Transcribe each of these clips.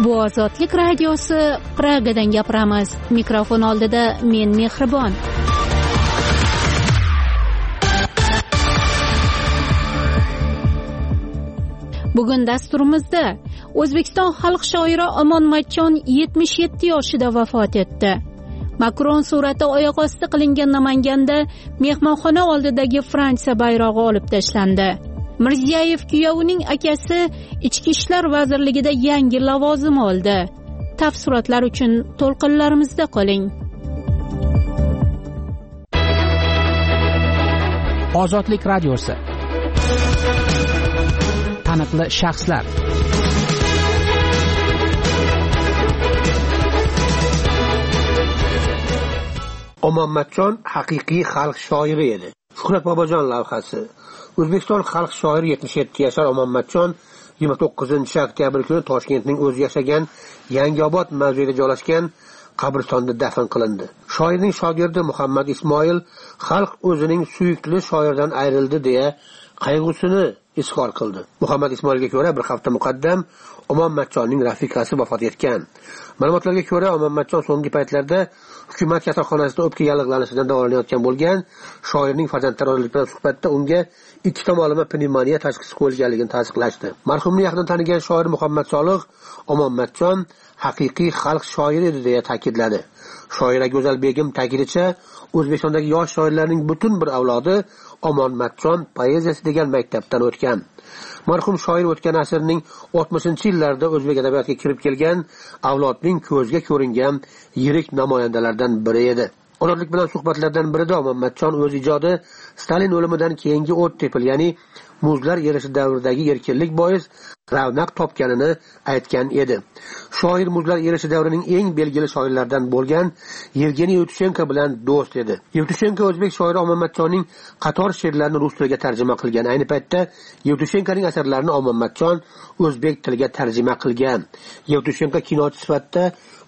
Bu Ozodlik radiosi, Pragadan gapiramiz. Mikrofon oldida men Mehribon. Bugun dasturimizda O'zbekiston xalq shoiri Omon Matchon 77 yoshida vafot etdi. Makron surati oyoq osti qilingan Namanganda mehmonxona oldidagi Fransiya bayrog'i olib tashlandi. Mirziyoyev kuyovining akasi Ichki ishlar vazirligida yangi lavozim oldi. Tafsilotlar uchun to'lqinlarimizda qoling. Ozodlik radiosi. Taniqli shaxslar. Omon Matchon haqiqiy xalq shoiri edi. Shuhrat Bobojon lavhasi. O'zbekiston xalq shoiri 77 yashar Omon Matchon 29-oktyabr kuni Toshkentning o'zi yashagan Yangiobod mavzeida joylashgan qabristonda dafn qilindi. Shoirning shogirdi Muhammad Ismoil xalq o'zining suyukli shoirdan ayrildi deya qayg'usini izhor qildi. Muhammad Ismoilga ko'ra bir hafta muqaddam Omon Matchonning rafiqasi vafot etgan. Ma'lumotlarga ko'ra Omon Matchon so'nggi paytlarda hukumat kasalxonasida o'pka yallig'lanishidan davolanayotgan bo'lgan. Shoirning farzandlari ozodlik bilan suhbatda unga 2 tomonlama pnevmoniya tashxisi qo'yilganligini tasdiqlashdi. Marhumni yaqindan tanigan shoir Muhammad Solih Omon Matchon haqiqiy xalq shoiri edi deya ta'kidladi. Shoira Go'zal Begim ta'kidicha, O'zbekistondagi yosh shoirlarning butun bir avlodi Omon Matchon poeziyasi degan maktabdan o'tgan. Marhum shoir o'tgan asrning 60-yillarida o'zbek adabiyotiga kirib kelgan avlodning ko'zga ko'ringan yirik namoyandalaridan biri edi. Ozodlik bilan suhbatlardan birida Omon Matchon o'z ijodi Stalin o'limidan keyingi ottepil, ya'ni muzlar erishi davridagi erkinlik bois ravnaq topganini aytgan edi. Shoir muzlar erishi davrining eng belgili shoirlaridan bo'lgan Yevgeniy Yevtushenko bilan do'st edi. Yevtushenko o'zbek shoiri Omon Matchonning qator she'rlarini rus tiliga tarjima qilgan. Ayni paytda Yevtushenkoning asarlarini Omon Matchon o'zbek tiliga tarjima qilgan. Yevtushenko kinochi sifatida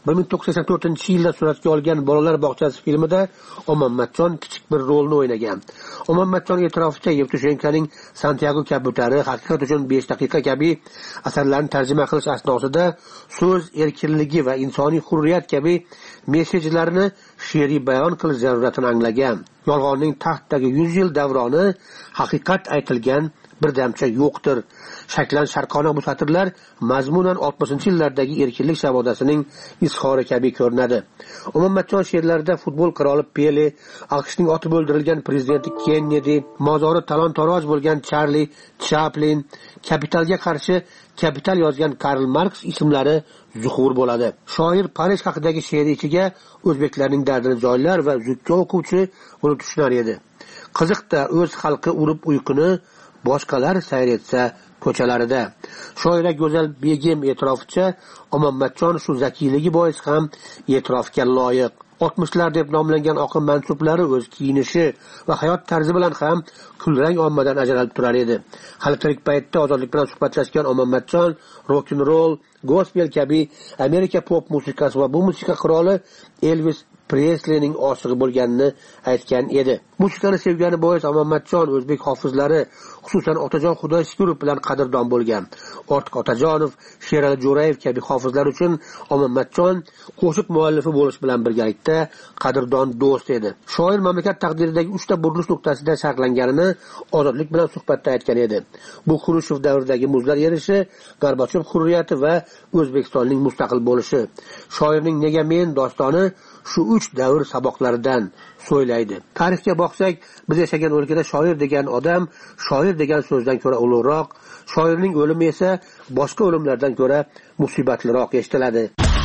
1984-yilda suratga olgan Bolalar bog'chasi filmida Omon Matchon kichik bir rolni o'ynagan. Omon Matchon e'tiroficha Yevtushenkoning Santiago kabutari, Haqiqat uchun 5 daqiqa kabi asarlarni tarjima qilish asnosida so'z erkinligi va insoniy hurriyat kabi mesajlarni she'riy bayon qilish zaruratini anglagan. Yolg'onning taxtdagi 100 yil davroni, haqiqat aytilgan birdamcha yo'qdir. Shaklan sharqona bu satrlar mazmunan 60-yillardagi erkinlik shabodasining izhori kabi ko'rinadi. Omon Matchon she'rlarida futbol qiroli Pele, AQShning otib o'ldirilgan prezidenti Kennedy, mozori talon-taroj bo'lgan Charlie Chaplin, kapitalga qarshi kapital yozgan Karl Marks ismlari zuhur bo'ladi. Shoir Parij haqidagi she'ri ichiga o'zbeklarning dardini joylar va zukko o'quvchi buni tushunar edi. Qiziqda o'z xalqi urib uyquni, boshqalar sayr etsa ko'chalarida. Shoira Go'zal Begim e'tiroficha, Omon Matchon shu zakiyligi bois ham e'tirofga loyiq. 60lar deb nomlangan oqim mansublari o'z kiyinishi va hayot tarzi bilan ham kulrang ommadan ajralib turar edi. Hali tirik paytda ozodlik bilan suhbatlashgan Omon Matchon rock and roll, gospel kabi Amerika pop musiqasi va bu musiqa qiroli Elvis Presleyning oshig'i bo'lganini aytgan edi. Musiqani sevgani bois Omon Matchon o'zbek hofizlari, xususan Otajon Xudoyshukurov bilan qadrdon bo'lgan. Ortiq Otajonov, Sherali Jo'rayev kabi hofizlar uchun Omon Matchon qo'shiq muallifi bo'lish bilan birgalikda qadrdon do'st edi. Shoir mamlakat taqdiridagi 3 ta burilish nuqtasida sharhlanganini ozodlik bilan suhbatda aytgan edi. Bu Xrushchev davridagi muzlar erishi, Gorbachev hurriyati va O'zbekistonning mustaqil bo'lishi. Shoirning Nega men dostoni shu 3 davr saboqlaridan so'ylaydi. Tarixga boqsak, biz yashagan o'lkada shoir degan odam shoir degan so'zdan ko'ra ulug'roq, shoirning o'limi esa boshqa o'limlardan ko'ra musibatliroq eshitiladi.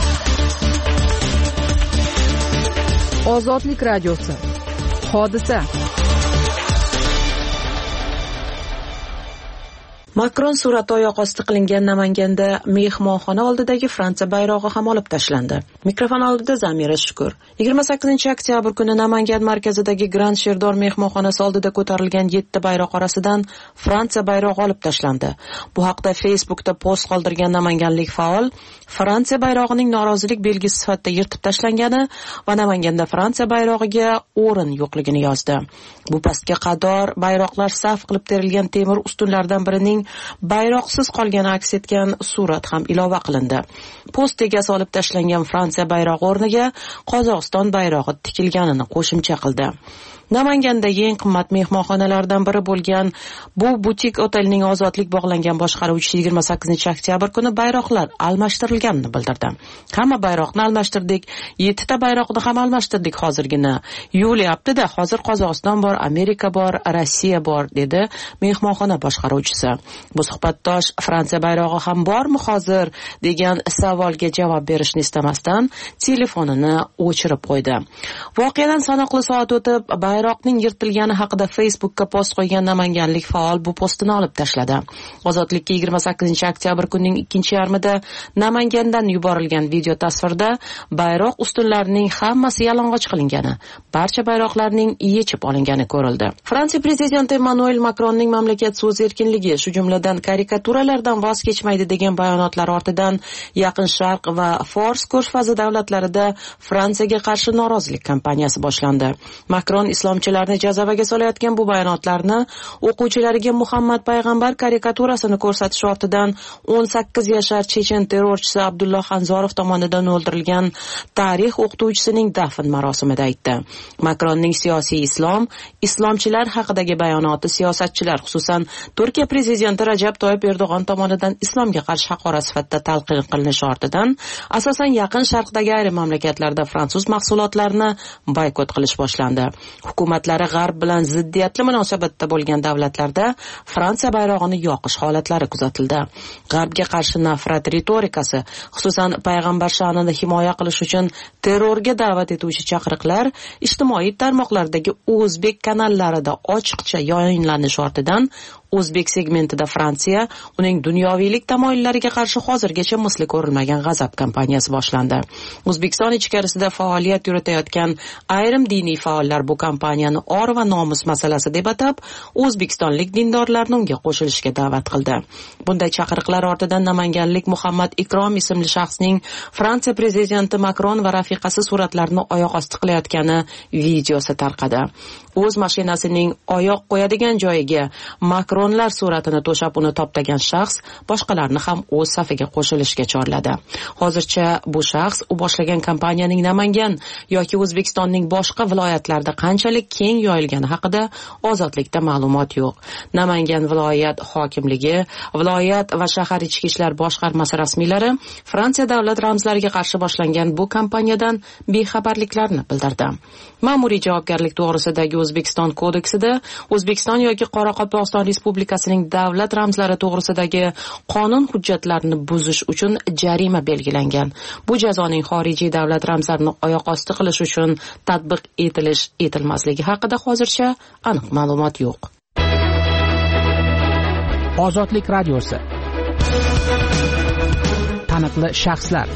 Ozodlik radiosi. Hodisa. Makron surati oyoq osti qilingan Namanganda mehmonxona oldidagi Fransiya bayrog'i ham olib tashlandi. Mikrofon oldida Zamira Shukur. 28-oktyabr kuni Namangan markazidagi Grand Sherdor mehmonxonasi oldida ko'tarilgan 7 bayroq orasidan Fransiya bayrog'i olib tashlandi. Bu haqda Facebookda post qoldirgan namanganlik faol Fransiya bayrog'ining norozilik belgisi sifatida yirtib tashlangani va Namanganda Fransiya bayrog'iga o'rin yo'qligini yozdi. Bu pastga qadar bayroqlar saf qilib terilgan temir ustunlardan birining bayroqsiz qolgani aks etgan surat ham ilova qilindi. Post egasi olib tashlangan Fransiya bayrog'i o'rniga Qozog'iston bayrog'i tikilganini qo'shimcha qildi. Namangandagi eng qimmat mehmonxonalardan biri bo'lgan bu butik otelning ozodlik bog'langan boshqaruvchisi 28-oktyabr kuni bayroqlar almashtirilganini bildirdi. Hamma bayroqni almashtirdik, 7 ta bayroqni ham almashtirdik hozirgina. Yulyapti-da, hozir Qozog'iston bor, Amerika bor, Rossiya bor, dedi mehmonxona boshqaruvchisi. Bu suhbatdosh Fransiya bayrog'i ham bormi hozir degan savolga javob berishni istamasdan telefonini o'chirib qo'ydi. Voqeadan sanoqli soat o'tib bayroqning yirtilgani haqida Facebookka post qo'ygan namanganlik faol bu postini olib tashladi. Ozodlikka 28-oktyabr kunining ikkinchi yarmida Namangandan yuborilgan video tasvirda bayroq ustunlarining hammasi yalang'och qilingani, barcha bayroqlarning yechib olingani ko'rildi. Fransiya prezidenti Emmanuel Macronning mamlakat so'z erkinligi, shu jumladan karikaturalardan voz kechmaydi degan bayonotlari ortidan Yaqin Sharq va Fors ko'rfazi davlatlarida Fransiyaga qarshi norozilik kampaniyasi boshlandi. Macron islomchilarni jazavaga solayotgan bu bayonotlarni o'quvchilariga Muhammad payg'ambar karikaturasini ko'rsatish ortidan 18 yashar chechen terrorchisi Abdulloh Xanzorov tomonidan o'ldirilgan tarix o'qituvchisining dafn marosimida aytdi. Macronning siyosiy islom, islomchilar haqidagi bayonoti siyosatchilar, xususan Turkiya prezidenti Rajab Toyyib Erdo'g'on tomonidan islomga qarshi haqorat sifatida talqin qilinishi ortidan asosan Yaqin Sharqdagi ayrim mamlakatlarda fransuz mahsulotlarini boykot qilish boshlandi. Hukumatlari g'arb bilan ziddiyatli munosabatda bo'lgan davlatlarda Fransiya bayrog'ini yoqish holatlari kuzatildi. G'arbga qarshi nafrat ritorikasi, xususan payg'ambar sha'nini himoya qilish uchun terrorga da'vat etuvchi chaqiriqlar ijtimoiy tarmoqlardagi o'zbek kanallarida ochiqcha yayinlanish ortidan o'zbek segmentida Fransiya uning dunyoviylik tamoyillariga qarshi hozirgacha misli ko'rilmagan g'azab kampaniyasi boshlandi. O'zbekiston ichkarisida faoliyat yuritayotgan ayrim diniy faollar bu kampaniyani or va nomus masalasi deb atab, o'zbekistonlik dindorlarni unga qo'shilishga da'vat qildi. Bunday chaqiriqlar ortidan namanganlik Muhammad Ikrom ismli shaxsning Fransiya prezidenti Macron va rafiqasi suratlarini oyoq osti qilayotgani videosi tarqadi. O'z mashinasining oyoq qo'yadigan joyiga Macronlar suratini to'shab uni toptagan shaxs boshqalarni ham o'z safiga qo'shilishga chorladi. Hozircha bu shaxs u boshlagan kompaniyaning Namangan yoki O'zbekistonning boshqa viloyatlarida qanchalik keng yoyilgani haqida ozodlikda ma'lumot yo'q. Namangan viloyat hokimligi, viloyat va shahar ichki ishlar boshqarmasi rasmiylari Fransiya davlat ramzlariga qarshi boshlangan bu kampaniyadan bexabarliklarini bildirdi. Ma'muriy javobgarlik to'g'risidagi O'zbekiston kodeksida O'zbekiston yoki Qoraqalpog'iston Respublikasining davlat ramzlari to'g'risidagi qonun hujjatlarini buzish uchun jarima belgilangan. Bu jazoning xorijiy davlat ramzlarini oyoq osti qilish uchun tatbiq etilmasligi haqida hozircha aniq ma'lumot yo'q. Ozodlik radiosi. Taniqli shaxslar.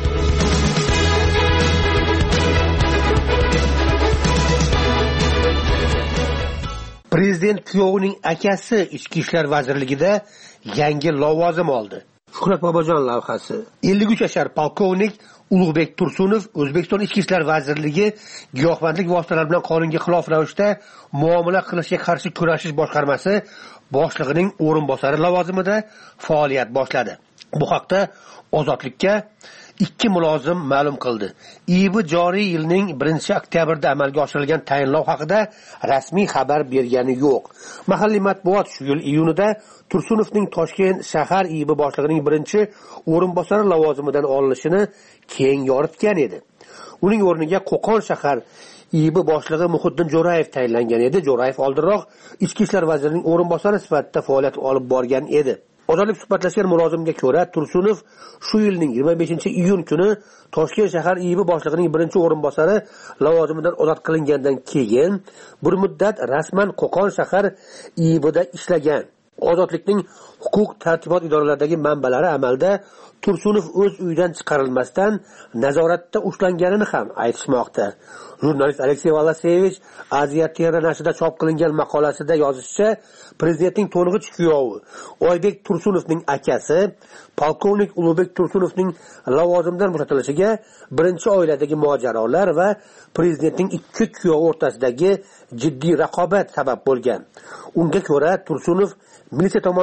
Prezident kuyovining akasi Ichki ishlar vazirligida yangi lavozim oldi. Shuhrat Bobojon lavhasi. 53 yashar polkovnik Ulug'bek Tursunov O'zbekiston Ichki ishlar vazirligi giyohvandlik vositalari bilan qonunga xilof ravishda muomala qilishga qarshi kurashish boshqarmasi boshlig'ining o'rinbosari lavozimida faoliyat boshladi. Bu haqda Ozodlikka 2 mulozim ma'lum qildi. IIB joriy yilning 1-oktyabrda amalga oshirilgan tayinlov haqida rasmiy xabar bergani yo'q. Mahalliy matbuot shu yil iyunida Tursunovning Toshkent shahar IIB boshlig'ining 1-o'rinbosari lavozimidan olinishini keng yoritgan edi. Uning o'rniga Qo'qon shahar IIB boshlig'i Muhiddin Jo'rayev tayinlangan edi. Jo'rayev oldinroq Ichki ishlar vazirining o'rinbosari sifatida faoliyat olib borgan edi. Ozodlik suhbatlashgan mulozimga ko'ra, Tursunov shu yilning 25-iyun kuni Toshkent shahar IIB boshlig'ining 1-o'rinbosari lavozimidan ozod qilingandan keyin bir muddat rasman Qo'qon shahar IIBda ishlagan. Ozodlikning huquq tartibot idoralaridagi manbalari amalda Tursunov o'z uyidan chiqarilmasdan nazoratda ushlanganini ham aytishmoqda. Jurnalist Aleksey Valasevich Aziya-Terra nashrida chop qilingan maqolasida yozishicha, prezidentning to'ng'ich kuyovi Oybek Tursunovning akasi polkovnik Ulug'bek Tursunovning lavozimdan bo'shatilishiga birinchi oiladagi mojarolar va prezidentning ikki kuyovi o'rtasidagi jiddiy raqobat sabab bo'lgan. Unga ko'ra, Tursunov militsiya tomonidan saqlanayotgan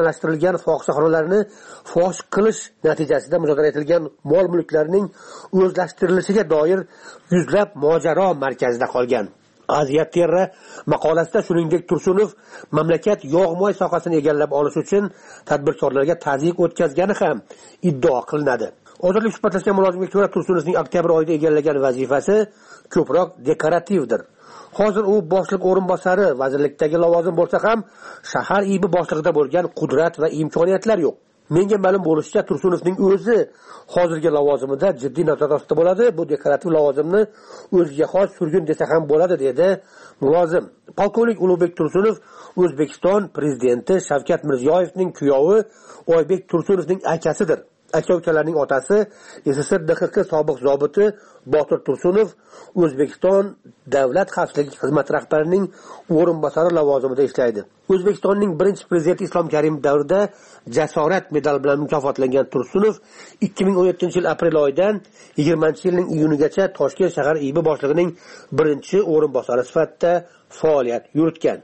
ommalashtirilgan fohishaxonalarni fosh qilish natijasida musodara etilgan mol mulklarning o'zlashtirilishiga doir yuzlab mojaro markazida qolgan. Aziyat Terra maqolasida shuningdek Tursunov mamlakat yog'-moy sohasini egallab olish uchun tadbirkorlarga tazyiq o'tkazgani ham iddao qilinadi. Ozodlik suhbatlashgan mulozimga ko'ra Tursunovning oktyabr oyida egallagan vazifasi ko'proq dekorativdir. Hozir u boshliq o'rinbosari vazirlikdagi lavozim bo'lsa ham shahar IIB boshlig'ida bo'lgan qudrat va imkoniyatlar yo'q. Menga ma'lum bo'lishicha Tursunovning o'zi hozirgi lavozimida jiddiy nazorat ostida bo'ladi. Bu dekorativ lavozimni o'ziga xos surgun desa ham bo'ladi, dedi mulozim. Polkovnik Ulug'bek Tursunov O'zbekiston prezidenti Shavkat Mirziyoyevning kuyovi Oybek Tursunovning akasidir. Aka-ukalarning otasi SSR DXQ sobiq zobiti Botir Tursunov O'zbekiston Davlat xavfsizlik xizmati rahbarining o'rinbosari lavozimida ishlaydi. O'zbekistonning birinchi prezidenti Islom Karimov davrida jasorat medali bilan mukofotlangan Tursunov 2017-yil aprel oyidan 20-yilning iyunigacha Toshkent shahar IIB boshlig'ining birinchi o'rinbosari sifatida faoliyat yuritgan.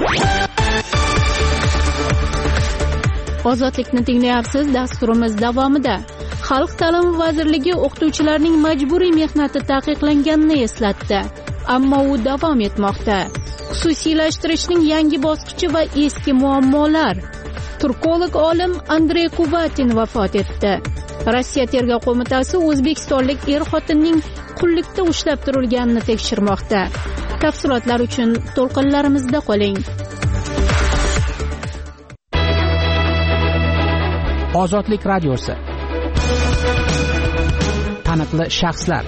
Ozodlikni tinglayapsiz. Dasturimiz davomida Xalq ta'limi vazirligi o'qituvchilarning majburiy mehnati taqiqlanganini eslatdi. Ammo u davom etmoqda. Xususiylashtirishning yangi bosqichi va eski muammolar. Turkolog olim Andrey Kubatin vafot etdi. Rossiya tergov qo'mitasi o'zbekistonlik er-xotinning qullikda ushlab turilganini tekshirmoqda. Tafsilotlar uchun to'lqinlarimizda qoling. Ozodlik radiosi. Taniqli shaxslar.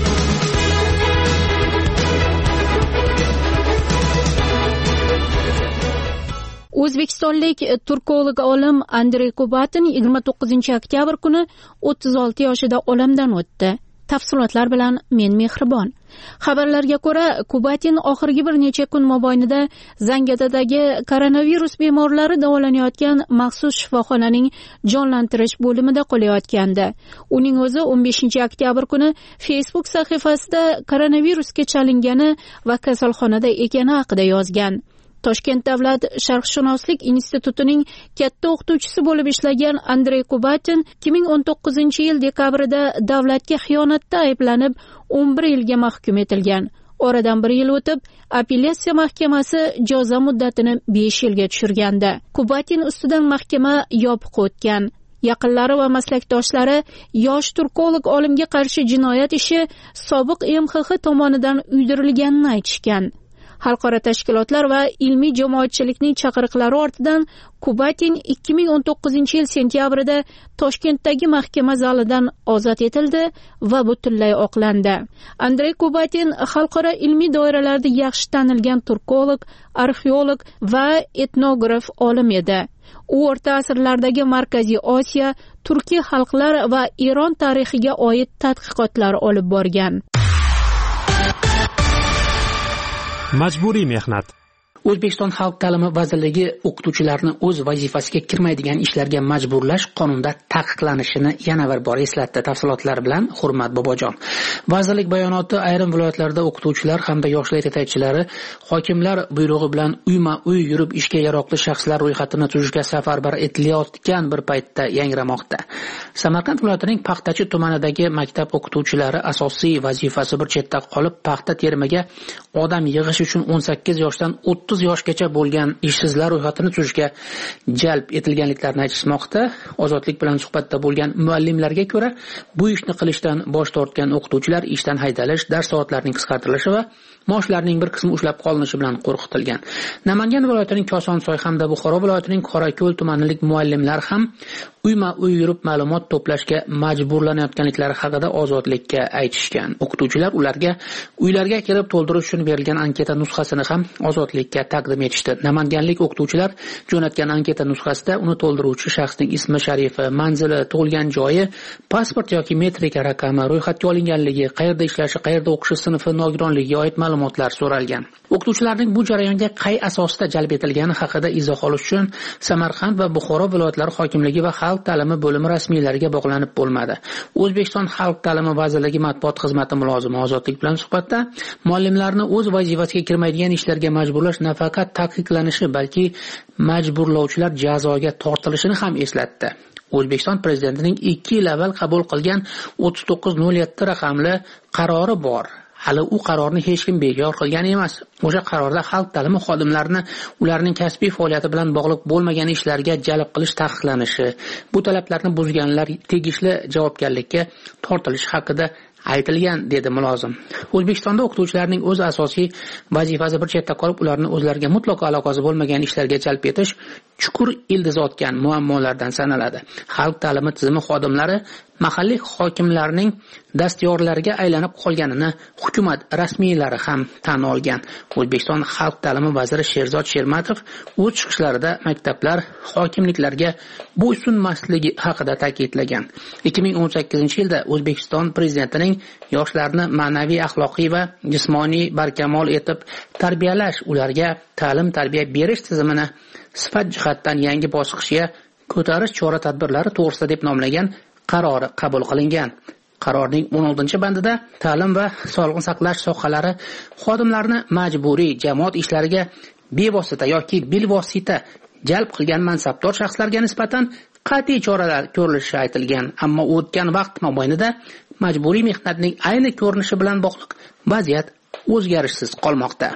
O'zbekistonlik turkolog olim Andrey Kubatin 29-oktyabr kuni 36 yoshida olamdan o'tdi. Tafsilotlar bilan men Mehribon. Xabarlarga ko'ra, Kubatin oxirgi bir necha kun mobaynida Zangiotadagi koronavirus bemorlari davolanayotgan maxsus shifoxonaning jonlantirish bo'limida qolayotgandi. Uning o'zi 15-oktyabr kuni Facebook sahifasida koronavirusga chalingani va kasalxonada ekani haqida yozgan. Toshkent davlat sharqshunoslik institutining katta o'qituvchisi bo'lib ishlagan Andrey Kubatin 2019-yil dekabrida davlatga xiyonatda ayblanib 11 yilga mahkum etilgan. Oradan 1 yil o'tib, apellyatsiya mahkamasi jazo muddatini 5 yilga tushirgandi. Kubatin ustidan mahkama yopiq o'tgan. Yaqinlari va maslakdoshlari yosh turkolog olimga qarshi jinoyat ishi sobiq MXX tomonidan uydirilganini aytishgan. Xalqaro tashkilotlar va ilmiy jamoatchilikning chaqiriqlari ortidan Kubatin 2019-yil sentyabrida Toshkentdagi mahkama zalidan ozod etildi va butunlay oqlandi. Andrey Kubatin xalqaro ilmiy doiralarda yaxshi tanilgan turkolog, arxeolog va etnograf olim edi. U o'rta asrlardagi Markaziy Osiyo, turkiy xalqlar va Eron tarixiga oid tadqiqotlar olib borgan. Majburiy mehnat. O'zbekiston Xalq ta'limi vazirligi o'qituvchilarni o'z vazifasiga kirmaydigan ishlarga majburlash qonunda taqiqlanishini yana bir bor eslatdi. Tafsilotlar bilan Hurmat Bobojon. Vazirlik bayonoti ayrim viloyatlarda o'qituvchilar hamda yoshlar yetakchilari hokimlar buyrug'i bilan uyma-uy yurib ishga yaroqli shaxslar ro'yxatini tuzishga safarbar etilayotgan bir paytda yangramoqda. Samarqand viloyatining Paxtachi tumanidagi maktab o'qituvchilari asosiy vazifasi bir chetda qolib, paxta termaga odam yig'ish uchun 18 yoshdan 30 yoshgacha bo'lgan ishsizlar ro'yxatini tuzishga jalb etilganliklarini aytishmoqda. Ozodlik bilan suhbatda bo'lgan muallimlarga ko'ra, bu ishni qilishdan bosh tortgan o'qituvchilar ishdan haydalish, dars soatlarining qisqartirilishi va maoshlarining bir qismi ushlab qolinishi bilan qo'rqitilgan. Namangan viloyatining Kosonsoy hamda Buxoro viloyatining Qorako'l tumanilik muallimlar ham uyma-uy yurib ma'lumot to'plashga majburlanayotganliklari haqida Ozodlikka aytishgan. O'qituvchilar ularga uylarga kirib to'ldirish uchun berilgan anketa nusxasini ham Ozodlikka taqdim etishdi. Namanganlik o'qituvchilar jo'natgan anketa nusxasida uni to'ldiruvchi shaxsning ismi, sharifi, manzili, tug'ilgan joyi, pasport yoki metrika raqami, ro'yxatga olinganligi, qayerda ishlashi, qayerda o'qishi, sinfi, nogironligiga oid ma'lumotlar so'ralgan. O'qituvchilarning bu jarayonga qay asosda jalb etilgani haqida izoh olish uchun Samarqand va Buxoro viloyatlari hokimligi va Xalq xalq ta'limi bo'limi rasmiylariga bog'lanib bo'lmadi. O'zbekiston Xalq ta'limi vazirligi matbuot xizmati mulozimi Ozodlik bilan suhbatda muallimlarni o'z vazifasiga kirmaydigan ishlarga majburlash nafaqat taqiqlanishi, balki majburlovchilar jazoga tortilishini ham eslatdi. O'zbekiston prezidentining 2 yil avval qabul qilgan 3907 raqamli qarori bor. Hali u qarorni hech kim bekor qilgan emas. O'sha qarorda xalq ta'limi xodimlarini ularning kasbiy faoliyati bilan bog'liq bo'lmagan ishlarga jalb qilish taqiqlanishi, bu talablarni buzganlar tegishli javobgarlikka tortilishi haqida aytilgan, dedi mulozim. O'zbekistonda o'qituvchilarning o'z asosiy vazifasi bir chetda qolib, ularni o'zlariga mutlaqo aloqasi bo'lmagan ishlarga jalb etish chuqur ildiz otgan muammolardan sanaladi. Xalq ta'limi tizimi xodimlari mahalliy hokimlarning dastyorlariga aylanib qolganini hukumat rasmiylari ham tan olgan. O'zbekiston Xalq ta'limi vaziri Sherzod Shermatov o'z chiqishlarida maktablar hokimliklarga bo'ysunmasligi haqida ta'kidlagan. 2018-yilda O'zbekiston prezidentining yoshlarni ma'naviy, axloqiy va jismoniy barkamol etib tarbiyalash, ularga ta'lim-tarbiya berish tizimini sifat jihatdan yangi bosqichga ko'tarish chora-tadbirlari to'g'risida deb nomlagan qarori qabul qilingan. Qarorning 16-bandida ta'lim va sog'liqni saqlash sohalari xodimlarini majburiy jamoat ishlariga bevosita yoki bilvosita jalb qilgan mansabdor shaxslarga nisbatan qat'iy choralar ko'rilishi aytilgan. Ammo o'tgan vaqt mobaynida majburiy mehnatning ayni ko'rinishi bilan bog'liq vaziyat o'zgarishsiz qolmoqda.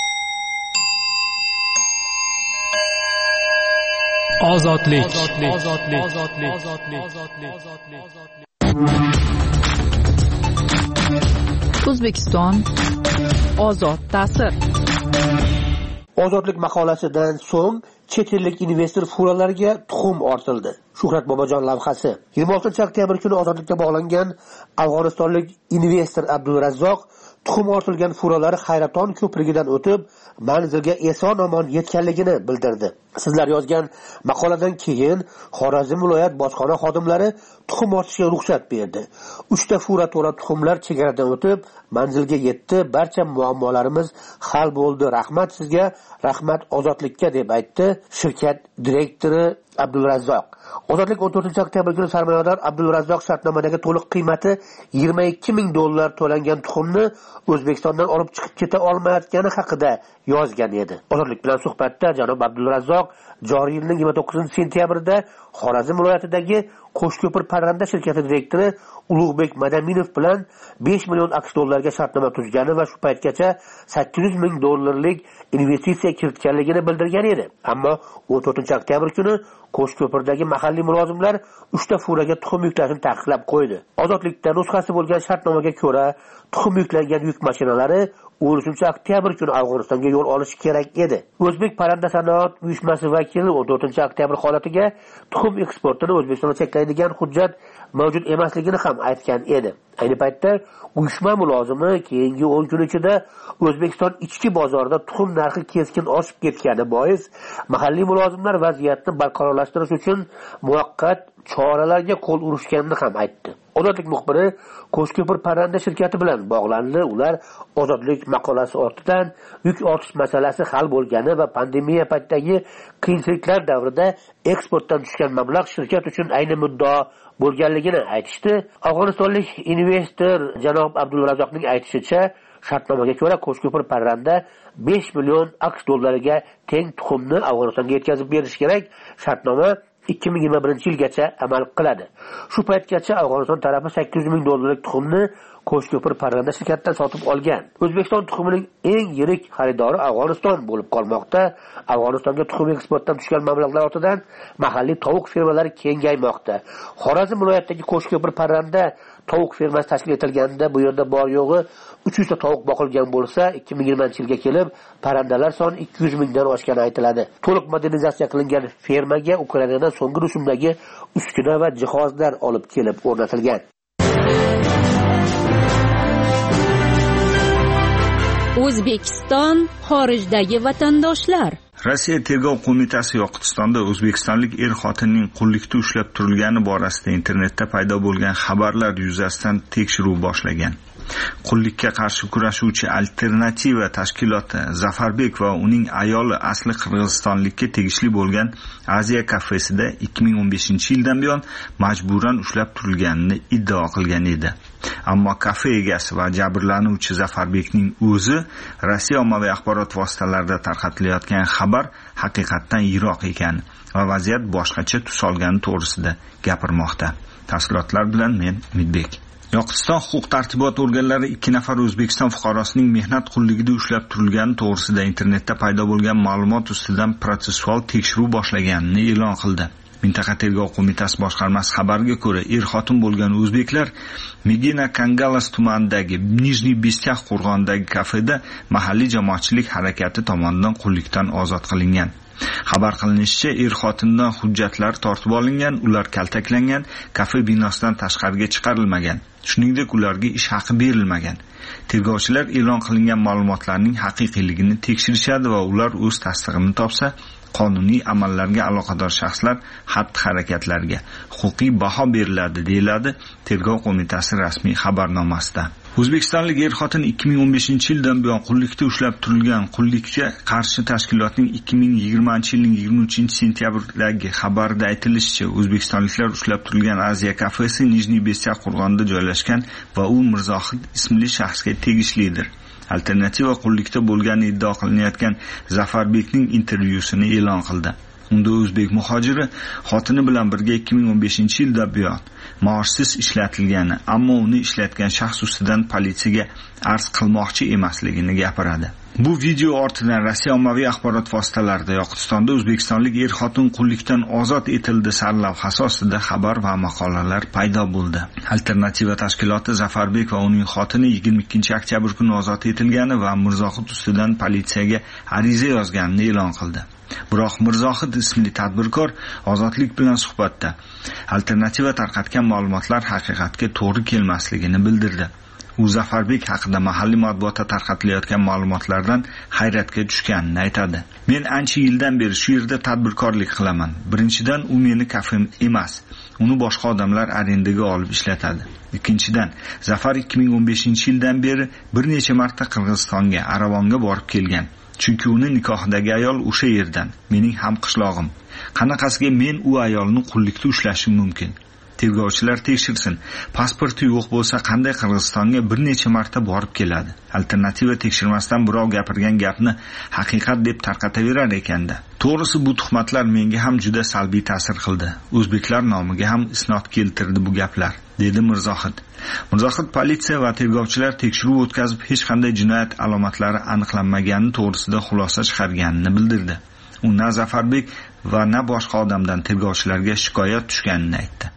Ozodlik. O'zbekiston ozod ta'sir. Ozodlik maqolasidan so'ng chet ellik investor fuqarolarga tuxum ortildi. Shuhrat Bobojon lavhasi. 26-oktyabr kuni ozodlikka bog'langan afg'onistonlik investor Abdulrazzoq tuxum ortilgan fuqarolari Hayraton ko'prigidan o'tib manzilga eson-omon yetganligini bildirdi. Sizlar yozgan maqoladan keyin Xorazm viloyat bojxona xodimlari tuxum ortishga ruxsat berdi. 3 ta fuqarolar tuxumlar chegaradan o'tib manzilga yetdi. Barcha muammolarimiz hal bo'ldi. Rahmat sizga, rahmat ozodlikka, deb aytdi shirkat direktori Abdulrazzoq. Ozodlik 14-oktyabr kuni sarmoyador Abdulrazzoq shartnomadagi to'liq qiymati $22,000 to'langan tuxumni O'zbekistondan olib chiqib keta olmayotgani haqida yozgan edi. Ozodlik bilan suhbatda janob Abdulrazzoq joriy yilning 29-sentyabrida Xorazm viloyatidagi Qo'shko'pir parranda shirkati direktori Ulug'bek Madaminov bilan $5 million AQSh shartnoma tuzgani va shu paytgacha $800,000 investitsiya kiritganligini bildirgan edi. Ammo 14-oktyabr kuni Qo'shko'pirdagi mahalliy mulozimlar 3 ta fuqaroga tuxum yuklashni taqiqlab qo'ydi. Ozodlikda nusxasi bo'lgan shartnomaga ko'ra tuxum yuklangan yuk mashinalari 13-oktyabr kuni Afg'onistonga yo'l olishi kerak edi. O'zbek parranda sanoat uyushmasi vakili 14-oktyabr holatiga tuxum eksportini O'zbekistonga cheklaydigan hujjat mavjud emasligini ham aytgan edi. Ayni paytda uyushma mulozimi keyingi 10 kun ichida O'zbekiston ichki bozorida tuxum narxi keskin oshib ketgani bois mahalliy mulozimlar vaziyatni barqarorlashtirish uchun muvaqqat choralarga qo'l urishganini ham aytdi. Ozodlik muxbiri Qo'shko'pir parranda shirkati bilan bog'landi. Ular ozodlik maqolasi ortidan yuk ortish masalasi hal bo'lgani va pandemiya paytidagi qiyinchiliklar davrida eksportdan tushgan mablag' shirkat uchun ayni muddao bo'lganligini aytishdi. Afg'onistonlik investor janob Abdulrazzoqning aytishicha, shartnomaga ko'ra Qo'shko'pir parranda $5 million AQSh teng tuxumni Afg'onistonga yetkazib berish kerak. Shartnoma 2021-yilgacha amal qiladi. Shu paytgacha Afg'oniston tarafi $800,000 tuxumni Qo'shko'pir parranda shirkatidan sotib olgan. O'zbekiston tuxumining eng yirik xaridori Afg'oniston bo'lib qolmoqda. Afg'onistonga tuxum eksportdan tushgan mablag'lar ortidan mahalliy tovuq fermalari kengaymoqda. Xorazm viloyatidagi Qo'shko'pir parranda tovuq fermasi tashkil etilganda bu yerda bor yo'g'i 300 ta tovuq boqilgan bo'lsa, 2020-yilga kelib parrandalar soni 200 mingdan oshgani aytiladi. To'liq modernizatsiya qilingan fermaga Ukrainadan so'nggi rusumdagi uskuna va jihozlar olib kelib o'rnatilgan. O'zbekiston xorijdagi vatandoshlar. Rossiya tergov qo'mitasi Yoqutistonda o'zbekistonlik er-xotinning qullikda ushlab turilgani borasida internetda paydo bo'lgan xabarlar yuzasidan tekshiruv boshlagan. Qullikka qarshi kurashuvchi alternativa tashkiloti Zafarbek va uning ayoli asli qirg'izistonlikka tegishli bo'lgan Aziya kafesida 2015-yildan buyon majburan ushlab turilganini iddao qilgan edi. Ammo kafe egasi va jabrlanuvchi Zafarbekning o'zi Rossiya ommaviy axborot vositalarida tarqatilayotgan xabar haqiqatdan yiroq ekan va vaziyat boshqacha tus olgani to'g'risida gapirmoqda. Tafsilotlar bilan men Umidbek. Yoqutiston huquq-tartibot organlari 2 nafar O'zbekiston fuqarosining mehnat qulligida ushlab turilgani to'g'risida internetda paydo bo'lgan ma'lumot ustidan protsessual tekshiruv boshlaganini e'lon qildi. Mintaqa tergov qo'mitasi boshqarmasi xabariga ko'ra, er-xotin bo'lgan o'zbeklar Medina Kangalas tumanidagi Nijniy Bestyax qo'rg'onidagi kafeda mahalliy jamoatchilik harakati tomonidan qullikdan ozod qilingan. Xabar qilinishicha, er-xotindan hujjatlar tortib olingan, ular kaltaklangan, kafe binosidan tashqariga chiqarilmagan. Shuningdek, ularga ish haqi berilmagan. Tergovchilar e'lon qilingan ma'lumotlarning haqiqiyligini tekshirishadi va ular o'z tasdig'ini topsa, qonuniy amallarga aloqador shaxslar xatti-harakatlariga huquqiy baho beriladi, deyiladi Tergov qo'mitasi rasmiy xabarnomasida. O'zbekistonlik er-xotin 2015-yildan buyon qullikda ushlab turilgan. Qullikka qarshi tashkilotning 2020-yilning 23-sentyabrdagi xabarida aytilishicha, o'zbekistonliklar ushlab turilgan Aziya kafesi Nijniy Bestyax qo'rg'onida joylashgan va u Mirzohid ismli shaxsga tegishlidir. Alternativa qullikda bo'lgani iddao qilinayotgan Zafarbekning intervyusini e'lon qildi. Unda o'zbek muhojiri xotini bilan birga 2015-yilda buyon maoshsiz ishlatilgani, ammo uni ishlatgan shaxs ustidan politsiyaga arz qilmoqchi emasligini gapiradi. Bu video ortidan Rossiya ommaviy axborot vositalarida Yoqutistonda o'zbekistonlik er-xotin qullikdan ozod etildi sarlavhasi ostida xabar va maqolalar paydo bo'ldi. Alternativa tashkiloti Zafarbek va uning xotini 22-oktyabr kuni ozod etilgani va Mirzohid ustidan politsiyaga ariza yozganini e'lon qildi. Biroq Mirzohid ismli tadbirkor ozodlik bilan suhbatda alternativa tarqatgan ma'lumotlar haqiqatga to'g'ri kelmasligini bildirdi. U Zafarbek haqida mahalliy matbuotda tarqatilayotgan ma'lumotlardan hayratga tushganini aytadi. Men ancha yildan beri shu yerda tadbirkorlik qilaman. Birinchidan, u meni kafem emas. Uni boshqa odamlar arendaga olib ishlatadi. Ikkinchidan, Zafar 2015-yildan beri bir necha marta Qirg'izistonga, Aravonga borib kelgan. Chunki uni nikohdagi ayol o'sha yerdan, mening ham qishlog'im. Qanaqasiga men u ayolni qullikda ushlashim mumkin? Tergovchilar tekshirsin. Pasporti yo'q bo'lsa qanday Qirg'izistonga bir necha marta borib keladi? Alternativa tekshirmasdan birov gapirgan gapni haqiqat deb tarqataverar ekanda. To'g'risi bu tuhmatlar menga ham juda salbiy ta'sir qildi. O'zbeklar nomiga ham isnod keltirdi bu gaplar, dedi Mirzohid. Mirzohid politsiya va tergovchilar tekshiruv o'tkazib hech qanday jinoyat alomatlari aniqlanmagani to'g'risida xulosa chiqarganini bildirdi. U na Zafarbek va na boshqa odamdan tergovchilarga shikoyat tushganini aytdi.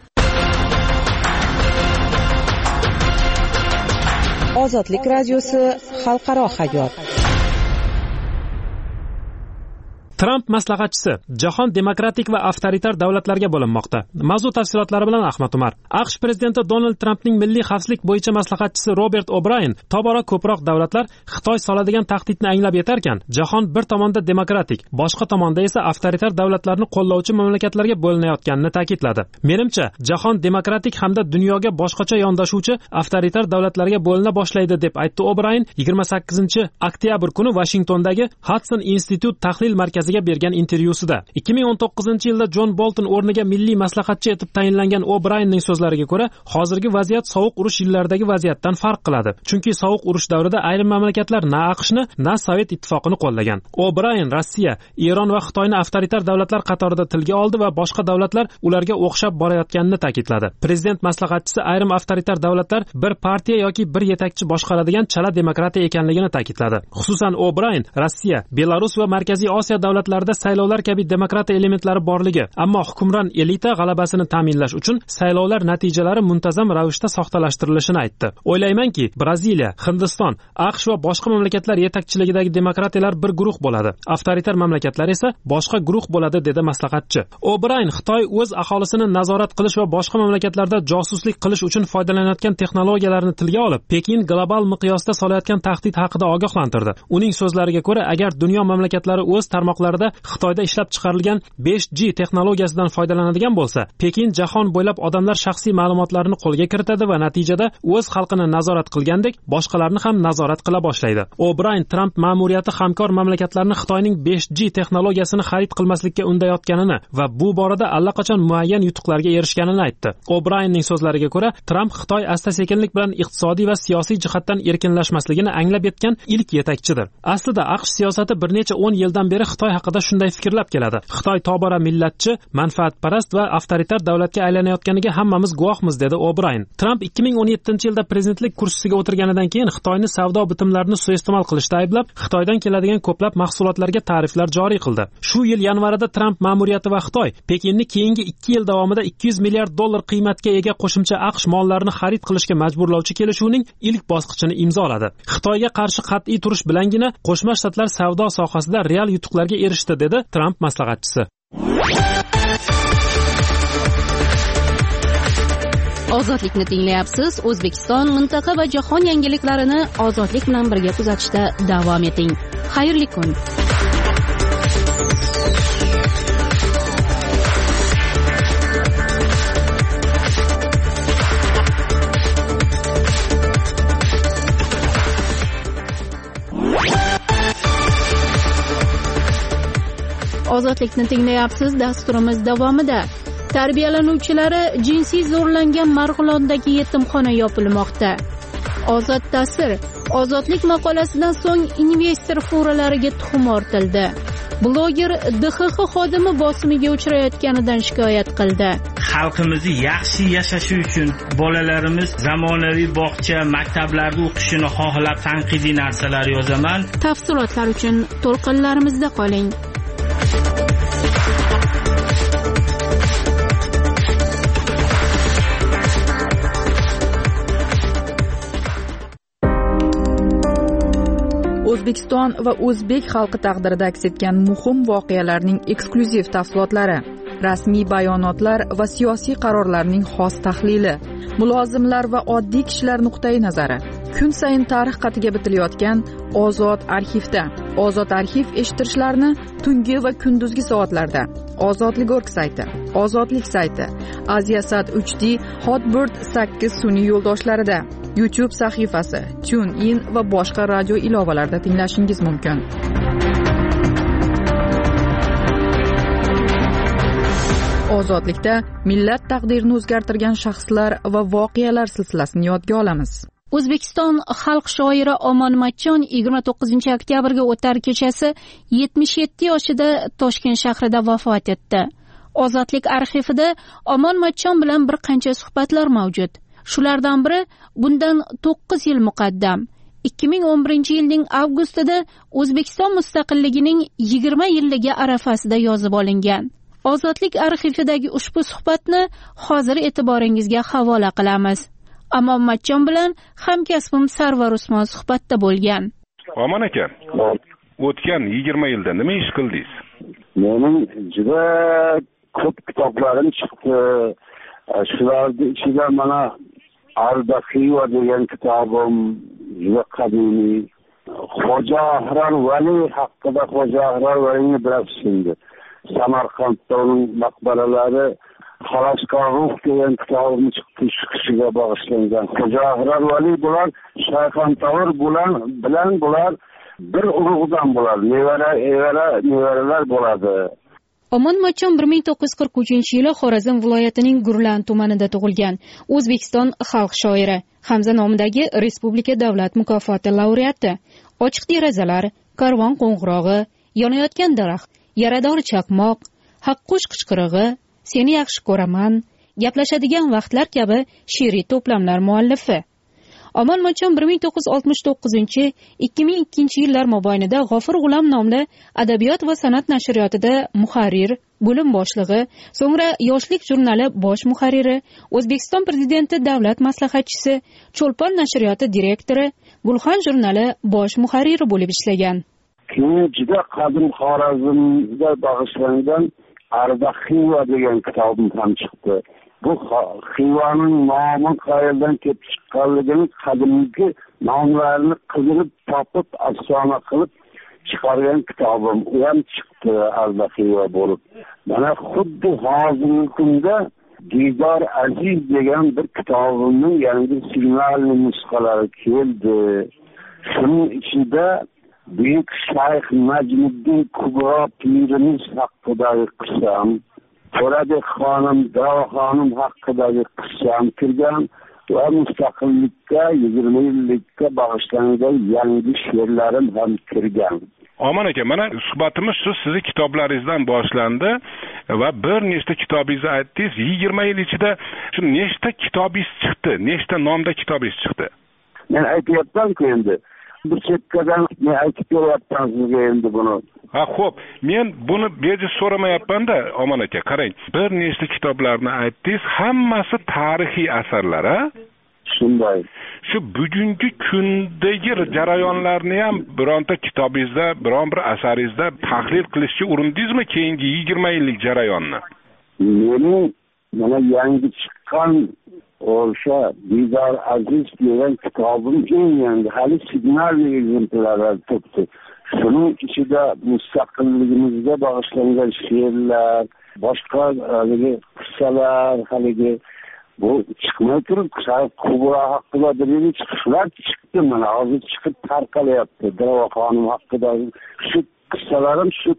Ozodlik radiosi xalqaro hayot. Trump maslahatchisi jahon demokratik va avtoritar davlatlarga bo'linmoqda. Mavzu tafsilotlari bilan Ahmad Umar. AQSh prezidenti Donald Trampning milliy xavfsizlik bo'yicha maslahatchisi Robert O'Brien tobora ko'proq davlatlar Xitoy soladigan tahdidni anglab yetarkan, jahon bir tomonda demokratik, boshqa tomonda esa avtoritar davlatlarni qo'llovchi mamlakatlarga bo'linayotganini ta'kidladi. Menimcha, jahon demokratik hamda dunyoga boshqacha yondashuvchi avtoritar davlatlarga bo'lina boshlaydi deb aytdi O'Brien 28-oktyabr kuni Washingtondagi Hudson Institute tahlil markaziga bergan intervyusida. 2019-yilda John Bolton o'rniga milliy maslahatchi etib tayinlangan O'Brienning so'zlariga ko'ra, hozirgi vaziyat sovuq urush yillaridagi vaziyatdan farq qiladi. Chunki sovuq urush davrida ayrim mamlakatlar na AQShni, na Sovet ittifoqini qo'llagan. O'Brien Rossiya, Eron va Xitoyni avtoritar davlatlar qatorida tilga oldi va boshqa davlatlar ularga o'xshab borayotganini ta'kidladi. Prezident maslahatchisi ayrim avtoritar davlatlar bir partiya yoki bir yetakchi boshqaradigan chala demokratiya ekanligini ta'kidladi. Xususan O'Brien Rossiya, Belarus va Markaziy Osiyo davlatlarida saylovlar kabi demokratiya elementlari borligi, ammo hukmron elita g'alabasini ta'minlash uchun saylovlar natijalari muntazam ravishda soxtalashtirilishini aytdi. O'ylaymanki, Braziliya, Hindiston, AQSh va boshqa mamlakatlar yetakchiligidagi demokratiyalar bir guruh bo'ladi. Avtoritar mamlakatlar esa boshqa guruh bo'ladi, dedi maslahatchi. O'Brien Xitoy o'z aholisini nazorat qilish va boshqa mamlakatlarda josuslik qilish uchun foydalanayotgan texnologiyalarni tilga olib, Pekin global miqyosda solayotgan tahdid haqida ogohlantirdi. Uning so'zlariga ko'ra, agar dunyo mamlakatlari o'z tarmoqlari zavodlarida Xitoyda ishlab chiqarilgan 5G texnologiyasidan foydalanadigan bo'lsa, Pekin jahon bo'ylab odamlar shaxsiy ma'lumotlarini qo'lga kiritadi va natijada o'z xalqini nazorat qilgandek, boshqalarni ham nazorat qila boshlaydi. O'Brayn Tramp ma'muriyati hamkor mamlakatlarni Xitoyning 5G texnologiyasini xarid qilmaslikka undayotganini va bu borada allaqachon muayyan yutuqlarga erishganini aytdi. O'Braynning so'zlariga ko'ra, Tramp Xitoy asta-sekinlik bilan iqtisodiy va siyosiy jihatdan erkinlashmasligini anglab yetgan ilk yetakchidir. Aslida AQSh siyosati bir necha 10 yildan beri Xitoy haqida shunday fikrlab keladi. Xitoy tobora millatchi, manfaatparast va avtoritar davlatga aylanayotganiga hammamiz guvohmiz, dedi O'Brayn. Tramp 2017-yilda prezidentlik kursisiga o'tirganidan keyin Xitoyni savdo bitimlarini suiiste'mol qilishda ayblab, Xitoydan keladigan ko'plab mahsulotlarga tariflar joriy qildi. Shu yil yanvarida Tramp ma'muriyati va Xitoy Pekinni keyingi 2 yil davomida $200 milliard qiymatga ega qo'shimcha AQSh mollarini xarid qilishga majburlovchi kelishuvning ilk bosqichini imzoladi. Xitoyga qarshi qat'iy turish bilangina Qo'shma Shtatlar savdo sohasida real yutuqlarga erishdi, dedi Tramp maslahatchisi. Ozodlikni tinglayapsiz. O'zbekiston, mintaqa va jahon yangiliklarini ozodlik bilan birga kuzatishda davom eting. Xayrli kun. Ozodlikni tinglayapsiz. Dasturimiz davomida tarbiyalanuvchilari jinsiy zo'rlangan Marg'ilondagi yetimxona yopilmoqda. Ozod ta'sir. Ozodlik maqolasidan so'ng investor foralariga tuxum ortildi. Bloger DXX xodimi bosimiga uchrayotganidan shikoyat qildi. Xalqimizni yaxshi yashashi uchun bolalarimiz zamonaviy bog'cha, maktablarda o'qishini xohlab tanqidiy narsalar yozaman. Tafsilotlar uchun to'lqinlarimizda qoling. O'zbekiston va o'zbek xalqi taqdirida aks etgan muhim voqealarning eksklyuziv tafsilotlari, rasmiy bayonotlar va siyosiy qarorlarning xos tahlili, mulozimlar va oddiy kishilar nuqtai nazari. Kun sayin tarix qatiga bitilayotgan Ozod arxivda. Ozod arxiv eshittirishlarni tungi va kunduzgi soatlarda. Ozodlik.org sayti, Ozodlik sayti, Aziasat 3D, Hotbird 8 sun'iy yo'ldoshlarida, YouTube sahifasi, TuneIn va boshqa radio ilovalarida tinglashingiz mumkin. Ozodlikda millat taqdirini o'zgartirgan shaxslar va voqealar silsilasini yodga olamiz. O'zbekiston xalq shoiri Omon Matchon 29-oktyabrga o'tar kechasi 77 yoshida Toshkent shahrida vafot etdi. Ozodlik arxivida Omon Matchon bilan bir qancha suhbatlar mavjud. Shulardan biri bundan 9 yil muqaddam 2011-yilning avgustida O'zbekiston mustaqilligining 20 yilligi arafasida yozib olingan. Ozodlik arxividagi ushbu suhbatni hozir e'tiboringizga havola qilamiz. Amon Matchon bilan hamkasbim Sarvar Usmon suhbatda bo'lgan. Omon aka, o'tgan 20 yilda nima ish qildingiz? Mening juda ko'p kitoblarim chiqdi. Shularning ichida mana Ardaqiva degan kitobim juda qadimiy. Xo'ja Ahrar Vali haqida, Xo'ja Ahrar Valini bilasiz. Samarqandda uning maqbaralari Xaloskorov degan kitobim chiqdi, shu kishiga bag'ishlangan. Xo'ja Ahrar Vali bular Shayxontohur bilan bular bir urug'dan bular, nevaralar bo'ladi. Omon Matchon 1943-yili Xorazm viloyatining Gurlan tumanida tug'ilgan. O'zbekiston xalq shoiri, Hamza nomidagi Respublika davlat mukofoti laureati. Ochiq derazalar, Karvon qo'ng'irog'i, Yonayotgan daraxt, Yarador chaqmoq, Haqqush qichqirig'i, Seni yaxshi ko'raman, Gaplashadigan vaqtlar kabi she'riy to'plamlar muallifi. Omon Matchon 1969-2002-yillar mobaynida G'ofur G'ulom nomli adabiyot va san'at nashriyotida muharrir, bo'lim boshlig'i, so'ngra Yoshlik jurnali bosh muharriri, O'zbekiston prezidenti davlat maslahatchisi, Cho'lpon nashriyoti direktori, Gulxon jurnali bosh muharriri bo'lib ishlagan. Keyin juda qadim Xorazmga bag'ishlangan Ardaqiva degan kitobim ham chiqdi. Bu Xivaning nomi qayerdan kelib chiqqanligini qadimgi nomlarini qidirib topib, afsona qilib chiqargan kitobim u ham chiqdi ardaqiyo bo'lib. Mana xuddi hozirgi kunda Diydor Aziz degan bir kitobimning yangi signalli nusxalari keldi. Shuning ichida Buyuk Shayx Najmiddin Kubro pirimiz haqidagi qissam, To'radek xonim, Davo xonim haqidagi qissam kirgan va mustaqillikka 20 yillikka bag'ishlangan yangi she'rlarim ham kirgan. Omon aka, mana suhbatimiz shu sizning kitoblaringizdan boshlandi va bir nechta kitobingizni aytdingiz. 20 yil ichida shu nechta kitobingiz chiqdi? Nechta nomda kitobingiz chiqdi? Men aytyapman-ku endi. Bir chekkadan men aytib beryapman sizga endi buni. Ha, xo'p. Men buni bejiz so'ramayapman-da, Omon aka. Qarang, bir nechta kitoblarni aytdingiz, hammasi tarixiy asarlar, ha? Shunday. Shu bugungi kundagi jarayonlarni ham bironta kitobingizda, biron bir asaringizda tahlil qilishga urindingizmi keyingi 20 yillik jarayonni? Mening mana yangi chiqqan o'sha Diydor Aziz degan kitobim eng yangi, hali signalli ekzemplarlar turibdi. Shuning ichida mustaqilligimizga bag'ishlangan she'rlar, boshqa qissalar, haligi bu chiqmay turib, Kubro haqida bir chiqishlar chiqdi, mana hozir chiqib tarqalyapti. Davo xonim haqidagi shu qissalarim shu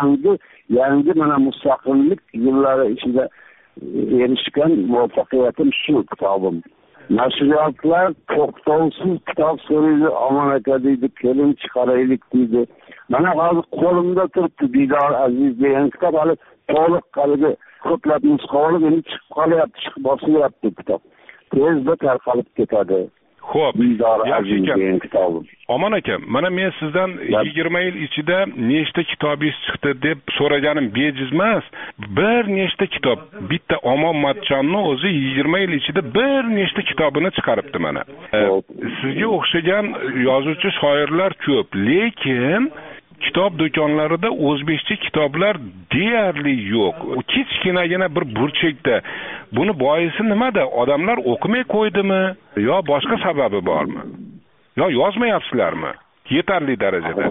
yangi mana mustaqillik yillari ichida erishgan muvaffaqiyatim shu kitobim. Nashriyotlar to'xtovsiz kitob so'raydi, Omon aka deydi, kelin chiqaraylik deydi. Mana hozir qo'limda turibdi Diydor Aziz degan kitob, hali to'liq qalbi ko'plab nusxalar endi chiqib qolyapti, chiqib bosilyapti kitob. Tezda tarqalib ketadi. Xo'p, Diydor Aziz degan kitobim. Omon aka, mana men sizdan 20 yil ichida nechta kitobingiz chiqdi deb so'raganim bejiz emas. Bir nechta kitob, bitta Omon Matchonning o'zi 20 yil ichida bir nechta kitobini chiqaribdi mana. Sizga o'xshagan yozuvchi shoirlar ko'p, lekin kitob do'konlarida o'zbekcha kitoblar deyarli yo'q. Kichkinagina bir burchakda. Buni boisi nimada? Odamlar o'qimay qo'ydimi yo boshqa sababi bormi? Yo yozmayapsizlarmi? Yetarli darajada.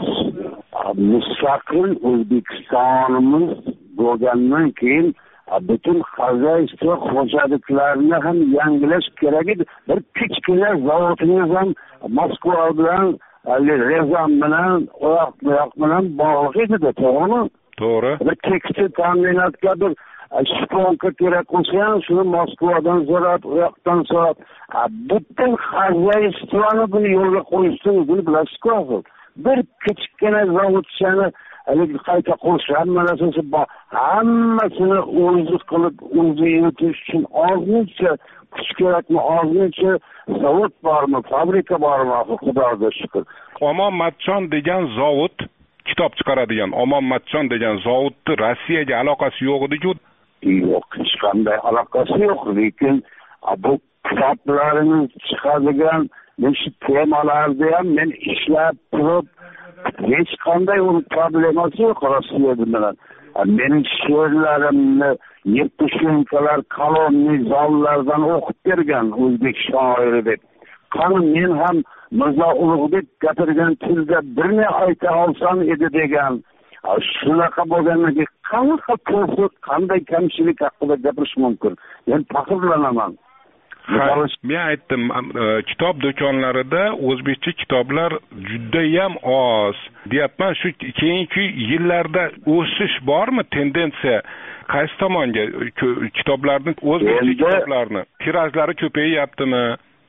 Mustaqil O'zbekistonimiz bo'lgandan keyin butun xozaystvo xo'jaliklarni ham yangilash kerak edi. Bir kichkina zavodimiz ham Moskva bilan Rezan bilan oyoq bilan bog'liq edi, to'g'rimi? To'g'ri. Bir tekstil ta'minotga bir shponka kerak bo'lsa, shuni Moskvadan so'rab, oyoqdan so'rab, butun xozayistvoni buni yo'lga qo'yishni buni bilasiz-ku. Bir kichkina zavodchani qayta qurish hammasini o'zi qilib, o'zi yuritish uchun ozmuncha kuch kerakmi, ozmuncha zavod bormi, fabrika bormi, xudoga shukr. Omon Matchon degan zavod, kitob chiqaradigan Omon Matchon degan zavodni Rossiyaga aloqasi yo'q edi-ku? Yo'q, hech qanday aloqasi yo'q, lekin bu kitoblarimiz chiqadigan shu temalarda ham men ishlab turib, hech qanday problemasi yo'q Rossiyada bilan. Mening she'rlarimni Yevtushenkolar koloniy zallardan o'qib bergan o'zbek shoiri deb. Qani men ham Mirzo Ulug'bek gapirgan tilda birni ayta olsam edi degan. Shunaqa bo'lganligi qanday kamchilik haqida gapirish mumkin? Men faxrlanaman. Men aytdim, kitob do'konlarida o'zbekcha kitoblar juda ham oz. Deyapman, shu keyingi yillarda o'sish bormi, tendensiya? Qaysi tomonga kitoblarning o'zbekcha kitoblarni tirajlari ko'payyaptimi?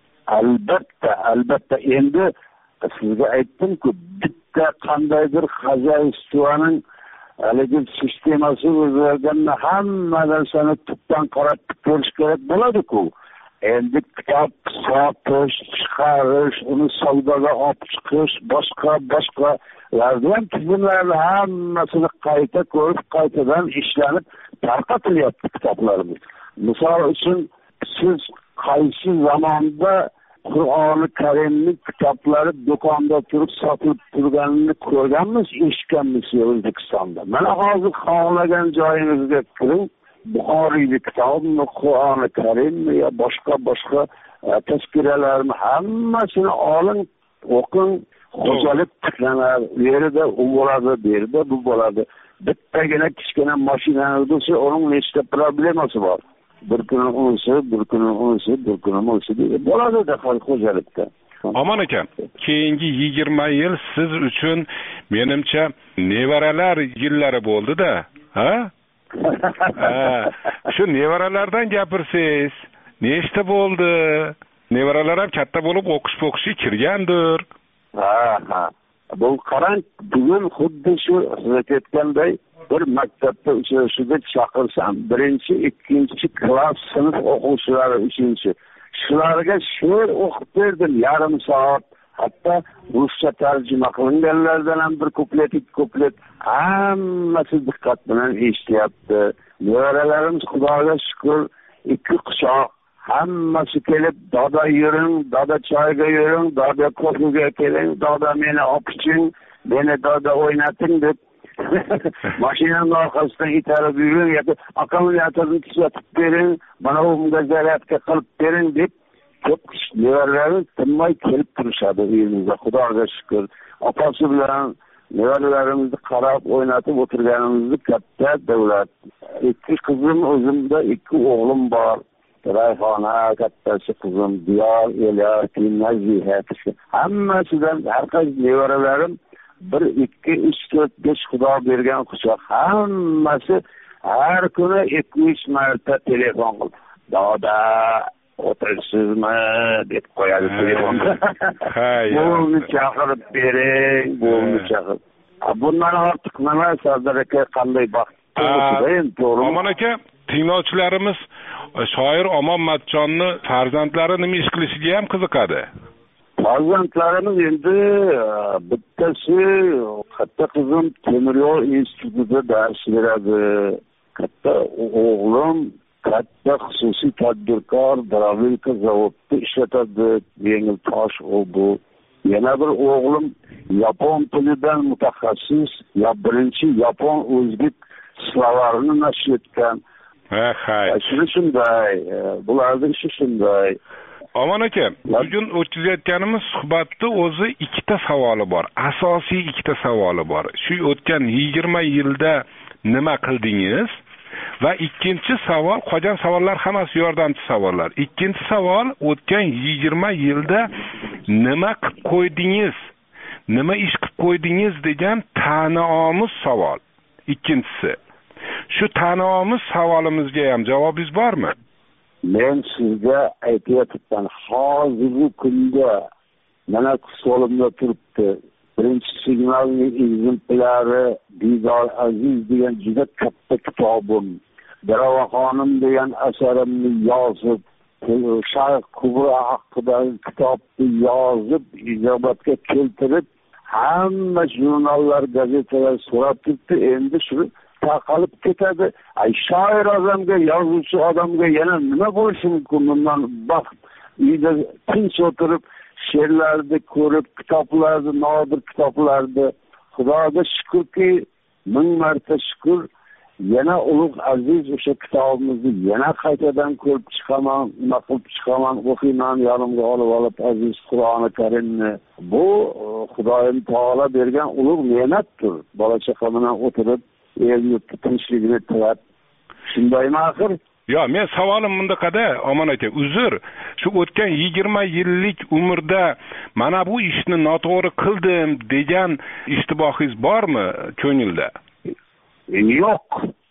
Albatta. Endi sizga aytdim-ku, bitta qandaydir xozayistvoning haligi sistemasi o'zgarganini hamma narsani tubdan qarab ko'rish kerak bo'ladi-ku. Endi kitob sotish, chiqarish, uni savdoga olib chiqish, boshqalardan tizimlarni hammasini qayta ko'rib, qaytadan ishlanib tarqatilyapti kitoblarimiz. Misol uchun, siz qaysi zamonda Qur'oni Karimning kitoblari do'konda turib sotilib turganini ko'rganmiz, eshitganmiz O'zbekistonda. Mana hozir xohlagan joyingizga kiring, Buxoriylik kitobmi, Qur'oni Karimmi yo boshqa tashkilotlarni hammasini oling, o'qing. xo'jalik tiklanar, u yerda u bo'ladi, bu yerda bu bo'ladi. Bittagina kichkina mashinani bo'lsa, uning nechta problemasi bor. Bir kuni unisi, bir kuni unisi, bir kuni unisi bo'ladi-da xo'jalikda. Aman aka, keyingi 20 yil siz uchun menimcha nevaralar yillari bo'ldi-da, ha? Shu nevaralardan gapirsangiz, nechta bo'ldi? Nevaralar ham katta bo'lib o'qish-po'qishga kirgandir. Ha. Bu qarang, bugun xuddi shu siz aytganday bir maktabda uchrashuvga chaqirsam, 1-2 klass sinf o'quvchilari 3-chi. Shularga she'r o'qib berdim yarim soat. Hatto ruscha tarjima qilinganlardan ham bir kuplet hammasi diqqat bilan eshityapti. Nevaralarimiz Xudoga shukr 2 quchoq hammasi kelib, dada yuring, dada choyga yuring, dada kofega keling, dada meni opiching, meni dada o'ynating deb mashinani orqasidan itarib yuring yoki akkumulyatorni tuzatib bering, mana bunga zaryadka qilib bering deb ko'p nevaralari tinmay kelib turishadi uyimizda. Xudoga shukr. Opasi bilan nevaralarimizni qarab o'ynatib o'tirganimizni katta davlat. 2 qizim, o'zimda 2 o'g'lim bor. Rayhona, kattasi qizim, Diyor, Elyas, Naziha. Hammasidan har qaysi nevaralarim 1, 2, 3, 4, 5 Xudo bergan quchoq. Hammasi har kuni 2-3 marta telefon qilib, "Dada, o'tirsizmi?" deb qo'yadi telefonda. Buvimni chaqirib bering, buvimni chaqirib. Bundan ortiq nima Sardor aka qanday baxt? To'g'rimi? Aman aka, tinglovchilarimiz shoir Omon Matchonni farzandlari nima ish qilishiga ham qiziqadi. Farzandlarimiz endi bittasi katta qizim temir yo'l institutida dars beradi. Katta o'g'lim katta xususiy tadbirkor Dravilka zavodida ishlatadi. Yengil tosh bu. Yana bir o'g'lim yapon tilidan mutaxassis, birinchi yapon o'zbek slovarini nashr etgan. Shunday, bularning ishi shunday. Aman aka, bugun o'tkazayotganimiz suhbatda o'zi 2ta savoli bor. Asosiy 2ta savoli bor. Shu o'tgan 20 yilda nima qildingiz? Va ikkinchi savol, qolgan savollar hammasi yordamchi savollar. Ikkinchi savol, o'tgan 20 yilda nima qilib qo'ydingiz? Nima ish qilib qo'ydingiz degan ta'naomiz savol. Ikkinchisi. Shu ta'naomiz savolimizga ham javobingiz bormi? Men sizga aytayotgan hozirgi kunda mana qo'limda turibdi. Birinchi signalning ekzemplari Didor Aziz degan juda katta kitobim. Darova xonim degan asarimni yozib, Sharq Kubra haqidagi kitobni yozib, ijobatga keltirib, hamma jurnallar, gazetalar so'rab turibdi. Endi shu taqalib ketadi. Shoir odamga, yozuvchi odamga yana nima bo'lishi mumkin? Bundan baxt uyda tinch o'tirib she'rlarni ko'rib, kitoblarni, nodir kitoblarni, Xudoga shukrki, 1000 marta shukr, yana ulug' aziz o'sha kitobimizni yana qaytadan ko'rib chiqaman, nima qilib chiqaman, o'qiyman, yonimga olib aziz Qur'oni Karimni. Bu Xudoyim taolo bergan ulug' ne'matdir. Bola chaqa bilan o'tirib, el-yurtni tinchligini tilab, shundaymi axir? Yo, men savolim bundaqada, Omon aka, uzr. Shu o'tgan 20 yillik umrda mana bu ishni noto'g'ri qildim degan ishtibohingiz bormi ko'ngilda? Yo'q.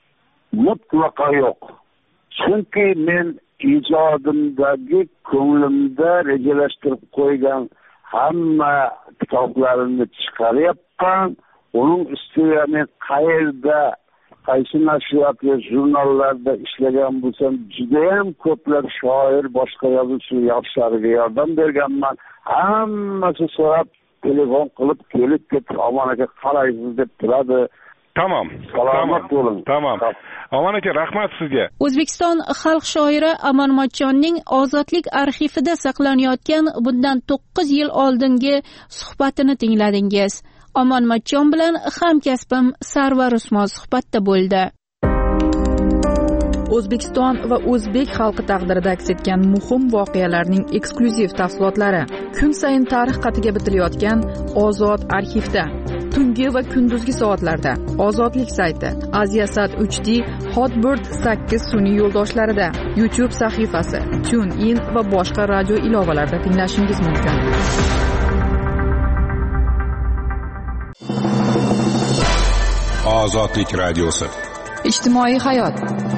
Mutlaqo yo'q. Chunki men ijodimdagi ko'nglimda rejalashtirib qo'ygan hamma kitoblarimni chiqaryapman. Uning ustiga men qayerda, qaysi nashriyat va jurnallarda ishlagan bo'lsam, juda ham ko'plab shoir, boshqa yozuvchi yoshlarga yordam berganman. Hammasi so'rab, telefon qilib kelib ketib, Omon aka qalaysiz deb turadi. Tamam. Salomat bo'ling. Tamam. Omon aka, rahmat sizga. O'zbekiston xalq shoiri Omon Matchonning Ozodlik arxivida saqlanayotgan bundan 9 yil oldingi suhbatini tingladingiz. Omon Matchon bilan hamkasbim Sarvar Usmon suhbatda bo'ldi. O'zbekiston va o'zbek xalqi taqdirida aks etgan muhim voqealarning eksklyuziv tafsilotlari kun sayin tarix qatiga bitilayotgan Ozod arxivda tungi va kunduzgi soatlarda Ozodlik sayti, Aziasat HD, Hotbird 8 sun'iy yo'ldoshlarida, YouTube sahifasi, TuneIn va boshqa radio ilovalarida tinglashingiz mumkin. Ozodlik radiosi. Ijtimoiy hayot.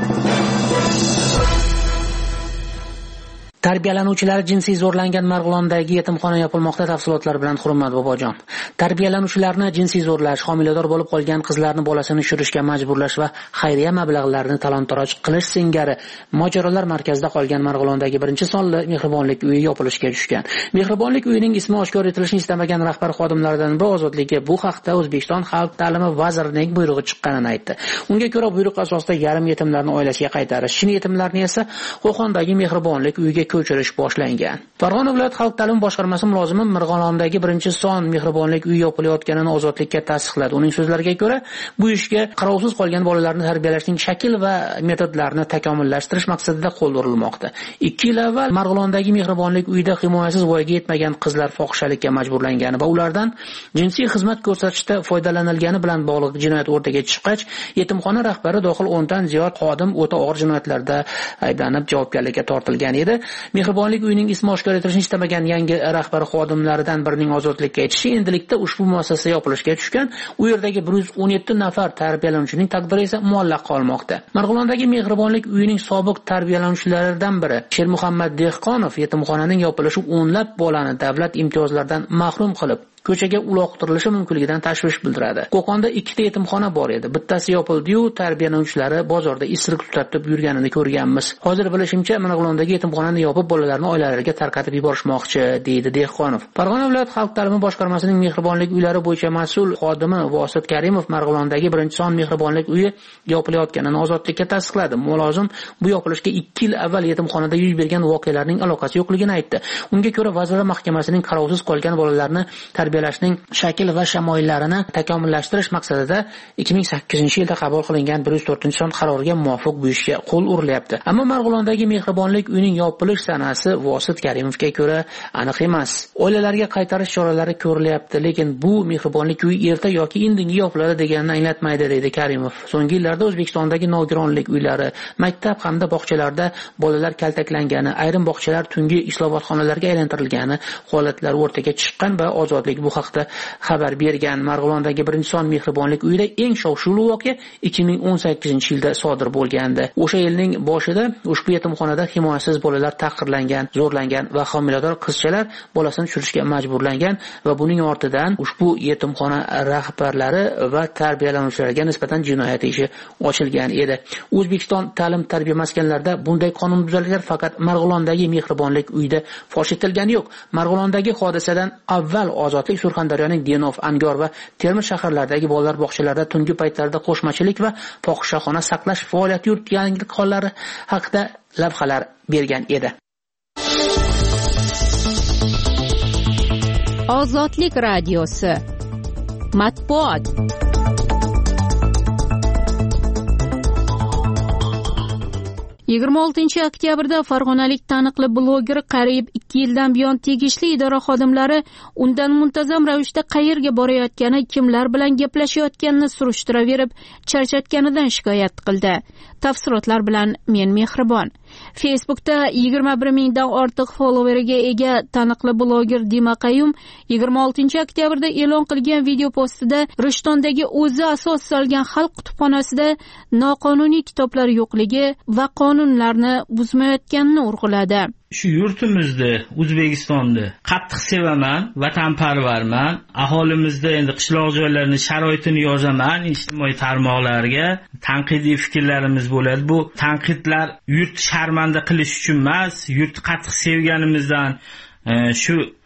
Tarbiyalanuvchilar jinsiy zo'rlangan Marg'ilondagi yetimxona yopilmoqda. Tafsilotlar bilan Hurmat Bobojon. Tarbiyalanuvchilarni jinsiy zo'rlash, homilador bo'lib qolgan qizlarni bolasini tushirishga majburlash va xayriya mablag'larini talon-taroj qilish singari mojarolar markazida qolgan Marg'ilondagi birinchi sonli mehribonlik uyi yopilishga tushgan. Mehribonlik uyining ismi oshkor etilishini istamagan rahbar xodimlaridan biri Ozodlikka bu haqda O'zbekiston Xalq ta'limi vazirining buyrug'i chiqqanini aytdi. Unga ko'ra, buyruq asosida yarim yetimlarni oilasiga qaytarish, chin yetimlarni esa Qo'qondagi mehribonlik uyiga ko'chirish boshlangan. Farg'ona viloyat xalq ta'limi boshqarmasi mulozimi Marg'ilondagi birinchi son mehribonlik uyi yopilayotganini Ozodlikka tasdiqladi. Uning so'zlariga ko'ra, bu ishga qarovsiz qolgan bolalarni tarbiyalashning shakl va metodlarini takomillashtirish maqsadida qo'l urilmoqda. 2 yil avval Marg'ilondagi mehribonlik uyida himoyasiz voyaga yetmagan qizlar fohishalikka majburlangani va ulardan jinsiy xizmat ko'rsatishda foydalanilgani bilan bog'liq jinoyat o'rtaga chiqqach, yetimxona rahbari dohil 10 dan ziyod xodim o'ta og'ir jinoyatlarda ayblanib javobgarlikka tortilgan edi. Mehribonlik uyining ismi oshkor etilishini istamagan yangi rahbar xodimlaridan birining Ozodlikka aytishi, endilikda ushbu muassasa yopilishga tushgan. U yerdagi 117 nafar tarbiyalanuvchining taqdiri esa muallaq qolmoqda. Marg'ilondagi mehribonlik uyining sobiq tarbiyalanuvchilaridan biri Shermuhammad Dehqonov yetimxonaning yopilishi o'nlab bolani davlat imtiyozlaridan mahrum qilib ko'chaga uloqtirilishi mumkinligidan tashvish bildiradi. Qo'qonda 2 ta yetimxona bor edi. Bittasi yopildi-yu, tarbiyalanuvchilari bozorda isiriq tutatib yurganini ko'rganmiz. Hozir bilishimcha, Marg'ilondagi yetimxonani yopib, bolalarni oilalariga tarqatib yuborishmoqchi, deydi Dehqonov. Farg'ona viloyat xalq ta'limi boshqarmasining mehribonlik uylari bo'yicha mas'ul xodimi Vosit Karimov Marg'ilondagi birinchi son mehribonlik uyi yopilayotganini Ozodlikka tasdiqladi. Mulozim bu yopilishga 2 yil avval yetimxonada yuz bergan voqealarning aloqasi yo'qligini aytdi. Unga ko'ra, Vazirlar Mahkamasining qarovsiz qolgan bolalarni tarbiyalashning shakl va shamoillarini takomillashtirish maqsadida 2008-yilda qabul qilingan 104-son qaroriga muvofiq bu ishga qo'l urilyapti. Ammo Marg'ilondagi mehribonlik uyining yopilish sanasi Vosit Karimovga ko'ra aniq emas. Oilalarga qaytarish choralari ko'rilyapti, lekin bu mehribonlik uyi erta yoki indinga yopiladi deganini anglatmaydi, deydi Karimov. So'nggi yillarda O'zbekistondagi nogironlik uylari, maktab hamda bog'chalarda bolalar kaltaklangani, ayrim bog'chalar tungi islohotxonalarga aylantirilgani holatlari o'rtaga chiqqan va Ozodlik bu haqda xabar bergan. Marg'ilondagi birinchi son mehribonlik uyida eng shov-shuvli voqea 2018-yilda sodir bo'lgandi. O'sha yilning boshida ushbu yetimxonada himoyasiz bolalar tahqirlangan, zo'rlangan va homilador qizchalar bolasini tushirishga majburlangan va buning ortidan ushbu yetimxona rahbarlari va tarbiyalanuvchilarga nisbatan jinoyat ishi ochilgan edi. O'zbekiston ta'lim-tarbiya maskanlarida bunday qonunbuzarliklar faqat Marg'ilondagi mehribonlik uyida fosh etilgani yo'q. Marg'ilondagi hodisadan avval Ozodlik Surxondaryoning Denov, Angor va Termiz shaharlaridagi bolalar bog'chalarida tungi paytlarda qo'shmachilik va fohishaxona saqlash faoliyati yuritganlik hollari haqida lavhalar bergan edi. Ozodlik radiosi. Matbuot. Yigirma 6 oktyabrda farg'onalik taniqli bloger qariyb 2 yildan buyon tegishli idora xodimlari undan muntazam ravishda qayerga borayotgani, kimlar bilan gaplashayotganini surishtiraverib, charchatganidan shikoyat qildi. Tafsilotlar bilan men Mehribon. Facebookda 21 mingdan ortiq followeriga ega taniqli bloger Dima Qayum 26 oktyabrda e'lon qilgan video postida Rishtondagi o'zi asos solgan xalq kutubxonasida noqonuniy kitoblar yo'qligi va qonunlarni buzmayotganini urg'uladi. Shu yurtimizda, O'zbekistonda qattiq sevaman, vatanparvarman. Aholimizda endi qishloq joylarning sharoitini yozaman, ijtimoiy tarmoqlarga tanqidiy fikrlarimiz bo'ladi. Bu tanqidlar yurt sharmanda qilish uchun emas, yurt qattiq sevganimizdan shu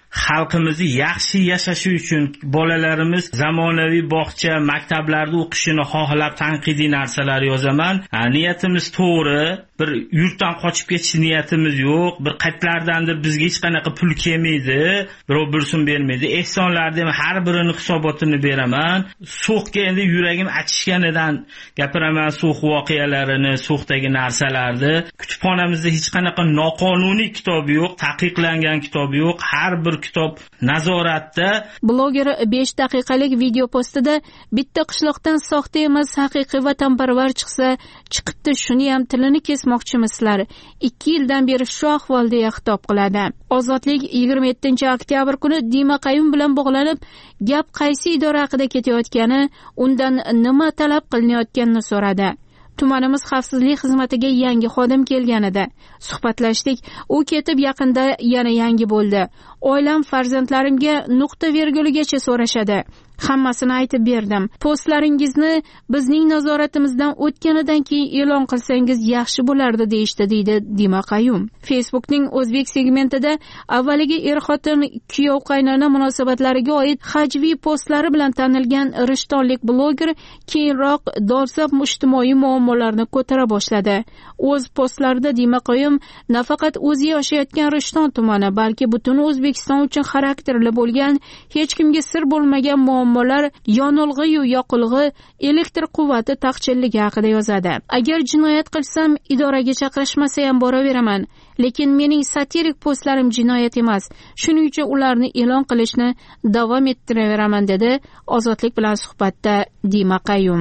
xalqimizni yaxshi yashashi uchun bolalarimiz zamonaviy bog'cha, maktablarda o'qishini xohlab tanqidiy narsalar yozaman. Niyatimiz to'g'ri, bir yurtdan qochib ketish niyatimiz yo'q. Bir qaytlardan bizga hech qanaqa pul kelmaydi, birov bir so'm bermaydi. Ehsonlarni ham har birini hisobotini beraman. So'qqa endi yuragim achishganidan gapiraman, so'q voqealarini, so'qdagi narsalarni. Kutubxonamizda hech qanaqa noqonuniy kitob yo'q, taqiqlangan kitob yo'q. Har bir kitob nazoratda. Bloger 5 daqiqalik video postida bitta qishloqdan soxta emas, haqiqiy vatanparvar chiqsa, chiqibdi, shuni ham tilini kesmoqchimisizlar. 2 yildan beri shu ahvolda xitob qiladi. Ozodlik 27-oktyabr kuni Dima Qayum bilan bog'lanib, gap qaysi idora haqida ketayotgani, undan nima talab qilinayotganini so'radi. Tumanimiz xavfsizlik xizmatiga yangi xodim kelgan edi. Suhbatlashdik. U ketib yaqinda yana yangi bo'ldi. Oilam, farzandlarimga nuqta virguligacha so'rashadi. Hammasini aytib berdim. Postlaringizni bizning nazoratimizdan o'tganidan keyin e'lon qilsangiz yaxshi bo'lardi deyishdi, deydi Dima Qayum. Facebookning o'zbek segmentida avvaliga er-xotin, kuyov qaynona munosabatlariga oid hajviy postlari bilan tanilgan rishtonlik bloger keyinroq dolzarb ijtimoiy muammolarni ko'tara boshladi. O'z postlarida Dima Qayum nafaqat o'zi yashayotgan Rishton tumani, balki butun O'zbekiston uchun xarakterli bo'lgan, hech kimga sir bo'lmagan muammolar, yonilg'i-yu yoqilg'i, elektr quvvati taqchilligi haqida yozadi. Agar jinoyat qilsam, idoraga chaqirishmasa ham boraveraman, lekin mening satirik postlarim jinoyat emas. Shuning uchun ularni e'lon qilishni davom ettiraveraman, dedi Ozodlik bilan suhbatda Dima Qayum.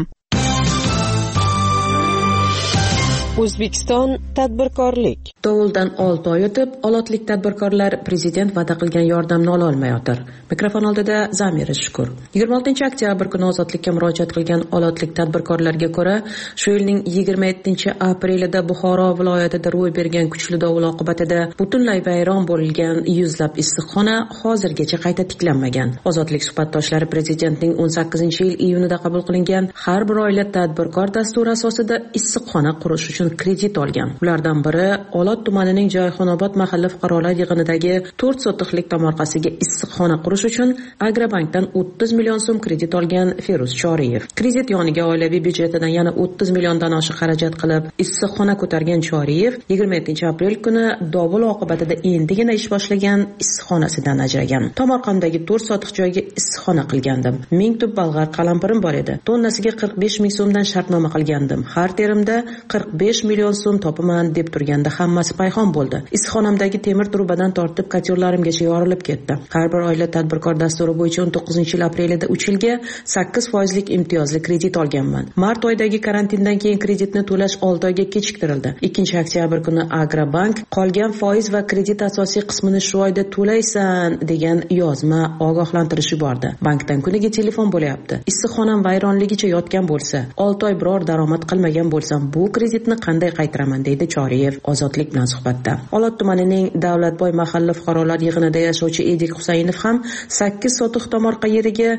O'zbekiston tadbirkorlik. Dovuldan 6 oy o'tib, olotlik tadbirkorlar prezident va'da qilgan yordamni ola olmayotir. Mikrofon oldida Zamira Shukur. 26-oktyabr kuni ozodlikka murojaat qilgan olotlik tadbirkorlarga ko'ra, shu yilning 27-aprelida Buxoro viloyatida ro'y bergan kuchli dovul oqibatida butunlay vayron bo'lgan yuzlab issiqxona hozirgacha qayta tiklanmagan. Ozodlik suhbatdoshlari prezidentning 18-yil iyunida qabul qilingan har bir oila tadbirkor dasturi asosida issiqxona qurish uchun kredit olgan. Ulardan biri Olot tumanining Joyxonobod mahalla fuqarolar yig'inidagi 4 sotixlik tomorqasiga issiqxona qurish uchun Agrobankdan 30 million so'm kredit olgan Feruz Choriyev. Kredit yoniga oilaviy byudjetidan yana 30 milliondan oshiq xarajat qilib issiqxona ko'targan Choriyev 27-aprel kuni dovul oqibatida endigina ish boshlagan issiqxonasidan ajragan. Tomorqamdagi 4 sotix joyga issiqxona qilgandim. 1000 tub balg'ar qalampirim bor edi. Tonnasiga 45 ming so'mdan shartnoma qilgandim. Har terimda 45 million so'm topaman deb turganda hammasi payhon bo'ldi. Issiqxonamdagi temir trubadan tortib katyollarimgacha yorilib ketdi. Har bir oila tadbirkor dasturi bo'yicha 19 aprelida 3 yilga 8% imtiyozli kredit olganman. Mart oyidagi karantindan keyin kreditni to'lash 6 oyga kechiktirildi. 2-oktyabr kuni Agrobank qolgan foiz va kredit asosiy qismini shu oyda to'laysan degan yozma ogohlantirish yubordi. Bankdan kuniga telefon bo'layapti. Issiqxonam vayronligicha yotgan bo'lsa, 6 oy biror daromad qilmagan bo'lsam, bu kreditni qanday qaytaraman, deydi Choriyev Ozodlik bilan suhbatda. Olot tumanining Davlatboy mahalla fuqarolar yig'inida yashovchi Edik Husaynov ham 8 sotix tomorqa yeriga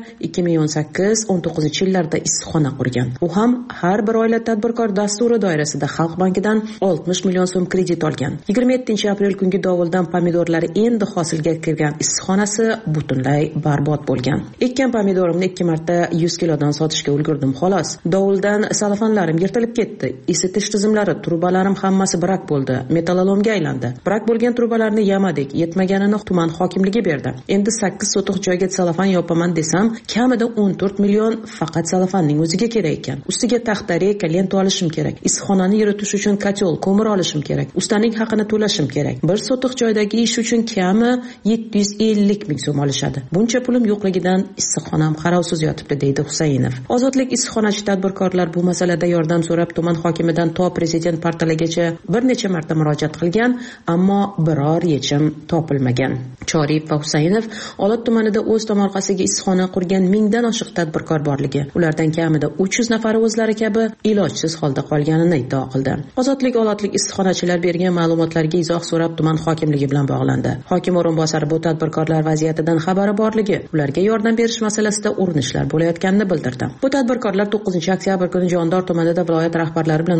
2018-19 yillarda issiqxona qurgan. U ham har bir oila tadbirkor dasturi doirasida Xalq bankidan 60 million so'm kredit olgan. 27-aprel kungi dovuldan pomidorlari endi hosilga kirgan issiqxonasi butunlay barbod bo'lgan. Ekkan pomidorimni 2 marta 100 kilodan sotishga ulgurdim xolos. Dovuldan salafanlarim yirtilib ketdi. Isitish tizimlari, trubalarim hammasi brak bo'ldi. Metallolomga aylandi. Brak bo'lgan trubalarni yamadik. Yetmaganini tuman hokimligi berdi. Endi 8 sotix joyga salafan yopaman desam, kamida 14 million faqat salafanning o'ziga kerak ekan. Ustiga taxta, reyka, lenta olishim kerak. Issiqxonani yuritish uchun kotyol, ko'mir olishim kerak. Ustaning haqini to'lashim kerak. Bir sotix joydagi ish uchun kami 750 ming so'm olishadi. Buncha pulim yo'qligidan issiqxonam qarovsiz yotibdi, deydi Husaynov. Ozodlik issiqxonachi tadbirkorlar bu masalada yordam so'rab tuman hokimidan to prezident portaligacha bir necha marta murojaat qilgan, ammo biror yechim topilmagan. Choriyev va Husaynov Olot tumanida o'z tomorqasiga issiqxona qurgan 1000 dan oshiq tadbirkor borligi, ulardan kamida 300 nafari o'zlari kabi ilojsiz holda qolganini iddao qildi. Ozodlik olotlik issiqxonachilar bergan ma'lumotlarga izoh so'rab tuman hokimligi bilan bog'landi. Hokim o'rinbosari bu tadbirkorlar vaziyatidan xabari borligi, ularga yordam berish masalasida urinishlar bo'layotganini bildirdi. Bu tadbirkorlar 9-oktyabr kuni Jondor tumanida viloyat rahbarlari bilan o'tkazilgan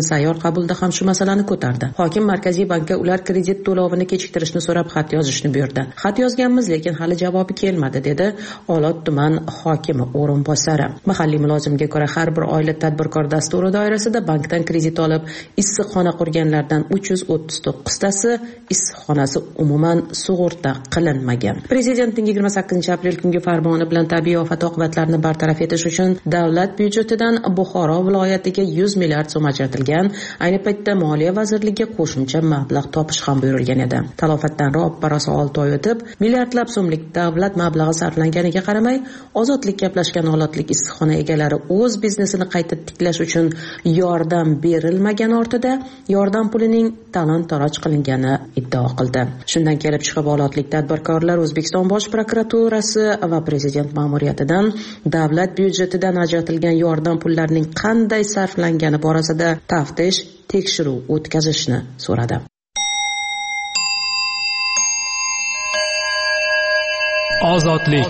o'tkazilgan sayyor qabulda ham shu masalani ko'tardi. Hokim Markaziy bankka ular kredit to'lovini kechiktirishni so'rab xat yozishni buyurdi. Xat yozganmiz, lekin hali javobi kelmadi, dedi Olot tuman hokimi o'rinbosari. Mahalliy mulozimga ko'ra, har bir oila tadbirkor dasturi doirasida bankdan kredit olib, issiqxona qurganlardan 339 tasi issiqxonasi umuman sug'urta qilinmagan. Prezidentning 28-aprel kungi farmoni bilan tabiiy ofat oqibatlarini bartaraf etish uchun davlat byudjetidan Buxoro viloyatiga 100 milliard so'm ajratilgan. Ayni paytda Moliya vazirligiga qo'shimcha mablag' topish ham buyurilgan edi. Talofatdan ro'paraso 6 oy o'tib, milliardlab so'mlik davlat mablag'i sarflanganiga qaramay, ozodlik gaplashgan holatlik issiqxona egalari o'z biznesini qayta tiklash uchun yordam berilmagan ortida yordam pulining talon-taroj qilingani iddao qildi. Shundan kelib chiqib, olotlik tadbirkorlar O'zbekiston Bosh prokuraturasi va prezident ma'muriyatidan davlat byudjetidan ajratilgan yordam pullarining qanday sarflangani borasida taftish, tekshiruv o'tkazishni so'radi. Ozodlik.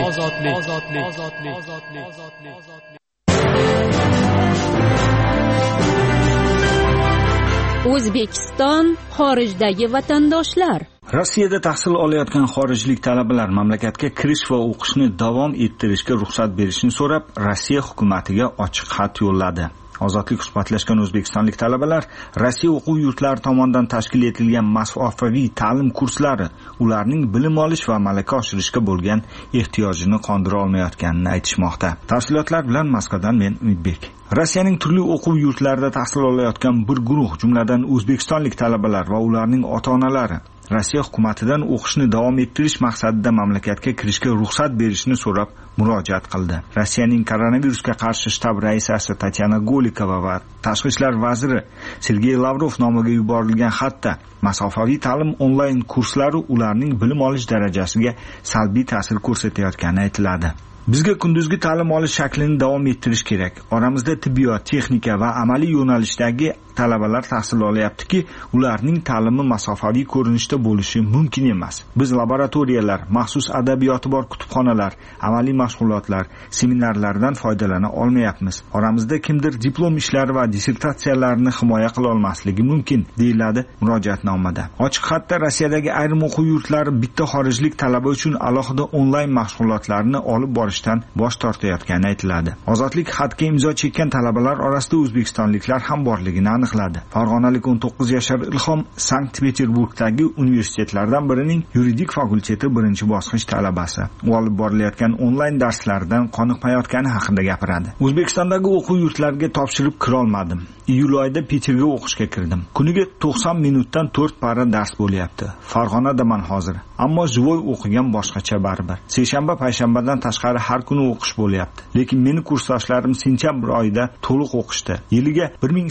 O'zbekiston xorijdagi vatandoshlar. Rossiyada tahsil olayotgan xorijlik talabalar mamlakatga kirish va o'qishni davom ettirishga ruxsat berishni so'rab, Rossiya hukumatiga ochiq xat yo'lladi. Ozodlik suhbatlashgan o'zbekistonlik talabalar Rossiya o'quv yurtlari tomonidan tashkil etilgan masofaviy ta'lim kurslari ularning bilim olish va malaka oshirishga bo'lgan ehtiyojini qondira olmayotganini aytishmoqda. Tafsilotlar bilan Moskvadan men Umidbek. Rossiyaning turli o'quv yurtlarida tahsil olayotgan bir guruh, jumladan o'zbekistonlik talabalar va ularning ota-onalari Rossiya hukumatidan o'qishni davom ettirish maqsadida mamlakatga kirishga ruxsat berishni so'rab murojaat qildi. Rossiyaning koronavirusga qarshi shtab raisasi Tatyana Golikova va tashqi ishlar vaziri Sergey Lavrov nomiga yuborilgan xatda masofaviy ta'lim onlayn kurslari ularning bilim olish darajasiga salbiy ta'sir ko'rsatayotgani aytiladi. Bizga kunduzgi ta'lim olish shaklini davom ettirish kerak. Oramizda tibbiyot, texnika va amaliy yo'nalishdagi talabalar tahsil olayaptiki, ularning ta'limi masofaviy ko'rinishda bo'lishi mumkin emas. Biz laboratoriyalar, maxsus adabiyoti bor kutubxonalar, amaliy mashg'ulotlar, seminarlardan foydalana olmayapmiz. Oramizda kimdir diplom ishlari va dissertatsiyalarini himoya qila olmasligi mumkin, deyiladi murojaatnomada. Ochiq xatda Rossiyadagi ayrim o'quv yurtlari bitta xorijlik talaba uchun alohida onlayn mashg'ulotlarni olib borishdan bosh tortayotgani aytiladi. Ozodlik xatga imzo chekkan talabalar orasida o'zbekistonliklar ham borligini aniqladi. Farg'onalik 19 yashar Ilhom Sankt-Peterburgdagi universitetlardan birining yuridik fakulteti birinchi bosqich talabasi. U olib borilayotgan onlayn darslardan qoniqmayotgani haqida gapiradi. O'zbekistondagi o'quv yurtlariga topshirib kira olmadim. Iyul oyida Peterga o'qishga kirdim. Kuniga 90 minutdan 4 para dars bo'lyapti. Farg'onadaman hozir. Ammo jivoy o'qigan boshqacha baribir. Seshanba, payshanbadan tashqari har kuni o'qish bo'lyapti. Lekin meni kursdoshlarim sentyabr oyida to'liq o'qishdi. Yiliga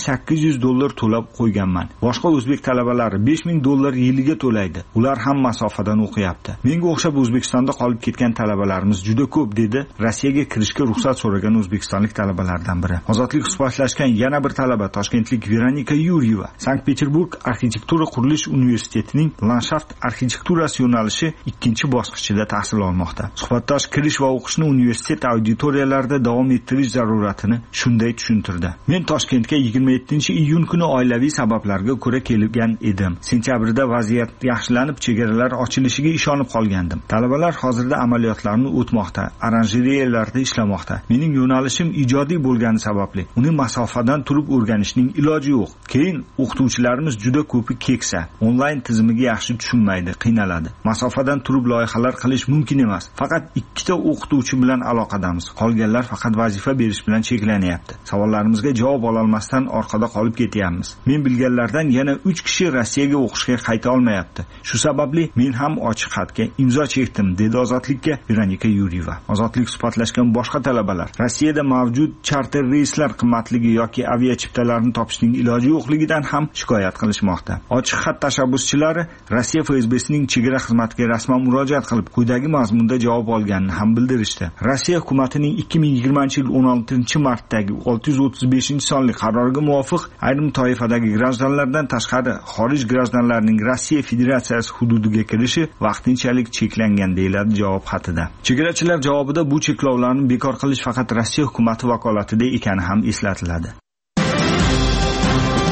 $1800 to'lab qo'yganman. Boshqa o'zbek talabalari $5000 yiliga to'laydi. Ular ham masofadan o'qiyapti. Menga o'xshab O'zbekistonda qolib ketgan talabalarimiz juda ko'p, dedi Rossiyaga kirishga ruxsat so'ragan o'zbekistonlik talabalardan biri. Ozodlik suhbatlashgan yana bir talaba Toshkentlik Veronika Yuryeva Sankt-Peterburg arxitektura qurilish universitetining landshaft arxitekturasi yo'nalishi 2-bosqichida tahsil olmoqda. Suhbatdosh kirish va o'qishni universitet auditoriyalarida davom ettirish zaruratini shunday tushuntirdi. Men Toshkentga 27-iyun kuni oilaviy sabablarga ko'ra kelgan edim. Sentyabrda vaziyat yaxshilanib, chegaralar ochilishiga ishonib qolgandim. Talabalar hozirda amaliyotlarni o'tmoqda, oranjereyalarda ishlamoqda. Mening yo'nalishim ijodiy bo'lgani sababli uni masofadan turib o'rganishning iloji yo'q. Keyin o'qituvchilarimiz juda ko'pi keksa, onlayn tizimiga yaxshi tushunmaydi, qiynaladi. Masofadan turib loyihalar qilish mumkin emas. Faqat 2 ta o'qituvchi bilan aloqadamiz. Qolganlar faqat vazifa berish bilan cheklanyapti. Savollarimizga javob ola olmasdan orqada qolib ketyapmiz. Men bilganlardan yana 3 kishi Rossiyaga o'qishga qayta olmayapti. Shu sababli men ham ochiq xatga imzo chekdim, dedi Ozodlikka Veronika Yuryeva. Ozodlik suhbatlashgan boshqa talabalar Rossiyada mavjud charter reyslar qimmatligi yoki avia chiptalarni topishning iloji yo'qligidan ham shikoyat qilishmoqda. Ochiq xat tashabbuschilari Rossiya FSBsining chegara xizmatiga rasman murojaat qilib, quyidagi mazmunda javob olganini ham bildirishdi. Rossiya hukumatining 2020-yil 16-martdagi 635-sonli qaroriga muvofiq ayrim toifadagi grajdanlardan tashqari xorij grajdanlarining Rossiya Federatsiyasi hududiga kirishi vaqtinchalik cheklangan, deyiladi javob xatida. Chegarachilar javobida bu cheklovlarni bekor qilish faqat Rossiya hukumati vakolatida ekani ham eslatiladi.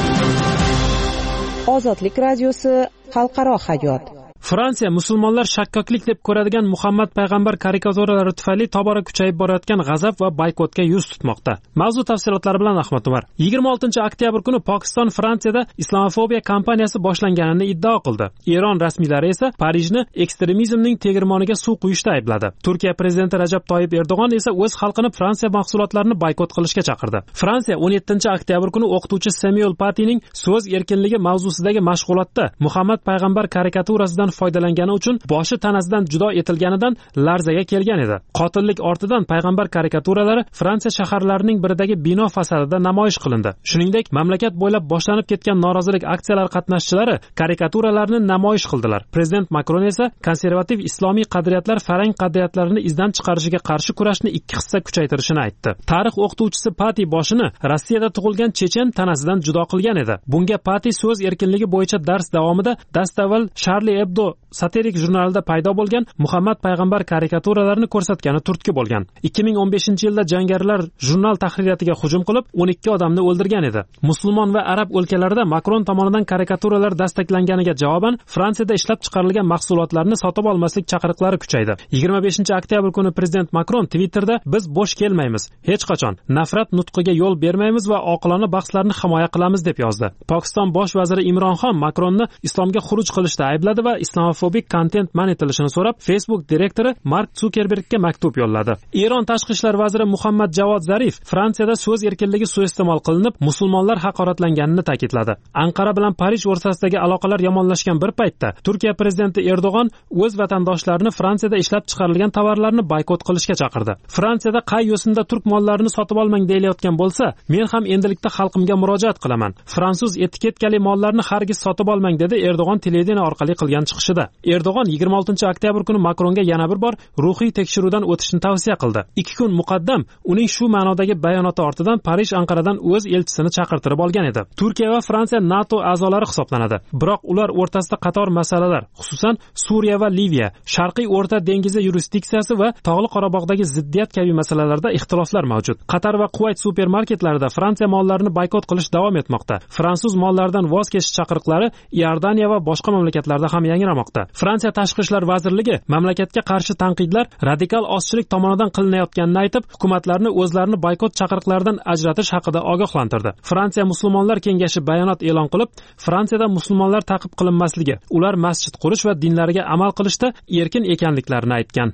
Ozodlik radiosi xalqaro hayot. Fransiya musulmonlar shakkoklik deb ko'radigan Muhammad payg'ambar karikaturalari tufayli tobora kuchayib borayotgan g'azab va boykotga yuz tutmoqda. Mavzu tafsilotlari bilan Ahmad Umar. 26-oktyabr kuni Pokiston Fransiyada islomofobiya kampaniyasi boshlanganini iddao qildi. Eron rasmiylari esa Parijni ekstremizmning tegirmoniga suv quyishda aybladi. Turkiya prezidenti Rajab Toyyib Erdo'g'on esa o'z xalqini Fransiya mahsulotlarini boykot qilishga chaqirdi. Fransiya 17-oktyabr kuni o'qituvchi Samuel Patining so'z erkinligi mavzusidagi mashg'ulotda Muhammad payg'ambar karikaturasidan foydalangani uchun boshi tanasidan judo etilganidan larzaga kelgan edi. Qotillik ortidan payg'ambar karikaturalari Fransiya shaharlarining biridagi bino fasadida namoyish qilindi. Shuningdek, mamlakat bo'ylab boshlanib ketgan norozilik aksiyalari qatnashchilari karikaturalarni namoyish qildilar. Prezident Makron esa konservativ islomiy qadriyatlar farang qadriyatlarini izdan chiqarishiga qarshi kurashni ikki hissa kuchaytirishini aytdi. Tarix o'qituvchisi Pati boshini Rossiyada tug'ilgan chechen tanasidan judo qilgan edi. Bunga Pati so'z erkinligi bo'yicha dars davomida dastavval Charlie Hebdo satirik jurnalida paydo bo'lgan Muhammad payg'ambar karikaturalarini ko'rsatgani turtki bo'lgan. 2015-yilda jangarilar jurnal tahririyatiga hujum qilib 12 odamni o'ldirgan edi. Musulmon va arab o'lkalarida Makron tomonidan karikaturalar dastaklanganiga javoban Fransiyada ishlab chiqarilgan mahsulotlarni sotib olmaslik chaqiriqlari kuchaydi. 25-oktyabr kuni prezident Makron Twitterda biz bo'sh kelmaymiz, hech qachon nafrat nutqiga yo'l bermaymiz va oqilona bahslarni himoya qilamiz deb yozdi. Pokiston bosh vaziri Imron Xon Makronni islomga xuruj qilishda aybladi va islamofobik kontent man etilishini so'rab Facebook direktori Mark Zukerbergga maktub yo'lladi. Eron tashqi ishlar vaziri Muhammad Javod Zarif Fransiyada so'z erkinligi suiiste'mol qilinib, musulmonlar haqoratlanganini ta'kidladi. Anqara bilan Parij o'rtasidagi aloqalar yomonlashgan bir paytda Turkiya prezidenti Erdo'g'on o'z vatandoshlarini Fransiyada ishlab chiqarilgan tovarlarni boykot qilishga chaqirdi. Fransiyada qay yo'sinda turk mollarini sotib olmang deyilayotgan bo'lsa, men ham endilikda xalqimga murojaat qilaman. Fransuz etiketkali mollarni hargiz sotib olmang dedi Erdo'g'on televideniya orqali qilgan chiqishida. Erdo'g'on 26-oktyabr kuni Makronga yana bir bor ruhiy tekshiruvdan o'tishni tavsiya qildi. 2 kun muqaddam uning shu ma'nodagi bayonoti ortidan Parij Anqaradan o'z elchisini chaqirtirib olgan edi. Turkiya va Fransiya NATO a'zolari hisoblanadi. Biroq ular o'rtasida qator masalalar, xususan Suriya va Liviya, Sharqiy O'rta dengizi yurisdiksiyasi va Tog'li Qorabog'dagi ziddiyat kabi masalalarda ixtiloflar mavjud. Qatar va Kuvayt supermarketlarida Fransiya mollarini boykot qilish davom etmoqda. Fransuz mollaridan voz kechish chaqiriqlari Iordaniya va boshqa mamlakatlarda ham yangramoqda. Fransiya tashqi ishlar vazirligi mamlakatga qarshi tanqidlar radikal ozchilik tomonidan qilinayotganini aytib, hukumatlarni o'zlarini boykot chaqiriqlaridan ajratish haqida ogohlantirdi. Fransiya musulmonlar kengashi bayonot e'lon qilib, Fransiyada musulmonlar ta'qib qilinmasligi, ular masjid qurish va dinlariga amal qilishda erkin ekanliklarini aytgan.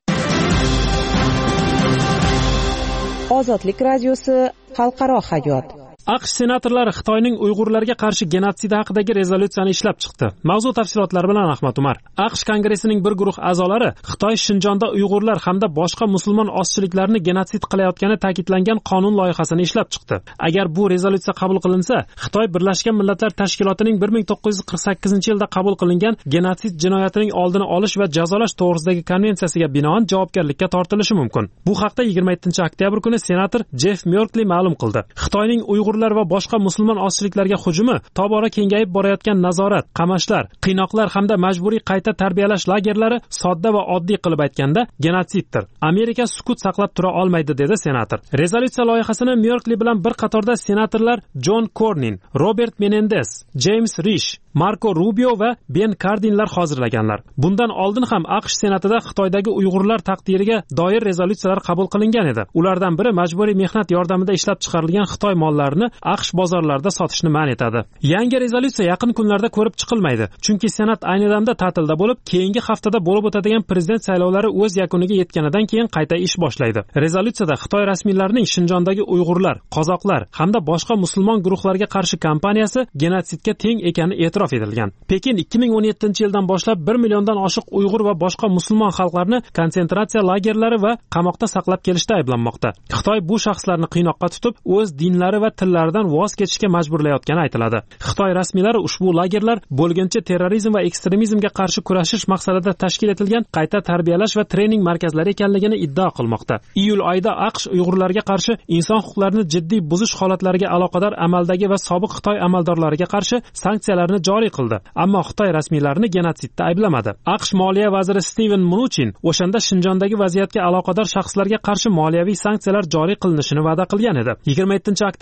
Ozodlik radiosi xalqaro hayot. AQSh senatorlari Xitoyning Uyg'urlarga qarshi genotsidi haqidagi rezolyutsiyani ishlab chiqdi. Mavzu tafsilotlari bilan Ahmad Umar. AQSh kongressining bir guruh a'zolari Xitoy Shinjonda Uyg'urlar hamda boshqa musulmon ozchiliklarni genotsid qilayotgani ta'kidlangan qonun loyihasini ishlab chiqdi. Agar bu rezolyutsiya qabul qilinsa, Xitoy Birlashgan Millatlar Tashkilotining 1948-yilda qabul qilingan genotsid jinoyatining oldini olish va jazolash to'g'risidagi konvensiyasiga binoan javobgarlikka tortilishi mumkin. Bu haqda 27-oktyabr kuni senator Jeff Merkley ma'lum qildi. Xitoyning Uyg'ur va boshqa musulmon ozchiliklarga hujumi tobora kengayib borayotgan nazorat, qamashlar, qiynoqlar hamda majburiy qayta tarbiyalash lagerlari sodda va oddiy qilib aytganda genotsiddir. Amerika sukut saqlab tura olmaydi dedi senator. Rezolyutsiya loyihasini Merkley bilan bir qatorda senatorlar John Cornyn, Robert Menendez, James Risch, Marco Rubio va Ben Cardinlar hozirlaganlar. Bundan oldin ham AQSh senatida Xitoydagi Uyg'urlar taqdiriga doir rezolyutsiyalar qabul qilingan edi. Ulardan biri majburiy mehnat yordamida ishlab chiqarilgan Xitoy mollarini AQSh bozorlarida sotishni man etadi. Yangi rezolyutsiya yaqin kunlarda ko'rib chiqilmaydi, chunki senat ayni damda ta'tilda bo'lib, keyingi haftada bo'lib o'tadigan prezident saylovlari o'z yakuniga yetganidan keyin qayta ish boshlaydi. Rezolyutsiyada Xitoy rasmiylarining Shinjondagi Uyg'urlar, qozoqlar hamda boshqa musulmon guruhlarga qarshi kampaniyasi genotsidga teng ekani e'tirof etilgan. Pekin 2017-yildan boshlab 1 milliondan oshiq Uyg'ur va boshqa musulmon xalqlarni konsentratsiya lagerlari va qamoqda saqlab kelishda ayblanmoqda. Xitoy bu shaxslarni qiynoqqa tutib, o'z dinlari va tillaridan voz kechishga majburlayotgani aytiladi. Xitoy rasmiylari ushbu lagerlar bo'lgancha terrorizm va ekstremizmga qarshi kurashish maqsadida tashkil etilgan qayta tarbiyalash va trening markazlari ekanligini iddao qilmoqda. Iyul oyida AQSh Uyg'urlarga qarshi inson huquqlarini jiddiy buzish holatlariga aloqador amaldagi va sobiq Xitoy amaldorlariga qarshi sanksiyalarni joriy qildi. Ammo Xitoy rasmiylarini genotsidda ayblamadi. AQSh moliya vaziri Steven Mnuchin o'shanda Shinjondagi vaziyatga aloqador shaxslarga qarshi moliyaviy sanksiyalar joriy qilinishini va'da qilgan edi. 27-oktyabr kuni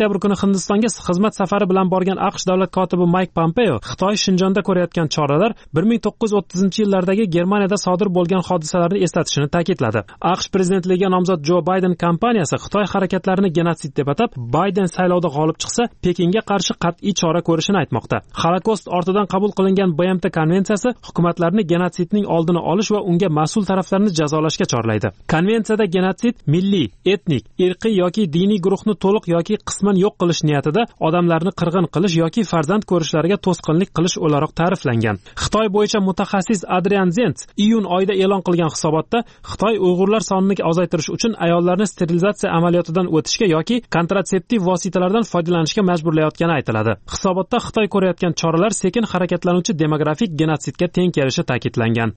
Hindistonga xizmat safari bilan borgan AQSh davlat kotibi Mayk Pompeo Xitoy Shinjonda ko'rayotgan choralar 1930-yillardagi Germaniyada sodir bo'lgan hodisalarni eslatishini ta'kidladi. AQSh prezidentligiga nomzod Jo Bayden kompaniyasi Xitoy harakatlarini genotsid deb atab, Bayden saylovda g'olib chiqsa, Pekinga qarshi qat'iy chora ko'rishini aytmoqda. Holokost ortidan qabul qilingan BMT konvensiyasi hukumatlarni genotsidning oldini olish va unga mas'ul taraflarni jazolashga chorlaydi. Konvensiyada genotsid milliy, etnik, irqiy yoki diniy guruhni to'liq yoki qisman yo'q qilish niyatida odamlarni qirg'in qilish yoki farzand ko'rishlariga to'sqinlik qilish o'laroq ta'riflangan. Xitoy bo'yicha mutaxassis Adrian Zenz iyun oyida e'lon qilgan hisobotda Xitoy Uyg'urlar sonini ozaytirish uchun ayollarni sterilizatsiya amaliyotidan o'tishga yoki kontratseptiv vositalardan foydalanishga majburlayotgani aytiladi. Hisobotda Xitoy ko'rayotgan choralar sekin harakatlanuvchi demografik genotsidga teng kelishi ta'kidlangan.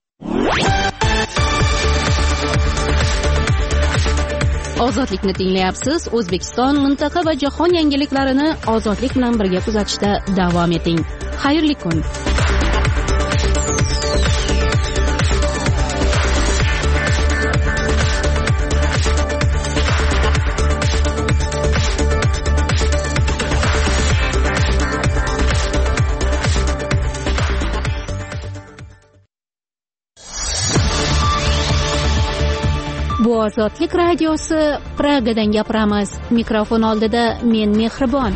Ozodlikni tinglayapsiz. O'zbekiston, mintaqa va jahon yangiliklarini ozodlik bilan birga kuzatishda davom eting. Xayrli kun. Bu Ozodlik radiosi, Pragadan gapiramiz. Mikrofon oldida men Mehribon.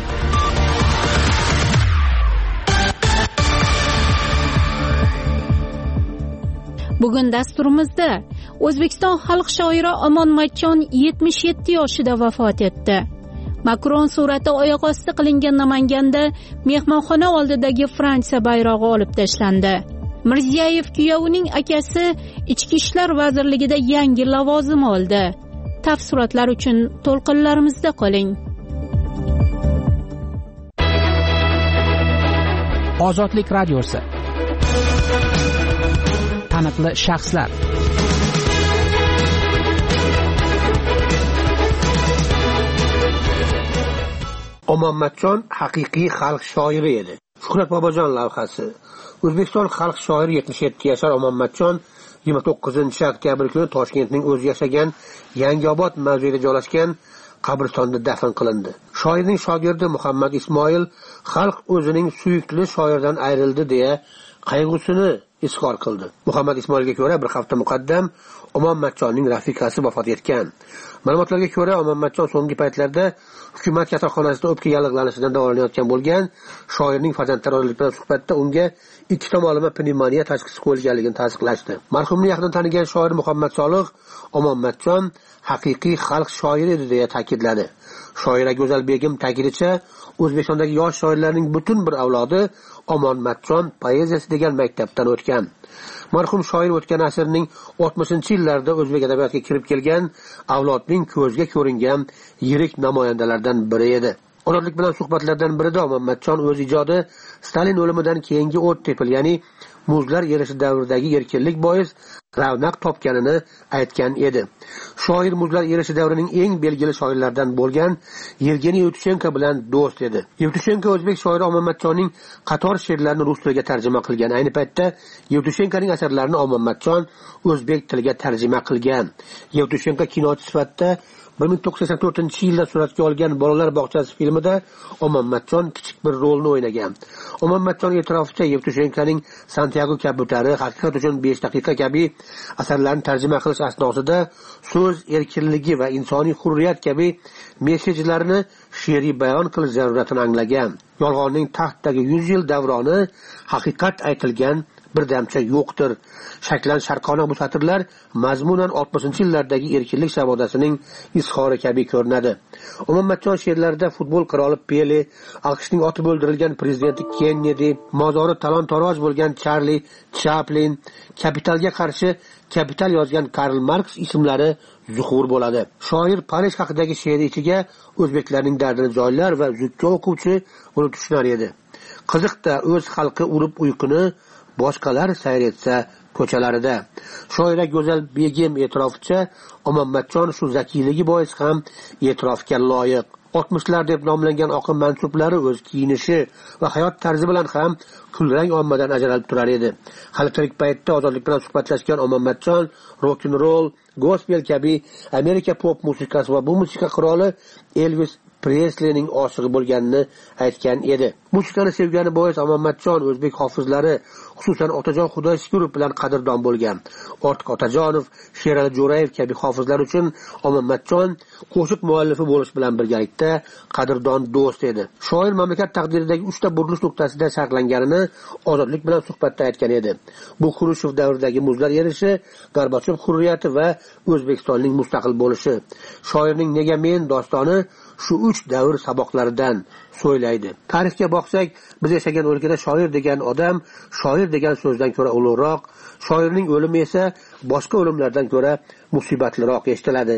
Bugun dasturimizda O'zbekiston xalq shoiri Omon Matchon 77 yoshida vafot etdi. Makron surati oyoq osti qilingan Namanganda mehmonxona oldidagi Fransiya bayrog'i olib tashlandi. Mirziyoyev kuyovining akasi Ichki ishlar vazirligida yangi lavozim oldi. Tafsilotlar uchun to'lqinlarimizda qoling. Ozodlik radiosi. Taniqli shaxslar. Omon Matchon haqiqiy xalq shoiri edi. Shuhrat Bobojon lavhasi. O'zbekiston xalq shoiri 77 yashar Omon Matchon 29-oktyabr kuni Toshkentning o'zi yashagan Yangiobod mavzeida joylashgan qabristonda dafn qilindi. Shoirning shogirdi Muhammad Ismoil xalq o'zining suyukli shoirdan ayrildi deya qayg'usini izhor qildi. Muhammad Ismoilga ko'ra bir hafta muqaddam Omon Matchonning rafiqasi vafot etgan. Ma'lumotlarga ko'ra Omon Matchon so'nggi paytlarda hukumat kasalxonasida o'pka yallig'lanishidan davolanayotgan bo'lgan. Shoirning farzandlari orasida bilan suhbatda unga 2 tomonlama pnevmoniya tashxisi qo'yilganligini tasdiqlashdi. Marhumni yaqindan tanigan shoir Muhammad Solih Omon Matchon haqiqiy xalq shoiri edi deya ta'kidladi. Shoira Go'zal Begim ta'kidlashi, O'zbekistondagi yosh shoirlarning butun bir avlodi Omon Matchon poeziyasi degan maktabdan o'tgan. Marhum shoir o'tgan asrning 60-yillarida o'zbek adabiyotiga kirib kelgan avlodning ko'zga ko'ringan yirik namoyandalaridan biri edi. Ozodlik bilan suhbatlardan birida Omon Matchon o'z ijodi Stalin o'limidan keyingi o't-tepil, ya'ni muzlar erishi davridagi erkinlik bois ravnaq topganini aytgan edi. Shoir muzlar erishi davrining eng belgili shoirlaridan bo'lgan Yevgeniy Yevtushenko bilan do'st edi. Yevtushenko o'zbek shoiri Omon Matchonning qator she'rlarini rus tiliga tarjima qilgan. Ayni paytda Yevtushenkoning asarlarini Omon Matchon o'zbek tiliga tarjima qilgan. Yevtushenko kinochi sifatida 1984-yilda suratga olgan Bolalar bog'chasi filmida Omon Matchon kichik bir rolni o'ynagan. Omon Matchon e'tiroficha Yevtushenkoning Santiago kabutari, Haqiqat uchun 5 daqiqa kabi asarlarni tarjima qilish asnosida so'z erkinligi va insoniy hurriyat kabi mesajlarni she'riy bayon qilish zaruratini anglagan. Yolg'onning taxtdagi 100 yil davroni, haqiqat aytilgan birdamcha yo'qdir. Shaklan sharqona bu satrlar mazmunan 60-yillardagi erkinlik savodasining izhori kabi ko'rinadi. Omon Matchon she'rlarida futbol qiroli Pele, AQShning otib o'ldirilgan prezidenti Kennedy, mozori talon-taroj bo'lgan Charlie Chaplin, kapitalga qarshi kapital yozgan Karl Marx ismlari zuhur bo'ladi. Shoir Parij haqidagi she'ri ichiga o'zbeklarning dardini joylar va zukko o'quvchi uni tushunar edi. Qiziqda o'z xalqi urib uyquni, boshqalar sayr etsa ko'chalarida. Shoira Go'zal Begim e'tiroficha Omon Matchon shu zakiyligi bois ham e'tirofga loyiq. 60lar deb nomlangan oqim mansublari o'z kiyinishi va hayot tarzi bilan ham kulrang ommadan ajralib turar edi. Hali tirik paytda ozodlik bilan suhbatlashgan Omon Matchon rock and roll, gospel kabi Amerika pop musiqasi va bu musiqa qiroli Elvis Preslining oshig'i bo'lganini aytgan edi. Musiqani sevgani bois Omonmatjon o'zbek hofizlari, xususan Otajon Xudoyshukurov bilan qadrdon bo'lgan. Ortiq Otajonov, Sherali Jo'rayev kabi hofizlar uchun Omonmatjon qo'shiq muallifi bo'lish bilan birgalikda qadrdon do'st edi. Shoir mamlakat taqdiridagi 3 ta burilish nuqtasida saqlanganini Ozodlik bilan suhbatda aytgan edi. Bu Xrushchev davridagi muzlar erishi, Gorbachov hurriyati va O'zbekistonning mustaqil bo'lishi. Shoirning Nega men dostoni shu 3 davr saboqlaridan so'ylaydi. Tarixga boqsak, biz yashagan o'lkada shoir degan odam shoir degan so'zdan ko'ra ulug'roq, shoirning o'limi esa boshqa o'limlardan ko'ra musibatliroq eshitiladi.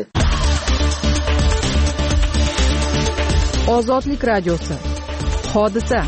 Ozodlik radiosi. Hodisa.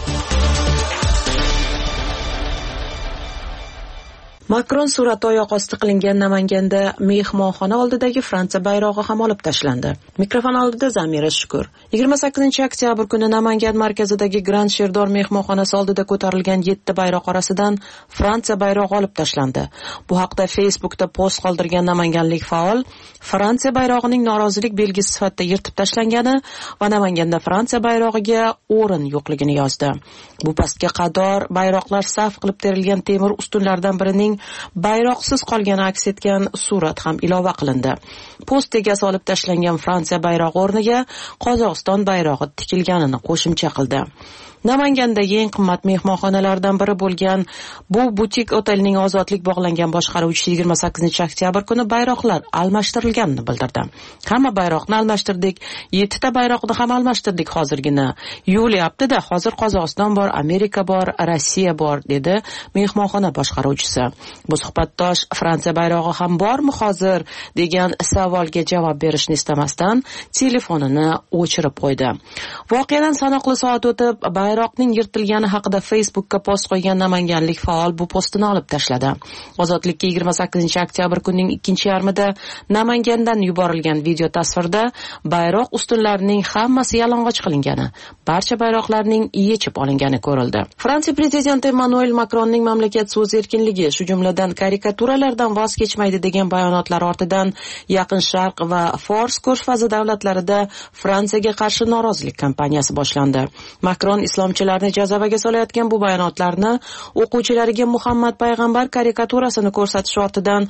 Makron surati oyoq osti qilingan Namanganda mehmonxona oldidagi Fransiya bayrog'i ham olib tashlandi. Mikrofon oldida Zamira Shukur. 28-oktyabr kuni Namangan markazidagi Grand Sherdor mehmonxonasi oldida ko'tarilgan 7 bayroq orasidan Fransiya bayrog'i olib tashlandi. Bu haqda Facebookda post qoldirgan namanganlik faol Fransiya bayrog'ining norozilik belgisi sifatida yirtib tashlangani va Namanganda Fransiya bayrog'iga o'rin yo'qligini yozdi. Bu pastga qadar bayroqlar saf qilib terilgan temir ustunlardan birining bayroqsiz qolgani aks etgan surat ham ilova qilindi. Post egasi olib tashlangan Fransiya bayrog'i o'rniga Qozog'iston bayrog'i tikilganini qo'shimcha qildi. Namangandagi eng qimmat mehmonxonalardan biri bo'lgan bu butik otelning Ozodlik bog'langan boshqaruvchisi 28-oktyabr kuni bayroqlar almashtirilganini bildirdi. Hamma bayroqni almashtirdik, 7 ta bayroqni ham almashtirdik hozirgina. Yulyapti-da, hozir Qozog'iston bor, Amerika bor, Rossiya bor, dedi mehmonxona boshqaruvchisi. Bu suhbatdosh Fransiya bayrog'i ham bormi hozir degan savolga javob berishni istamasdan telefonini o'chirib qo'ydi. Voqeadan sanoqli soat o'tib bayroqning yirtilgani haqida Facebookka post qo'ygan namanganlik faol bu postini olib tashladi. Ozodlikka 28-oktyabr kunning 2-yarmida Namangandan yuborilgan video tasvirda bayroq ustunlarining hammasi yalang'och qilingani, barcha bayroqlarning yechib olingani ko'rildi. Fransiya prezidenti Emmanuel Makronning mamlakat so'z erkinligi, shu jumladan karikaturalardan voz kechmaydi degan bayonotlari ortidan Yaqin Sharq va Fors ko'rfazi davlatlarida Fransiyaga qarshi norozilik kampaniyasi boshlandi. Makron islomchilarni jazavaga solayotgan bu bayonotlarni o'quvchilariga Muhammad payg'ambar karikaturasini ko'rsatish ortidan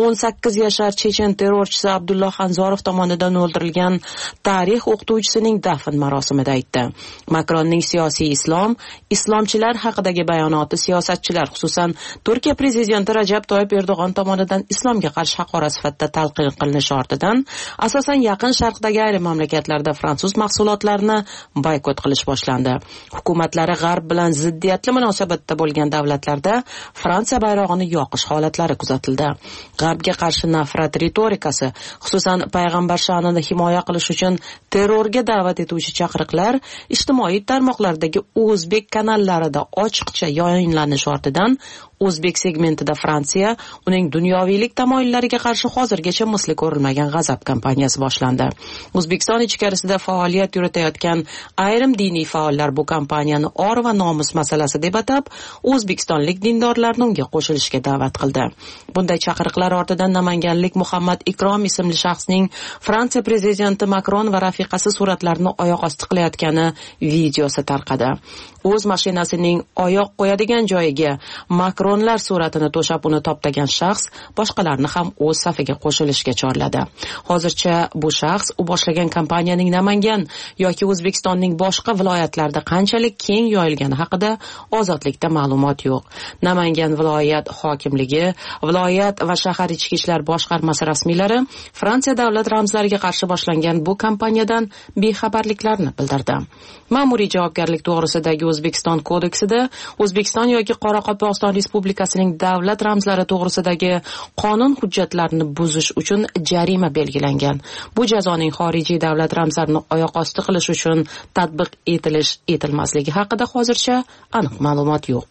18 yashar chechen terrorchisi Abdulloh Xanzorov tomonidan o'ldirilgan tarix o'qituvchisining dafn marosimida aytdi. Makronning siyosiy islom, islomchilar haqidagi bayonoti siyosatchilar, xususan Turkiya prezidenti Rajab Toyyib Erdo'g'on tomonidan islomga qarshi haqorat sifatida talqin qilinishi ortidan asosan Yaqin Sharqdagi ayrim mamlakatlarda fransuz mahsulotlarini boykot qilish boshlandi. Hukumatlari G'arb bilan ziddiyatli munosabatda bo'lgan davlatlarda Fransiya bayrog'ini yoqish holatlari kuzatildi. G'arbga qarshi nafrat ritorikasi, xususan payg'ambar sha'nini himoya qilish uchun terrorga da'vat etuvchi chaqiriqlar ijtimoiy tarmoqlardagi o'zbek kanallarida ochiqcha yayinlanish ortidan o'zbek segmentida Fransiya uning dunyoviylik tamoyillariga qarshi hozirgacha misli ko'rilmagan g'azab kampaniyasi boshlandi. O'zbekiston ichkarisida faoliyat yuritayotgan ayrim diniy faollar bu kampaniyani or va nomus masalasi deb atab, o'zbekistonlik dindorlarni unga qo'shilishga da'vat qildi. Bunday chaqiriqlar ortidan namanganlik Muhammad Ikrom ismli shaxsning Fransiya prezidenti Makron va rafiqasi suratlarini oyoq osti qilayotgani videosi tarqadi. O'z mashinasining oyoq qo'yadigan joyiga Makronlar suratini to'shab uni toptagan shaxs boshqalarni ham o'z safiga qo'shilishga chorladi. Hozircha bu shaxs u boshlagan kompaniyaning Namangan yoki O'zbekistonning boshqa viloyatlarida qanchalik keng yoyilgani haqida Ozodlikda ma'lumot yo'q. Namangan viloyat hokimligi, viloyat va shahar ichki ishlar boshqarmasi rasmiylari Fransiya davlat ramzlariga qarshi boshlangan bu kampaniyadan bexabarliklarini bildirdi. Ma'muriy javobgarlik to'g'risidagi O'zbekiston kodeksida O'zbekiston yoki Qoraqalpog'iston Respublikasining davlat ramzlari to'g'risidagi qonun hujjatlarini buzish uchun jarima belgilangan. Bu jazoning xorijiy davlat ramzlarini oyoq osti qilish uchun tatbiq etilmasligi haqida hozircha aniq ma'lumot yo'q.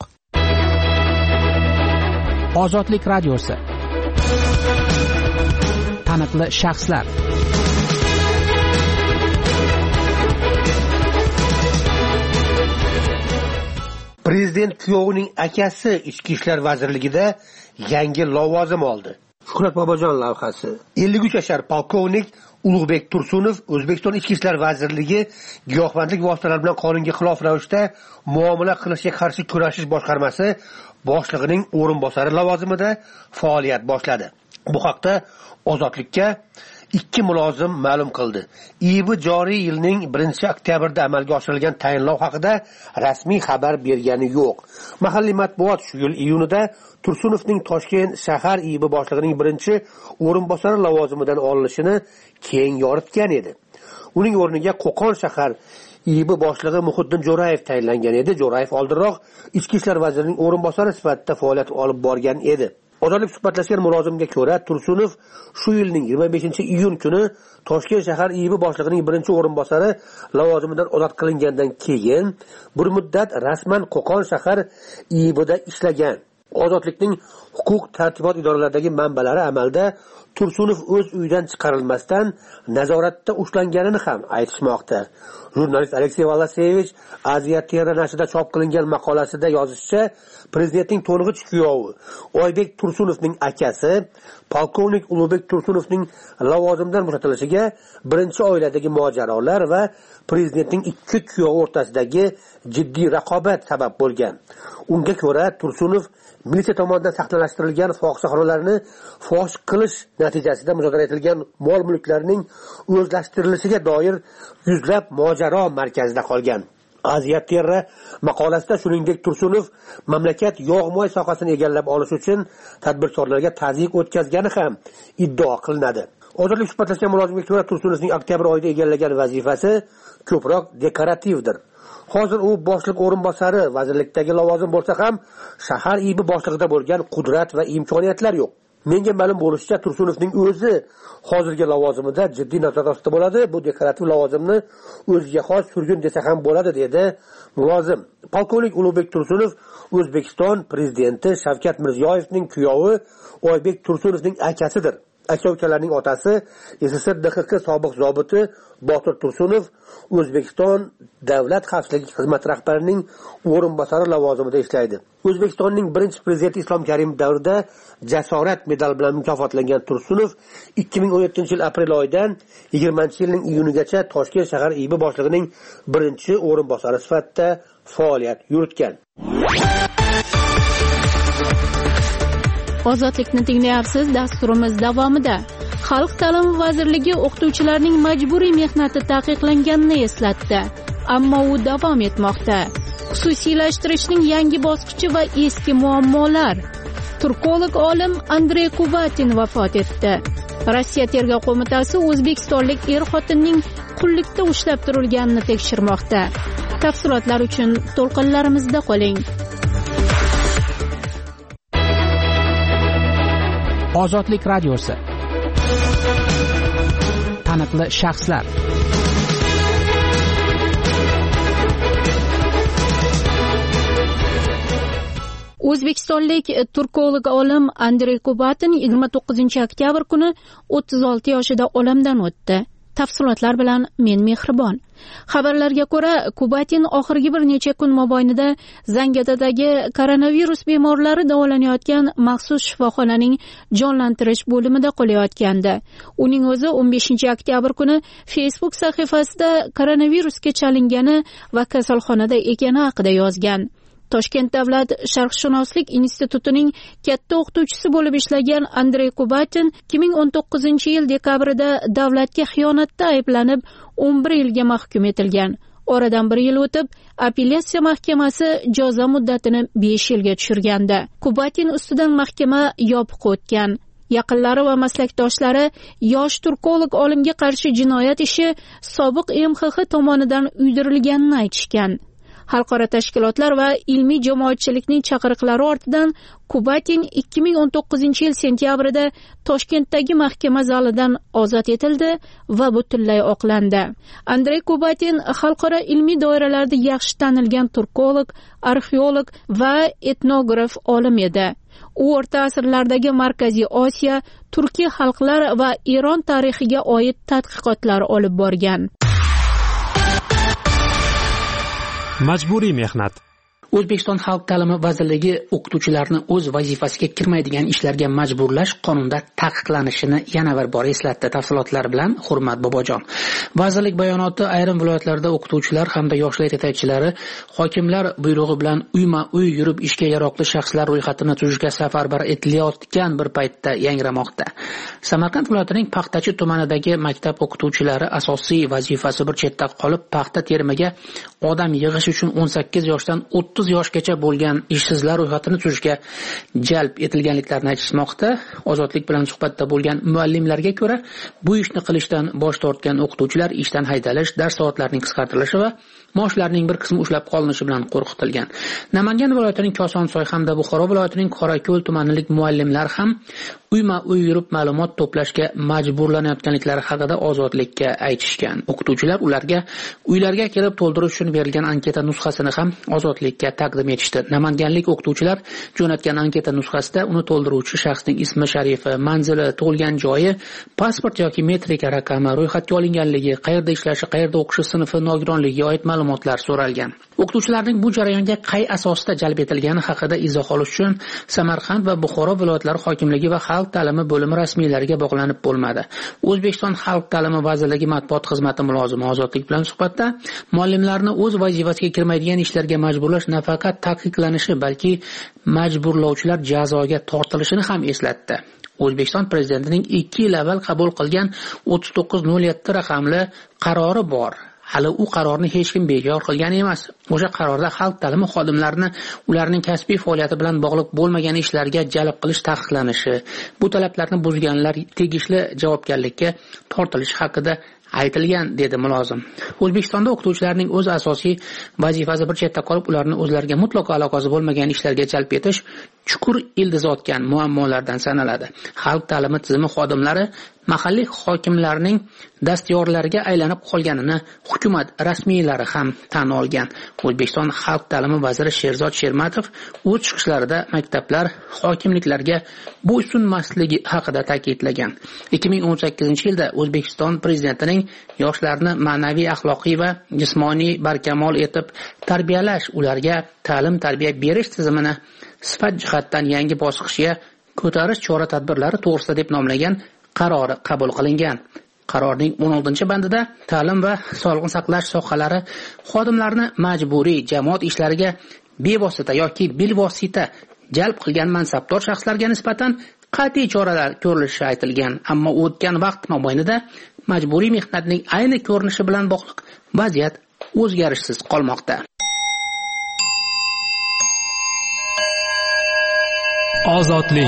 Ozodlik radiosi. Taniqli shaxslar. Prezident kuyovining akasi Ichki ishlar vazirligida yangi lavozim oldi. Shuhrat Bobojon lavhasi. 53 yashar polkovnik Ulug'bek Tursunov O'zbekiston Ichki ishlar vazirligi giyohvandlik vositalari bilan qonunga xilof ravishda muomala qilishga qarshi kurashish boshqarmasi boshlig'ining o'rinbosari lavozimida faoliyat boshladi. Bu haqda Ozodlikka 2 mulozim ma'lum qildi. IIB joriy yilning 1-oktyabrda amalga oshirilgan tayinlov haqida rasmiy xabar bergani yo'q. Mahalliy matbuot shu yil iyunida Tursunovning Toshkent shahar IIB boshlig'ining 1-o'rinbosari lavozimidan olinishini keng yoritgan edi. Uning o'rniga Qo'qon shahar IIB boshlig'i Muhiddin Jo'rayev tayinlangan edi. Jo'rayev oldinroq Ichki ishlar vazirining o'rinbosari sifatida faoliyat olib borgan edi. Ozodlik suhbatlashgan mulozimga ko'ra, Tursunov shu yilning 25-iyun kuni Toshkent shahar IIB boshlig'ining 1-o'rinbosari lavozimidan ozod qilingandan keyin bir muddat rasman Qo'qon shahar IIBda ishlagan. Ozodlikning huquq tartibot idoralaridagi manbalari amalda Tursunov o'z uyidan chiqarilmasdan nazoratda ushlanganini ham aytishmoqda. Jurnalist Aleksey Valasevich Aziya Terra nashrida chop qilingan maqolasida yozishicha, prezidentning to'ng'ich kuyovi Oybek Tursunovning akasi polkovnik Ulug'bek Tursunovning lavozimdan bo'shatilishiga birinchi oiladagi mojarolar va prezidentning 2 kuyovi o'rtasidagi jiddiy raqobat sabab bo'lgan. Unga ko'ra, Tursunov militsiya tomonidan saqlanishtirilgan fohishaxonalarni fosh qilish natijasida muzokara etilgan mol-mulklarning o'zlashtirilishiga doir yuzlab mojaro markazida qolgan. Aziya Terra maqolasida shuningdek Tursunov mamlakat yog'-moy sohasini egallab olish uchun tadbirkorlarga tazyiq o'tkazgani ham iddao qilinadi. Ozodlik suhbatlashgan mulozimga ko'ra, Tursunovning oktyabr oyida egallagan vazifasi ko'proq dekorativdir. Hozir u boshliq o'rinbosari vazirlikdagi lavozim bo'lsa ham, shahar IIB boshlig'ida bo'lgan qudrat va imkoniyatlar yo'q. Menga ma'lum bo'lishicha, Tursunovning o'zi hozirgi lavozimida jiddiy nazorat ostida bo'ladi. Bu dekorativ lavozimni o'ziga xos surgun desa ham bo'ladi, dedi mulozim. Polkovnik Ulug'bek Tursunov O'zbekiston prezidenti Shavkat Mirziyoyevning kuyovi Oybek Tursunovning akasidir. Aka-ukalarning otasi SSR DXK sobiq zobiti Botir Tursunov O'zbekiston Davlat xavfsizlik xizmati rahbarining o'rinbosari lavozimida ishlaydi. O'zbekistonning birinchi prezidenti Islom Karimov davrida jasorat medali bilan mukofotlangan Tursunov 2017-yil aprel oyidan 20-yilning iyunigacha Toshkent shahar IIB boshlig'ining 1-o'rinbosari sifatida faoliyat yuritgan. Ozodlikni tinglayapsiz. Dasturimiz davomida Xalq ta'limi vazirligi o'qituvchilarning majburiy mehnati taqiqlanganini eslatdi, ammo u davom etmoqda. Xususiylashtirishning yangi bosqichi va eski muammolar. Turkolog olim Andrey Kubatin vafot etdi. Rossiya tergov qo'mitasi o'zbekistonlik er-xotinning qullikda ushlab turilganini tekshirmoqda. Tafsilotlar uchun to'lqinlarimizda qoling. Ozodlik radiosi. Taniqli shaxslar. O'zbekistonlik turkolog olim Andrey Kubatin 29-oktyabr kuni 36 yoshida olamdan o'tdi. Tafsilotlar bilan men Mehribon. Xabarlarga ko'ra, Kubatin oxirgi bir necha kun mobaynida Zangiotadagi koronavirus bemorlari davolanayotgan maxsus shifoxonaning jonlantirish bo'limida qolayotgandi. Uning o'zi 15-oktyabr kuni Facebook sahifasida koronavirusga chalingani va kasalxonada ekani haqida yozgan. Toshkent davlat sharqshunoslik institutining katta o'qituvchisi bo'lib ishlagan Andrey Kubatin 2019-yil dekabrida davlatga xiyonatda ayblanib 11 yilga mahkum etilgan. Oradan 1 yil o'tib, apellyatsiya mahkamasi jazo muddatini 5 yilga tushirgandi. Kubatin ustidan mahkama yopiq o'tgan. Yaqinlari va maslakdoshlari yosh turkolog olimga qarshi jinoyat ishi sobiq MXX tomonidan uydirilganini aytishgan. Xalqaro tashkilotlar va ilmiy jamoatchilikning chaqiriqlari ortidan Kubatin 2019-yil sentyabrida Toshkentdagi mahkama zalidan ozod etildi va butunlay oqlandi. Andrey Kubatin xalqaro ilmiy doiralarda yaxshi tanilgan turkolog, arxeolog va etnograf olim edi. U o'rta asrlardagi Markaziy Osiyo, Turkiy xalqlar va Eron tarixiga oid tadqiqotlar olib borgan. Majburiy mehnat. O'zbekiston Xalq ta'limi vazirligi o'qituvchilarni o'z vazifasiga kirmaydigan ishlarga majburlash qonunda taqiqlanishini yana bir bor eslatdi. Tafsilotlar bilan Hurmat Bobojon. Vazirlik bayonoti ayrim viloyatlarda o'qituvchilar hamda yoshlar yetakchilari hokimlar buyrug'i bilan uyma-uy yurib ishga yaroqli shaxslar ro'yxatini tuzishga safarbar etilayotgan bir paytda yangramoqda. Samarqand viloyatining Paxtachi tumanidagi maktab o'qituvchilari asosiy vazifasi bir chetda qolib, paxta terimiga odam yig'ish uchun 18 yoshdan 30 yoshgacha bo'lgan ishsizlar ro'yxatini tuzishga jalb etilganliklarini aytishmoqda. Ozodlik bilan suhbatda bo'lgan muallimlarga ko'ra, bu ishni qilishdan bosh tortgan o'qituvchilar ishdan haydalish, dars soatlarining qisqartirilishi va maoshlarning bir qismi ushlab qolinishi bilan qo'rqitilgan. Namangan viloyatining Kosonsoy hamda Buxoro viloyatining Qorako'l tumanilik muallimlar ham uyma-uy yurib ma'lumot to'plashga majburlanayotganliklari haqida Ozodlikka aytishgan. O'qituvchilar ularga uylarga kelib to'ldirish uchun berilgan anketa nusxasini ham Ozodlikka taqdim etishdi. Namanganlik o'qituvchilar jo'natgan anketa nusxasida uni to'ldiruvchi shaxsning ismi, sharifi, manzili, tug'ilgan joyi, pasport yoki metrika raqami, ro'yxatga olinganligi, qayerda ishlashi, qayerda o'qishi, sinfi, nogironligiga oid ma'lumotlar so'ralgan. O'qituvchilarning bu jarayonga qay asosda jalb etilgani haqida izoh olish uchun Samarqand va Buxoro viloyatlari hokimligi va Xalq ta'limi bo'limi rasmiylariga bog'lanib bo'lmadi. O'zbekiston Xalq ta'limi vazirligi matbuot xizmati mulozimi Ozodlik bilan suhbatda muallimlarni o'z vazifasiga kirmaydigan ishlarga majburlash nafaqat taqiqlanishi, balki majburlovchilar jazoga tortilishini ham eslatdi. O'zbekiston prezidentining 2 yil avval qabul qilgan 3907 raqamli qarori bor. Hali u qarorni hech kim bekor qilgan emas. O'sha qarorda xalq ta'limi xodimlarini ularning kasbiy faoliyati bilan bog'liq bo'lmagan ishlarga jalb qilish taqiqlanishi, bu talablarni buzganlar tegishli javobgarlikka tortilishi haqida aytilgan, dedi mulozim. O'zbekistonda o'qituvchilarning o'z asosiy vazifasi bir chetda qolib, ularni o'zlariga mutlaqo aloqasi bo'lmagan ishlarga jalb etish chuqur ildiz otgan muammolardan sanaladi. Xalq ta'limi tizimi xodimlari mahalliy hokimlarning dastyorlariga aylanib qolganini hukumat rasmiylari ham tan olgan. O'zbekiston Xalq ta'limi vaziri Sherzod Shermatov o'z chiqishlarida maktablar hokimliklarga bo'ysunmasligi haqida ta'kidlagan. 2018-yilda O'zbekiston prezidentining yoshlarni ma'naviy, axloqiy va jismoniy barkamol etib tarbiyalash, ularga ta'lim-tarbiya berish tizimini sifat jihatdan yangi bosqichga ko'tarish chora-tadbirlari to'g'risida deb nomlagan qarori qabul qilingan. Qarorning 16-bandida ta'lim va sog'liqni saqlash sohalari xodimlarini majburiy jamoat ishlariga bevosita yoki bilvosita jalb qilgan mansabdor shaxslarga nisbatan qat'iy choralar ko'rilishi aytilgan. Ammo o'tgan vaqt mobaynida majburiy mehnatning ayni ko'rinishi bilan bog'liq vaziyat o'zgarishsiz qolmoqda. Ozodlik.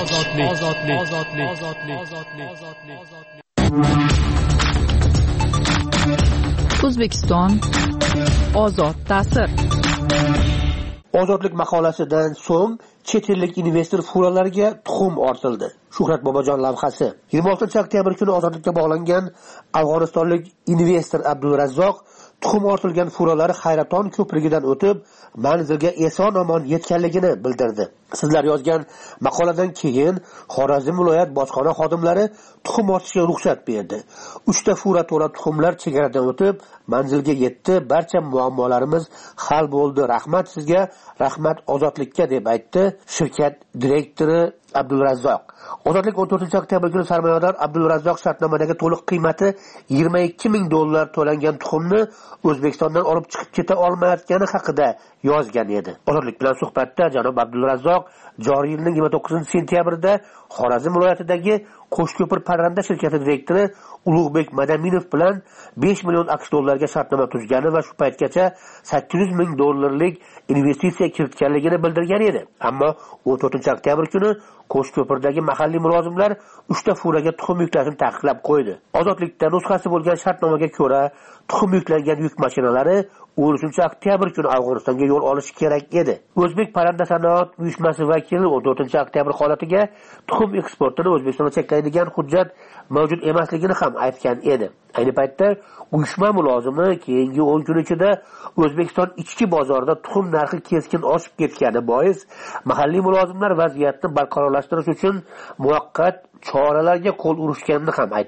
O'zbekiston ozod ta'sir. Ozodlik maqolasidan so'ng chet ellik investor fuqarolariga tuxum ortildi. Shuhrat Bobojon lavhasi. 26-oktyabr kuni ozodlikka bog'langan afg'onistonlik investor Abdulrazzoq tuxum ortilgan fuqarolari Hayraton ko'prigidan o'tib manzilga eson-omon yetganligini bildirdi. Sizlar yozgan maqoladan keyin Xorazm viloyat bojxona xodimlari tuxum ortishga ruxsat berdi. 3 ta fura to'la tuxumlar chegaradan o'tib manzilga yetdi. Barcha muammolarimiz hal bo'ldi. Rahmat sizga, rahmat ozodlikka, deb aytdi shirkat direktori Abdulrazzoq. Ozodlik 14-oktyabr kuni sarmoyador Abdulrazzoq shartnomadagi to'liq qiymati $22,000 to'langan tuxumni O'zbekistondan olib chiqib keta olmayotgani haqida yozgan edi. Ozodlik bilan suhbatda janob Abdulrazzoq joriy yilning 29-sentyabrida Xorazm viloyatidagi Qo'shko'pir parranda shirkati direktori Ulug'bek Madaminov bilan $5 million AQSh shartnoma tuzgani va shu paytgacha $800,000 investitsiya kiritganligini bildirgan edi. Ammo 14-oktyabr kuni Qo'shko'pirdagi mahalliy mulozimlar 3 ta furaga tuxum yuklashni taqiqlab qo'ydi. Ozodlikda nusxasi bo'lgan shartnomaga ko'ra tuxum yuklangan yuk mashinalari 13-oktyabr kuni Afg'onistonga yo'l olishi kerak edi. O'zbek parranda sanoat uyushmasi vakili 14-oktyabr holatiga tuxum eksportini O'zbekistonga cheklaydigan hujjat mavjud emasligini ham aytgan edi. Ayni paytda uyushma mulozimi keyingi 10 kun ichida O'zbekiston ichki bozorida tuxum narxi keskin oshib ketgani bois mahalliy mulozimlar vaziyatni barqarorlashtirish uchun muvaqqat choralarga qo'l urishganini ham aytdi.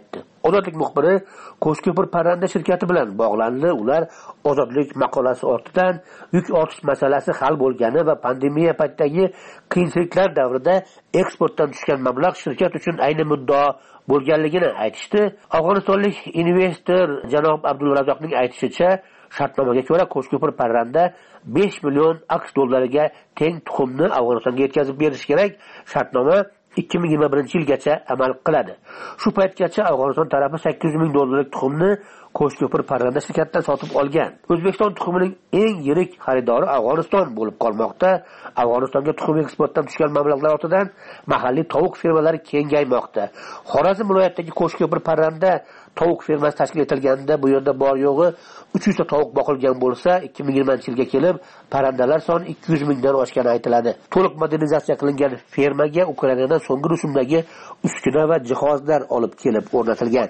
Ozodlik muxbiri Qo'shko'pir parranda shirkati bilan bog'landi. Ular Ozodlik maqolasi ortidan yuk ortish masalasi hal bo'lgani va pandemiya paytidagi qiyinchiliklar davrida eksportdan tushgan mablag' shirkat uchun ayni muddao bo'lganligini aytishdi. Afg'onistonlik investor janob Abdulrazzoqning aytishicha, shartnomaga ko'ra Qo'shko'pir parranda 5 million AQSh dollariga teng tuxumni Afg'onistonga yetkazib berish kerak. Shartnoma 2021 yilgacha amal qiladi. Shu paytgacha Afg'oniston tarafi 800 ming dollarlik tuxumni Qo'shko'pir parranda shirkatidan sotib olgan. O'zbekiston tuxumining eng yirik xaridori Afg'oniston bo'lib qolmoqda. Afg'onistonga tuxum eksportdan tushgan mablag'lar ortidan mahalliy tovuq fermalari kengaymoqda. Xorazm viloyatidagi Qo'shko'pir parranda tovuq fermasi tashkil etilganda bu yerda bor yo'g'i 300 ta tovuq boqilgan bo'lsa, 2020-yilga kelib parrandalar soni 200 mingdan oshgani aytiladi. To'liq modernizatsiya qilingan fermaga Ukrainadan so'nggi rusumdagi uskuna va jihozlar olib kelib o'rnatilgan.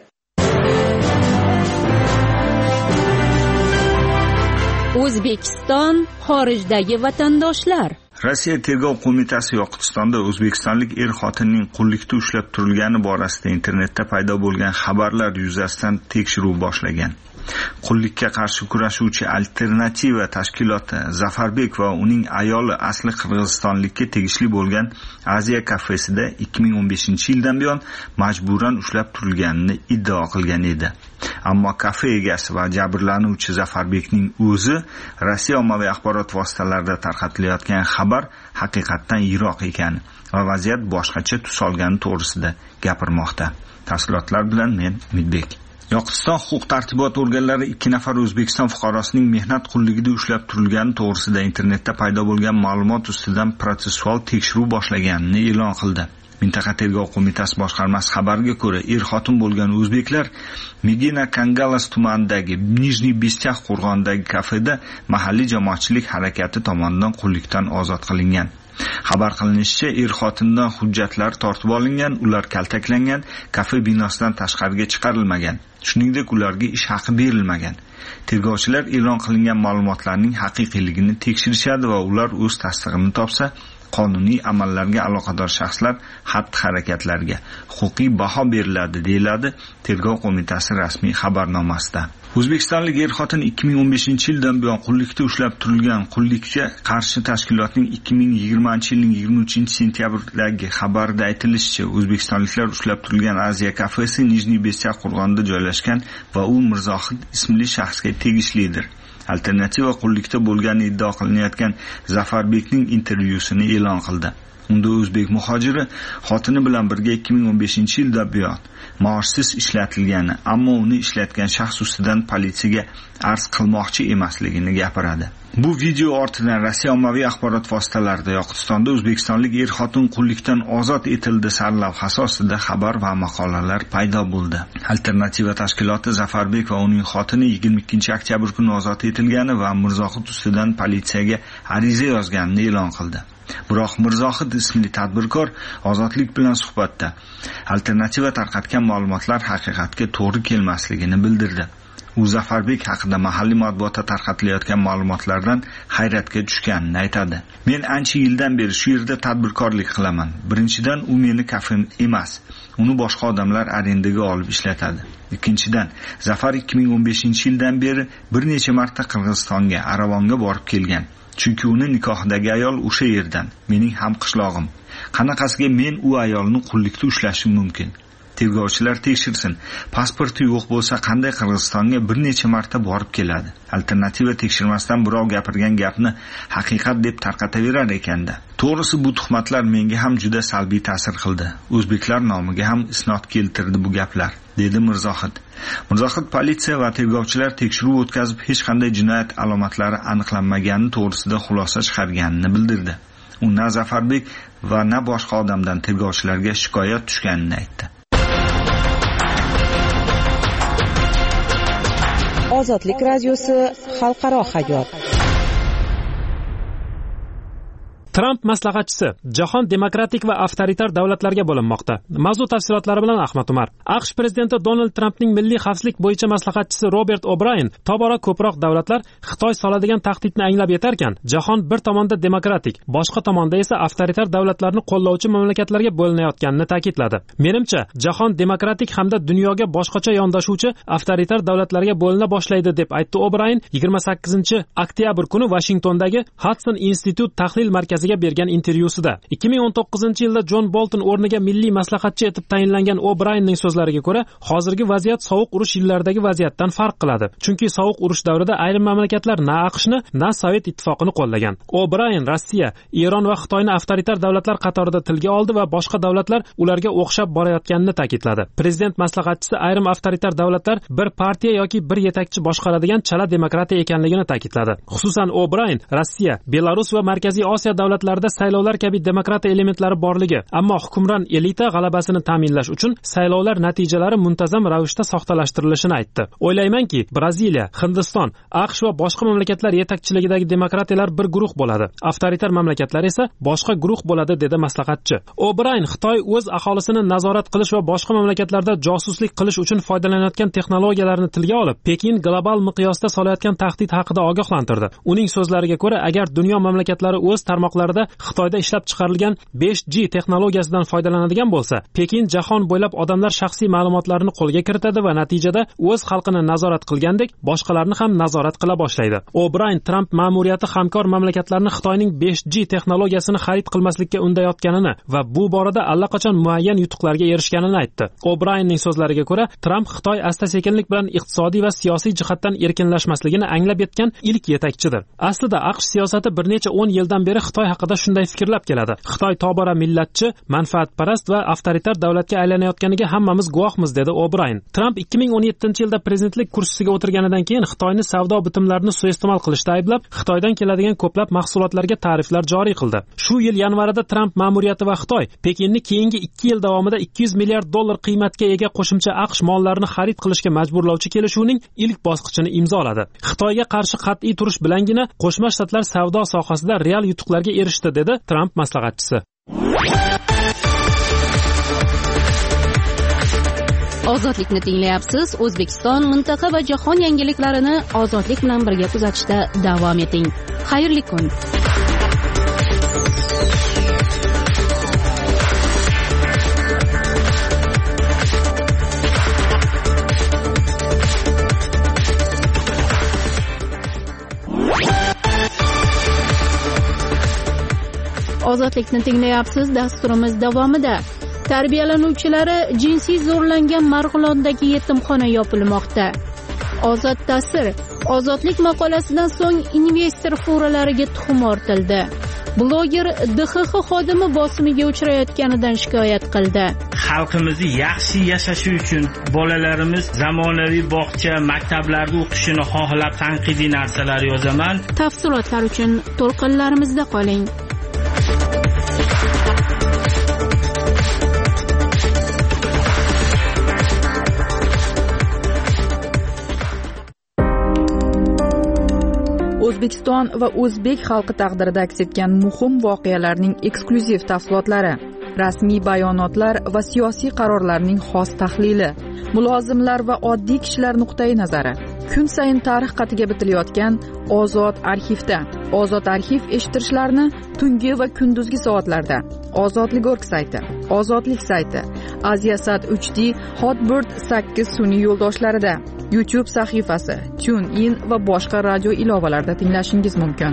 O'zbekiston xorijdagi vatandoshlar. Rossiya tergov qo'mitasi Yoqutistonda o'zbekistonlik er-xotinning qullikda ushlab turilgani borasida internetda paydo bo'lgan xabarlar yuzasidan tekshiruv boshlagan. Qullikka qarshi kurashuvchi alternativa tashkiloti Zafarbek va uning ayoli asli qirg'izistonlikka tegishli bo'lgan Aziya kafesida 2015-yildan buyon majburan ushlab turilganini iddao qilgan edi. Ammo kafe egasi va jabrlanuvchi Zafarbekning o'zi Rossiya ommaviy axborot vositalarida tarqatilayotgan xabar haqiqatdan yiroq ekani va vaziyat boshqacha tus olgani to'g'risida gapirmoqda. Tafsilotlar bilan men Umidbek. Yoqutiston huquq-tartibot organlari 2 nafar O'zbekiston fuqarosining mehnat qulligida ushlab turilgani to'g'risida internetda paydo bo'lgan ma'lumot ustidan protsessual tekshiruv boshlaganini e'lon qildi. Mintaqa tergov qo'mitasi boshqarmasi xabariga ko'ra, er-xotin bo'lgan o'zbeklar Medina Kangalas tumanidagi Nijniy Bestyax qo'rg'onidagi kafeda mahalliy jamoatchilik harakati tomonidan qullikdan ozod qilingan. Xabar qilinishicha, er-xotindan hujjatlar tortib olingan, ular kaltaklangan, kafe binosidan tashqariga chiqarilmagan. Shuningdek, ularga ish haqi berilmagan. Tergovchilar e'lon qilingan ma'lumotlarning haqiqiyligini tekshirishadi va ular o'z tasdig'ini topsa, qonuniy amallarga aloqador shaxslar xatti-harakatlariga huquqiy baho beriladi, deyiladi Tergov qo'mitasi rasmiy xabarnomasida. O'zbekistonlik er-xotin 2015-yildan buyon qullikda ushlab turilgan. Qullikka qarshi tashkilotning 2020-yilning 23-sentyabrdagi xabarida aytilishicha, o'zbekistonliklar ushlab turilgan Aziya kafesi Nijniy Bestyax qo'rg'onida joylashgan va u Mirzohid ismli shaxsga tegishlidir. Alternativa qullikda bo'lgani iddao qilinayotgan Zafarbekning intervyusini e'lon qildi. Unda o'zbek muhojiri xotini bilan birga 2015-yilda buyon maoshsiz ishlatilgani, ammo uni ishlatgan shaxs ustidan politsiyaga arz qilmoqchi emasligini gapiradi. Bu video ortidan Rossiya ommaviy axborot vositalarida Yoqutistonda o'zbekistonlik er-xotin qullikdan ozod etildi sarlavhasi ostida xabar va maqolalar paydo bo'ldi. Alternativa tashkiloti Zafarbek va uning xotini 22-oktyabr kuni ozod etilgani va Mirzohid ustidan politsiyaga ariza yozganini e'lon qildi. Biroq Mirzohid ismli tadbirkor ozodlik bilan suhbatda alternativa tarqatgan ma'lumotlar haqiqatga to'g'ri kelmasligini bildirdi. U Zafarbek haqida mahalliy matbuotda tarqatilayotgan ma'lumotlardan hayratga tushganini aytadi. Men ancha yildan beri shu yerda tadbirkorlik qilaman. Birinchidan, u meni kafem emas. Uni boshqa odamlar arendaga olib ishlatadi. Ikkinchidan, Zafar 2015-yildan beri bir necha marta Qirg'izistonga, Aravonga borib kelgan. Chunki uni nikohdagi ayol o'sha yerdan, mening ham qishlog'im. Qanaqasiga men u ayolni qullikda ushlashim mumkin? Tergovchilar tekshirsin. Pasporti yo'q bo'lsa qanday Qirg'izistonga bir necha marta borib keladi? Alternativa tekshirmasdan birov gapirgan gapni haqiqat deb tarqataverar ekanda. To'g'risi bu tuhmatlar menga ham juda salbiy ta'sir qildi. O'zbeklar nomiga ham isnod keltirdi bu gaplar, dedi Mirzohid. Mirzohid politsiya va tergovchilar tekshiruv o'tkazib hech qanday jinoyat alomatlari aniqlanmagani to'g'risida xulosa chiqarganini bildirdi. U na Zafarbek va na boshqa odamdan tergovchilarga shikoyat tushganini aytdi. Ozodlik radiosi xalqaro hayot. Tramp maslahatchisi jahon demokratik va avtoritar davlatlarga bo'linmoqda. Mavzu tafsilotlari bilan Ahmad Umar. AQSh prezidenti Donald Trampning milliy xavfsizlik bo'yicha maslahatchisi Robert O'Brayen tobora ko'proq davlatlar Xitoy soladigan tahdidni anglab yetarkan, jahon bir tomonda demokratik, boshqa tomonda esa avtoritar davlatlarni qo'llovchi mamlakatlarga bo'linayotganini ta'kidladi. Menimcha, jahon demokratik hamda dunyoga boshqacha yondashuvchi avtoritar davlatlarga bo'lina boshlaydi deb aytdi O'Brayen 28-oktyabr kuni Washingtondagi Hudson Institute tahlil markaziga bergan intervyusida. 2019-yilda Jon Bolton o'rniga milliy maslahatchi etib tayinlangan O'Brayenning so'zlariga ko'ra, hozirgi vaziyat sovuq urush yillaridagi vaziyatdan farq qiladi. Chunki sovuq urush davrida ayrim mamlakatlar na AQShni, na Sovet ittifoqini qo'llagan. O'Brayen Rossiya, Eron va Xitoyni avtoritar davlatlar qatorida tilga oldi va boshqa davlatlar ularga o'xshab borayotganini ta'kidladi. Prezident maslahatchisi ayrim avtoritar davlatlar bir partiya yoki bir yetakchi boshqaradigan chala demokratiya ekanligini ta'kidladi. Xususan O'Brayen Rossiya, Belarus va Markaziy Osiyo davlatlarida saylovlar kabi demokratiya elementlari borligi, ammo hukmron elita g'alabasini ta'minlash uchun saylovlar natijalari muntazam ravishda soxtalashtirilishini aytdi. O'ylaymanki, Braziliya, Hindiston, AQSh va boshqa mamlakatlar yetakchiligidagi demokratiyalar bir guruh bo'ladi. Avtoritar mamlakatlar esa boshqa guruh bo'ladi, dedi maslahatchi. O'Brayen Xitoy o'z aholisini nazorat qilish va boshqa mamlakatlarda josuslik qilish uchun foydalanayotgan texnologiyalarni tilga olib, Pekin global miqyosda solayotgan tahdid haqida ogohlantirdi. Uning so'zlariga ko'ra, agar dunyo mamlakatlari o'z tarmoqlarida Xitoyda ishlab chiqarilgan 5G texnologiyasidan foydalanadigan bo'lsa, Pekin jahon bo'ylab odamlar shaxsiy ma'lumotlarini qo'lga kiritadi va natijada o'z xalqini nazorat qilgandek, boshqalarni ham nazorat qila boshlaydi. O'Brayen Tramp ma'muriyati hamkor mamlakatlarni Xitoyning 5G texnologiyasini xarid qilmaslikka undayotganini va bu borada allaqachon muayyan yutuqlarga erishganini aytdi. O'Brayenning so'zlariga ko'ra, Tramp Xitoy asta-sekinlik bilan iqtisodiy va siyosiy jihatdan erkinlashmasligini anglab yetgan ilk yetakchidir. Aslida AQSh siyosati bir necha 10 yildan beri Xitoy haqida shunday fikrlab keladi. Xitoy tobora millatchi, manfaatparast va avtoritar davlatga aylanayotganiga hammamiz guvohmiz, dedi O'Brayen. Tramp 2017-yilda prezidentlik kursisiga o'tirganidan keyin Xitoyni savdo bitimlarini suiiste'mol qilishda ayblab, Xitoydan keladigan ko'plab mahsulotlarga tariflar joriy qildi. Shu yil yanvarida Tramp ma'muriyati va Xitoy Pekinni keyingi 2 yil davomida $200 milliard qiymatga ega qo'shimcha AQSh mollarini xarid qilishga majburlovchi kelishuvning ilk bosqichini imzoladi. Xitoyga qarshi qat'iy turish bilangina Qo'shma Shtatlar savdo sohasida real yutuqlarga erishdi, dedi Tramp maslahatchisi. Ozodlikni tinglayapsiz. O'zbekiston, mintaqa va jahon yangiliklarini ozodlik bilan birga kuzatishda davom eting. Xayrli kun. Ozodlikni tinglayapsiz. Dasturimiz davomida tarbiyalanuvchilari jinsiy zo'rlangan Marg'ilondagi yetimxona yopilmoqda. Ozod ta'sir. Ozodlik maqolasidan so'ng investor foralariga tuxum ortildi. Bloger DXX xodimi bosimiga uchrayotganidan shikoyat qildi. Xalqimizni yaxshi yashashi uchun bolalarimiz zamonaviy bog'cha, maktablarda o'qishini xohlab tanqidiy narsalar yozaman. Tafsilotlar uchun to'lqinlarimizda qoling. O'zbekiston va o'zbek xalqi taqdirida aks etgan muhim voqealarning eksklyuziv tafsilotlari, rasmiy bayonotlar va siyosiy qarorlarning xos tahlili, mulozimlar va oddiy kishilar nuqtai nazari. Kun sayin tarix qatiga bitilayotgan Ozod arxivda. Ozod arxiv eshittirishlarni tungi va kunduzgi soatlarda. Ozodlik.org sayti, Ozodlik sayti, Aziasat 3D, Hotbird 8 sun'iy yo'ldoshlarida, YouTube sahifasi, TuneIn va boshqa radio ilovalarida tinglashingiz mumkin.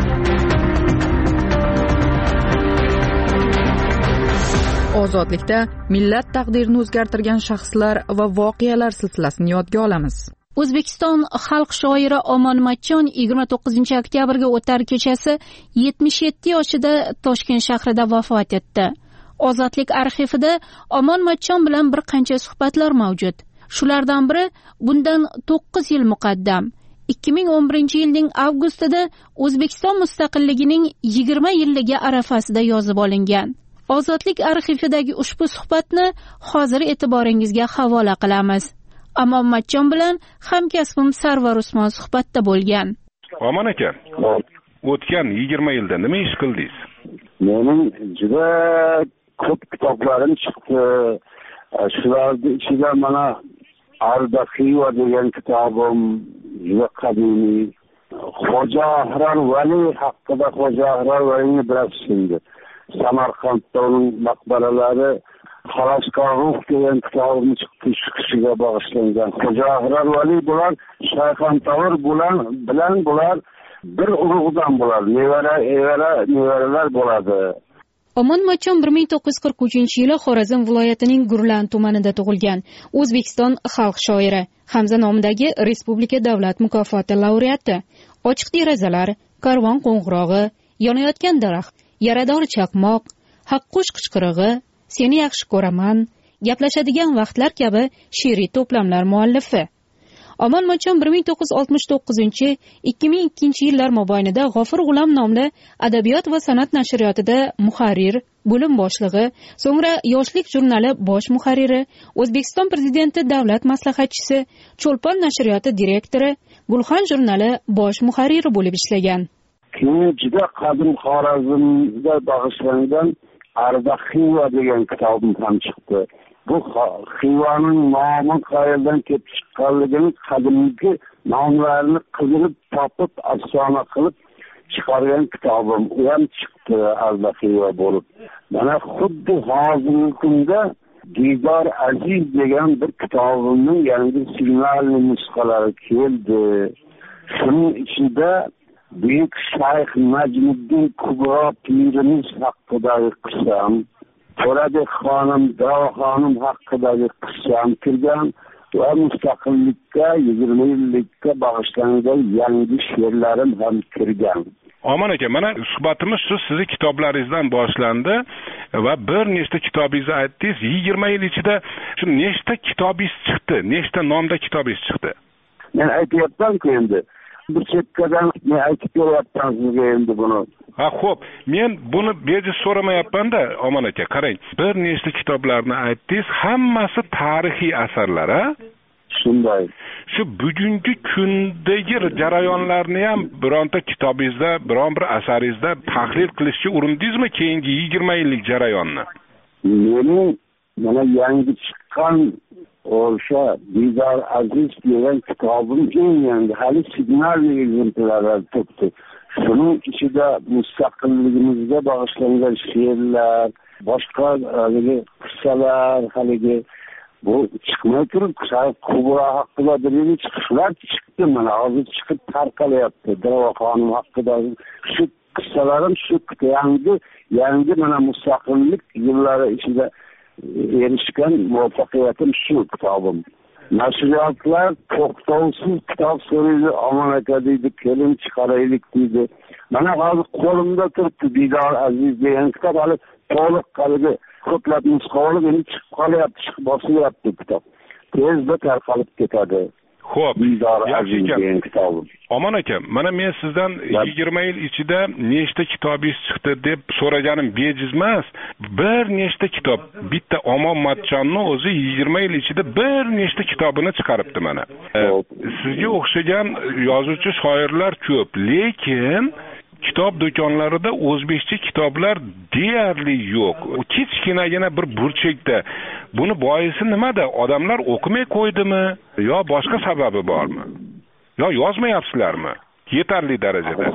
Ozodlikda millat taqdirini o'zgartirgan shaxslar va voqealar silsilasini yodga olamiz. O'zbekiston xalq shoiri Omon Matchon 29-oktyabrga o'tar kechasi 77 yoshida Toshkent shahrida vafot etdi. Ozodlik arxivida Omon Matchon bilan bir qancha suhbatlar mavjud. Shulardan biri bundan 9 yil muqaddam 2011-yilning avgustida O'zbekiston mustaqilligining 20 yilligi arafasida yozib olingan. Ozodlik arxividagi ushbu suhbatni hozir e'tiboringizga havola qilamiz. Omon Matchon bilan hamkasbim Sarvar Usmon suhbatda bo'lgan. Omon aka, o'tgan 20 yilda nima ish qildingiz? Mening juda ko'p kitoblarim chiqdi. Shularning ichida mana Arda Xiva degan kitobim juda qadimiy. Xo'ja Ahrar Vali haqida, Xo'ja Ahrar Valini bilasizmi? Samarqandda uning maqbaralari Xalaskog'uf degan kitobim chiqdi, shu kishiga bag'ishlangan. Xo'ja Ahrar Vali bular Shayxontohur bilan bular bir urug'dan bular, nevaralar bo'ladi. Omon Matchon 1943-yili Xorazm viloyatining Gurlan tumanida tug'ilgan. O'zbekiston xalq shoiri, Hamza nomidagi Respublika davlat mukofoti laureati. Ochiq derazalar, Karvon qo'ng'irog'i, Yonayotgan daraxt, Yarador chaqmoq, Haqqush qichqirig'i, Seni yaxshi ko'raman, Gaplashadigan vaqtlar kabi she'riy to'plamlar muallifi. Omon Matchon 1969-2002 yillar mobaynida G'ofur G'ulom nomli adabiyot va san'at nashriyotida muharrir, bo'lim boshlig'i, so'ngra Yoshlik jurnali bosh muharriri, O'zbekiston prezidenti davlat maslahatchisi, Cho'lpon nashriyoti direktori, Gulxan jurnali bosh muharriri bo'lib ishlagan. Keyin juda qadim Xorazmga bag'ishlangan Arda Xiva degan kitobim ham chiqdi. Bu Xivaning nomi qayerdan kelib chiqqanligini qadimgi nomlarini qidirib topib afsona qilib chiqargan kitobim. U ham chiqdi Arda Xiva bo'lib. Mana xuddi hozirgi kunda Didor Aziz degan bir kitobimning yangi signalli nusxalari keldi. Shuning ichida Buyuk Shayx Najmiddin Kubro pirimiz haqidagi qissam, To'radek xonim, Davo xonim haqidagi qissam kirgan va mustaqillikka 20 yillikka bag'ishlangan yangi she'rlarim ham kirgan. Omon aka, mana suhbatimiz shu sizning kitoblaringizdan boshlandi va bir nechta kitobingizni aytdingiz. 20 yil ichida shu nechta kitobingiz chiqdi? Nechta nomda kitobingiz chiqdi? Men aytyapman-ku endi. Bir chekkadan men aytib beryapman sizga endi buni. Ha, xo'p. Men buni bejiz so'ramayapman-da, Omon aka. Qarang, bir nechta kitoblarni aytdingiz, hammasi tarixiy asarlar, ha? Shunday. Shu bugungi kundagi jarayonlarni ham bironta kitobingizda, biron bir asaringizda tahlil qilishga urindingizmi keyingi 20 yillik jarayonni? Mening mana yangi chiqqan o'sha Didor Aziz degan kitobim eng yangi, hali signalli exemplarlar turibdi. Shuning ichida mustaqilligimizga bag'ishlangan she'rlar, boshqa qissalar, haligi bu chiqmay turib, Kubro haqida bir chiqishlar chiqdi, mana hozir chiqib tarqalyapti. Davo xonim haqidagi shu qissalarim shu yangi mana mustaqillik yillari ichida erishgan muvaffaqiyatim shu kitobim. Nashriyotlar to'xtovsiz kitob so'raydi, Omon aka deydi, keling chiqaraylik deydi. Mana hozir qo'limda turibdi Didor Aziz degan kitob, hali to'liq qalbi ko'plab nusxalar endi chiqib qolyapti, chiqib bosilyapti kitob. Tezda tarqalib ketadi. Xo'p, Didor Aziz degan kitobim. Omon aka, mana men sizdan 20 yil ichida nechta kitobingiz chiqdi deb so'raganim bejiz emas. Bir nechta kitob, bitta Omon Matchonning o'zi 20 yil ichida bir nechta kitobini chiqaribdi mana. Sizga o'xshagan yozuvchi shoirlar ko'p, lekin kitob do'konlarida o'zbekcha kitoblar deyarli yo'q. Kichkinagina bir burchakda. Buni boisi nimada? Odamlar o'qimay qo'ydimi yo boshqa sababi bormi? Yo yozmayapsizlarmi? Yetarli darajada.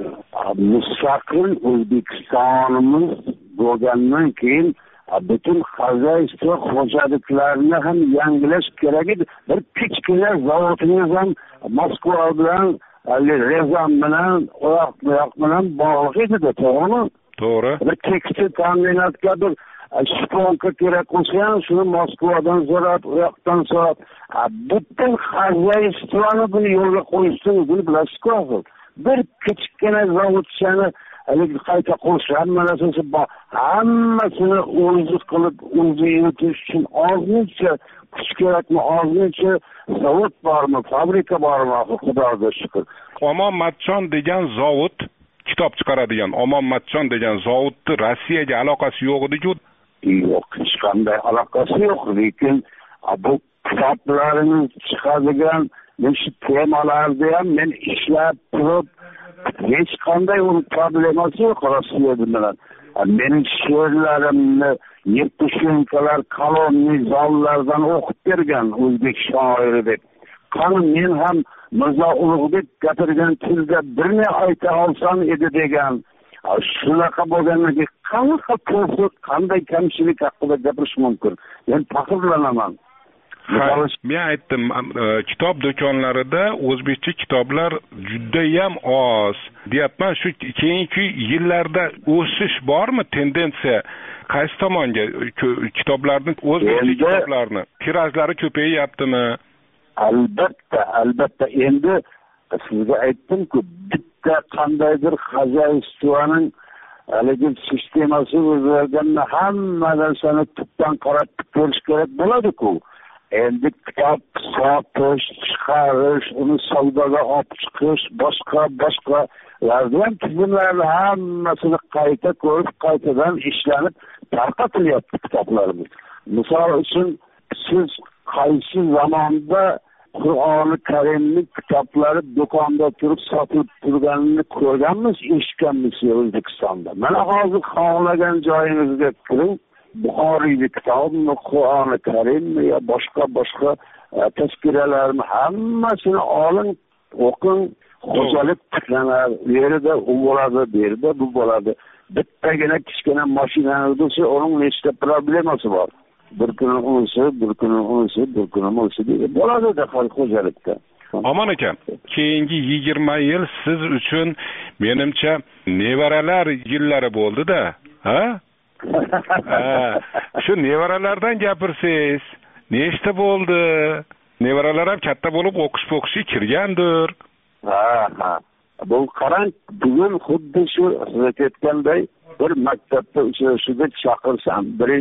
Mustaqil O'zbekistonimiz bo'lgandan keyin butun xozaystvo xo'jaliklarni ham yangilash kerak edi. Bir kichkina zavodimiz ham Moskva bilan Rezan bilan oyoq bilan bog'liq edi, to'g'rimi? To'g'ri. Bir tekstil ta'minotga bir shponka kerak bo'lsa, shuni Moskvadan so'rab, u yoqdan so'rab, butun xozayistvoni buni yo'lga qo'yishni buni bilasiz-ku. Bir kichkina zavodchani qayta qurish, hamma narsasi bor. Hammasini o'zi qilib, o'zi yuritish uchun ozmuncha kuch kerakmi, ozmuncha zavod bormi, fabrika bormi, Xudoga shukr. Omon Matchon degan zavod, kitob chiqaradigan Omon Matchon degan zavodni Rossiyaga aloqasi yo'q edi-ku? Yo'q, hech qanday aloqasi yo'q, lekin bu kitoblarni chiqadigan shu temalarda ham men ishlab turib, hech qanday problemasi yo'q Rossiyada bilan. Mening she'rlarimni Yevtushenkolar koloniy zallardan o'qib bergan o'zbek shoiri deb. Qani men ham Mirzo Ulug'bek gapirgan tilda bir ne ayta olsam edi degan. Shunaqa bo'lganligi qanday kamchilik haqida gapirish mumkin? Men faxrlanaman. Men aytdim, kitob do'konlarida o'zbekcha kitoblar judayam oz. Deyapman, shu keyingi yillarda o'sish bormi, tendensiya qaysi tomonga? Kitoblarning o'zbekcha kitoblarni tirajlari ko'payyaptimi? Albatta. Endi sizga aytdim-ku, bitta qandaydir xazoistovaning haligi sistemasi o'zgarganda hamma narsani tubdan qarab ko'rish kerak bo'ladi-ku. Endi kitob sotish, chiqarish, uni savdoga olib chiqish, boshqalarni ham tizimlarni hammasini qayta ko'rib, qaytadan ishlanib tarqatilyapti kitoblarimiz. Misol uchun, siz qaysi zamonda Qur'oni Karimning kitoblari do'konda turib sotilib turganini ko'rganmiz, eshitganmiz O'zbekistonda. Mana hozir xohlagan joyingizga kiring, Buxoriyning kitobini, Qur'oni Karimni yo boshqa tashkilotlarni hammasini oling, o'qing, xo'jalik tiklanar, yerida u bo'ladi, yerda bu bo'ladi. Bittagina kichkina mashinangiz bo'lsa, uning nechta problemasi bor. Bir kuni unisi bo'ladi xo'jalikda. Aman ekan, keyingi 20 yil siz uchun menimcha nevaralar yillari bo'ldi-da, ha? Shu nevaralardan gapirsangiz, nechta bo'ldi? Nevaralar ham katta bo'lib o'qish-po'qishga kirgandir. Ha. Bu qarang, bugun xuddi shu siz aytganday bir maktabda uchrashuvga chaqirsam,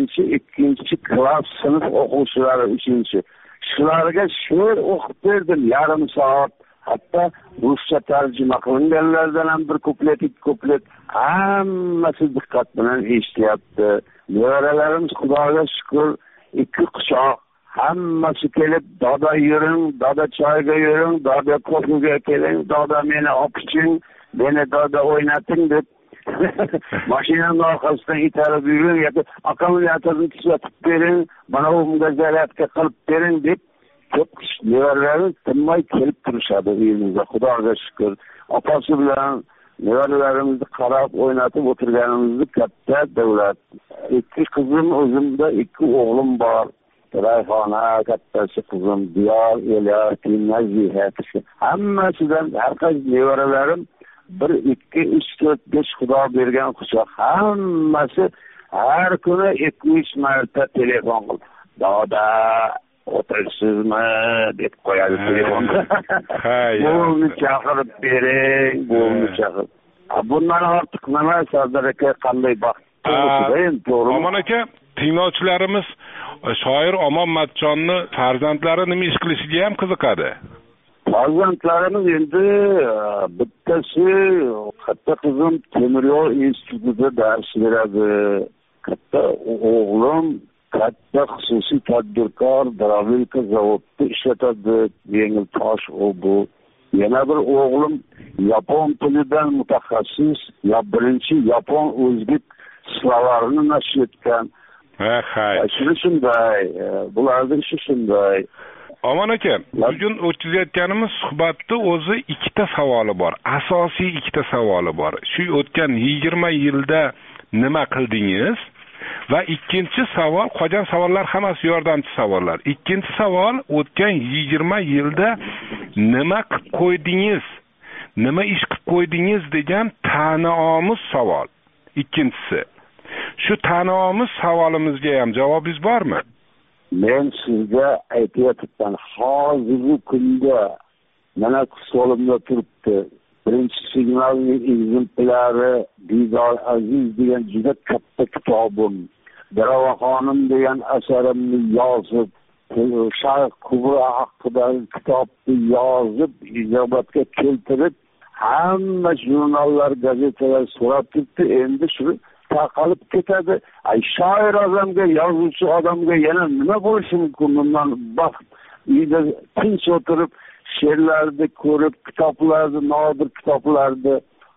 1-2 klass sinf o'quvchilari 3-chi. Shularga she'r o'qib berdim yarim soat. Hatto ruscha tarjima qilinganlardan ham bir kuplet, 2 kuplet hammasi diqqat bilan eshityapti. Nevaralarimiz Xudoga shukr 2 quchoq hammasi kelib, doda yuring, doda choyga yuring, doda kofega keling, doda meni opiching, meni doda o'ynating deb mashinani orqasidan itarib yuring yoki akkumulyatorni tuzatib bering, mana bunga zaryadka qilib bering deb ko'p nevaralarimiz tinmay kelib turishadi uyimizda. Xudoga shukr. Opasi bilan nevaralarimizni qarab o'ynatib o'tirganimizni katta davlat. 2 qizim, o'zimda 2 o'g'lim bor. Rayhona, kattasi qizim, Diyor, Elyas, Naziha. Hammasidan har qaysi nevaralarim 1, 2, 3, 4, 5 Xudo bergan quchoq. Hammasi har kuni 2-3 marta telefon qilib, "Doda, o'tirsizmi?" deb qo'yadi telefonda. Buvimni chaqirib bering, buvimni chaqirib. Bundan ortiq nima Sardor aka, qanday baxt. To'g'ri. Aman aka, tinglovchilarimiz shoir Omon Matchonni farzandlari nima ish qilishiga ham qiziqadi. Farzandlarimiz endi bittasi katta qizim temiryo'l institutida dars beradi. Katta o'g'lim katta xususiy tadbirkor, Dravilka zavodda ishlatadi, yengil tosh bu. Yana bir o'g'lim yapon tilidan mutaxassis, birinchi yapon o'zbek slovarini nashr etgan. Shunday, bularning ishi shunday. Aman aka, bugun o'tkazayotganimiz suhbatda o'zi 2ta savoli bor. Asosiy 2ta savoli bor. Shu o'tgan 20 yilda nima qildingiz? Va ikkinchi savol, qolgan savollar hammasi yordamchi savollar. Ikkinchi savol, o'tgan 20 yilda nima qilib qo'ydingiz? Nima ish qilib qo'ydingiz degan ta'naomuz savol. Ikkinchisi. Shu ta'naomuz savolimizga ham javobingiz bormi? Men sizga aytayotgan hozirgi kunda mana qo'limda turibdi. Birinchi signalning ekzemplari Didor Aziz degan juda katta kitobim. Darova xonim degan asarimni yozib, Sharq Kubra haqidagi kitobni yozib, ijobatga keltirib, hamma jurnallar, gazetalar so'rab turibdi. Endi shu tarqalib ketadi. Shoir odamga, yozuvchi odamga yana nima bo'lishi mumkin? Bundan baxt uyda tinch o'tirib she'rlarni ko'rib, kitoblarni, nodir kitoblarni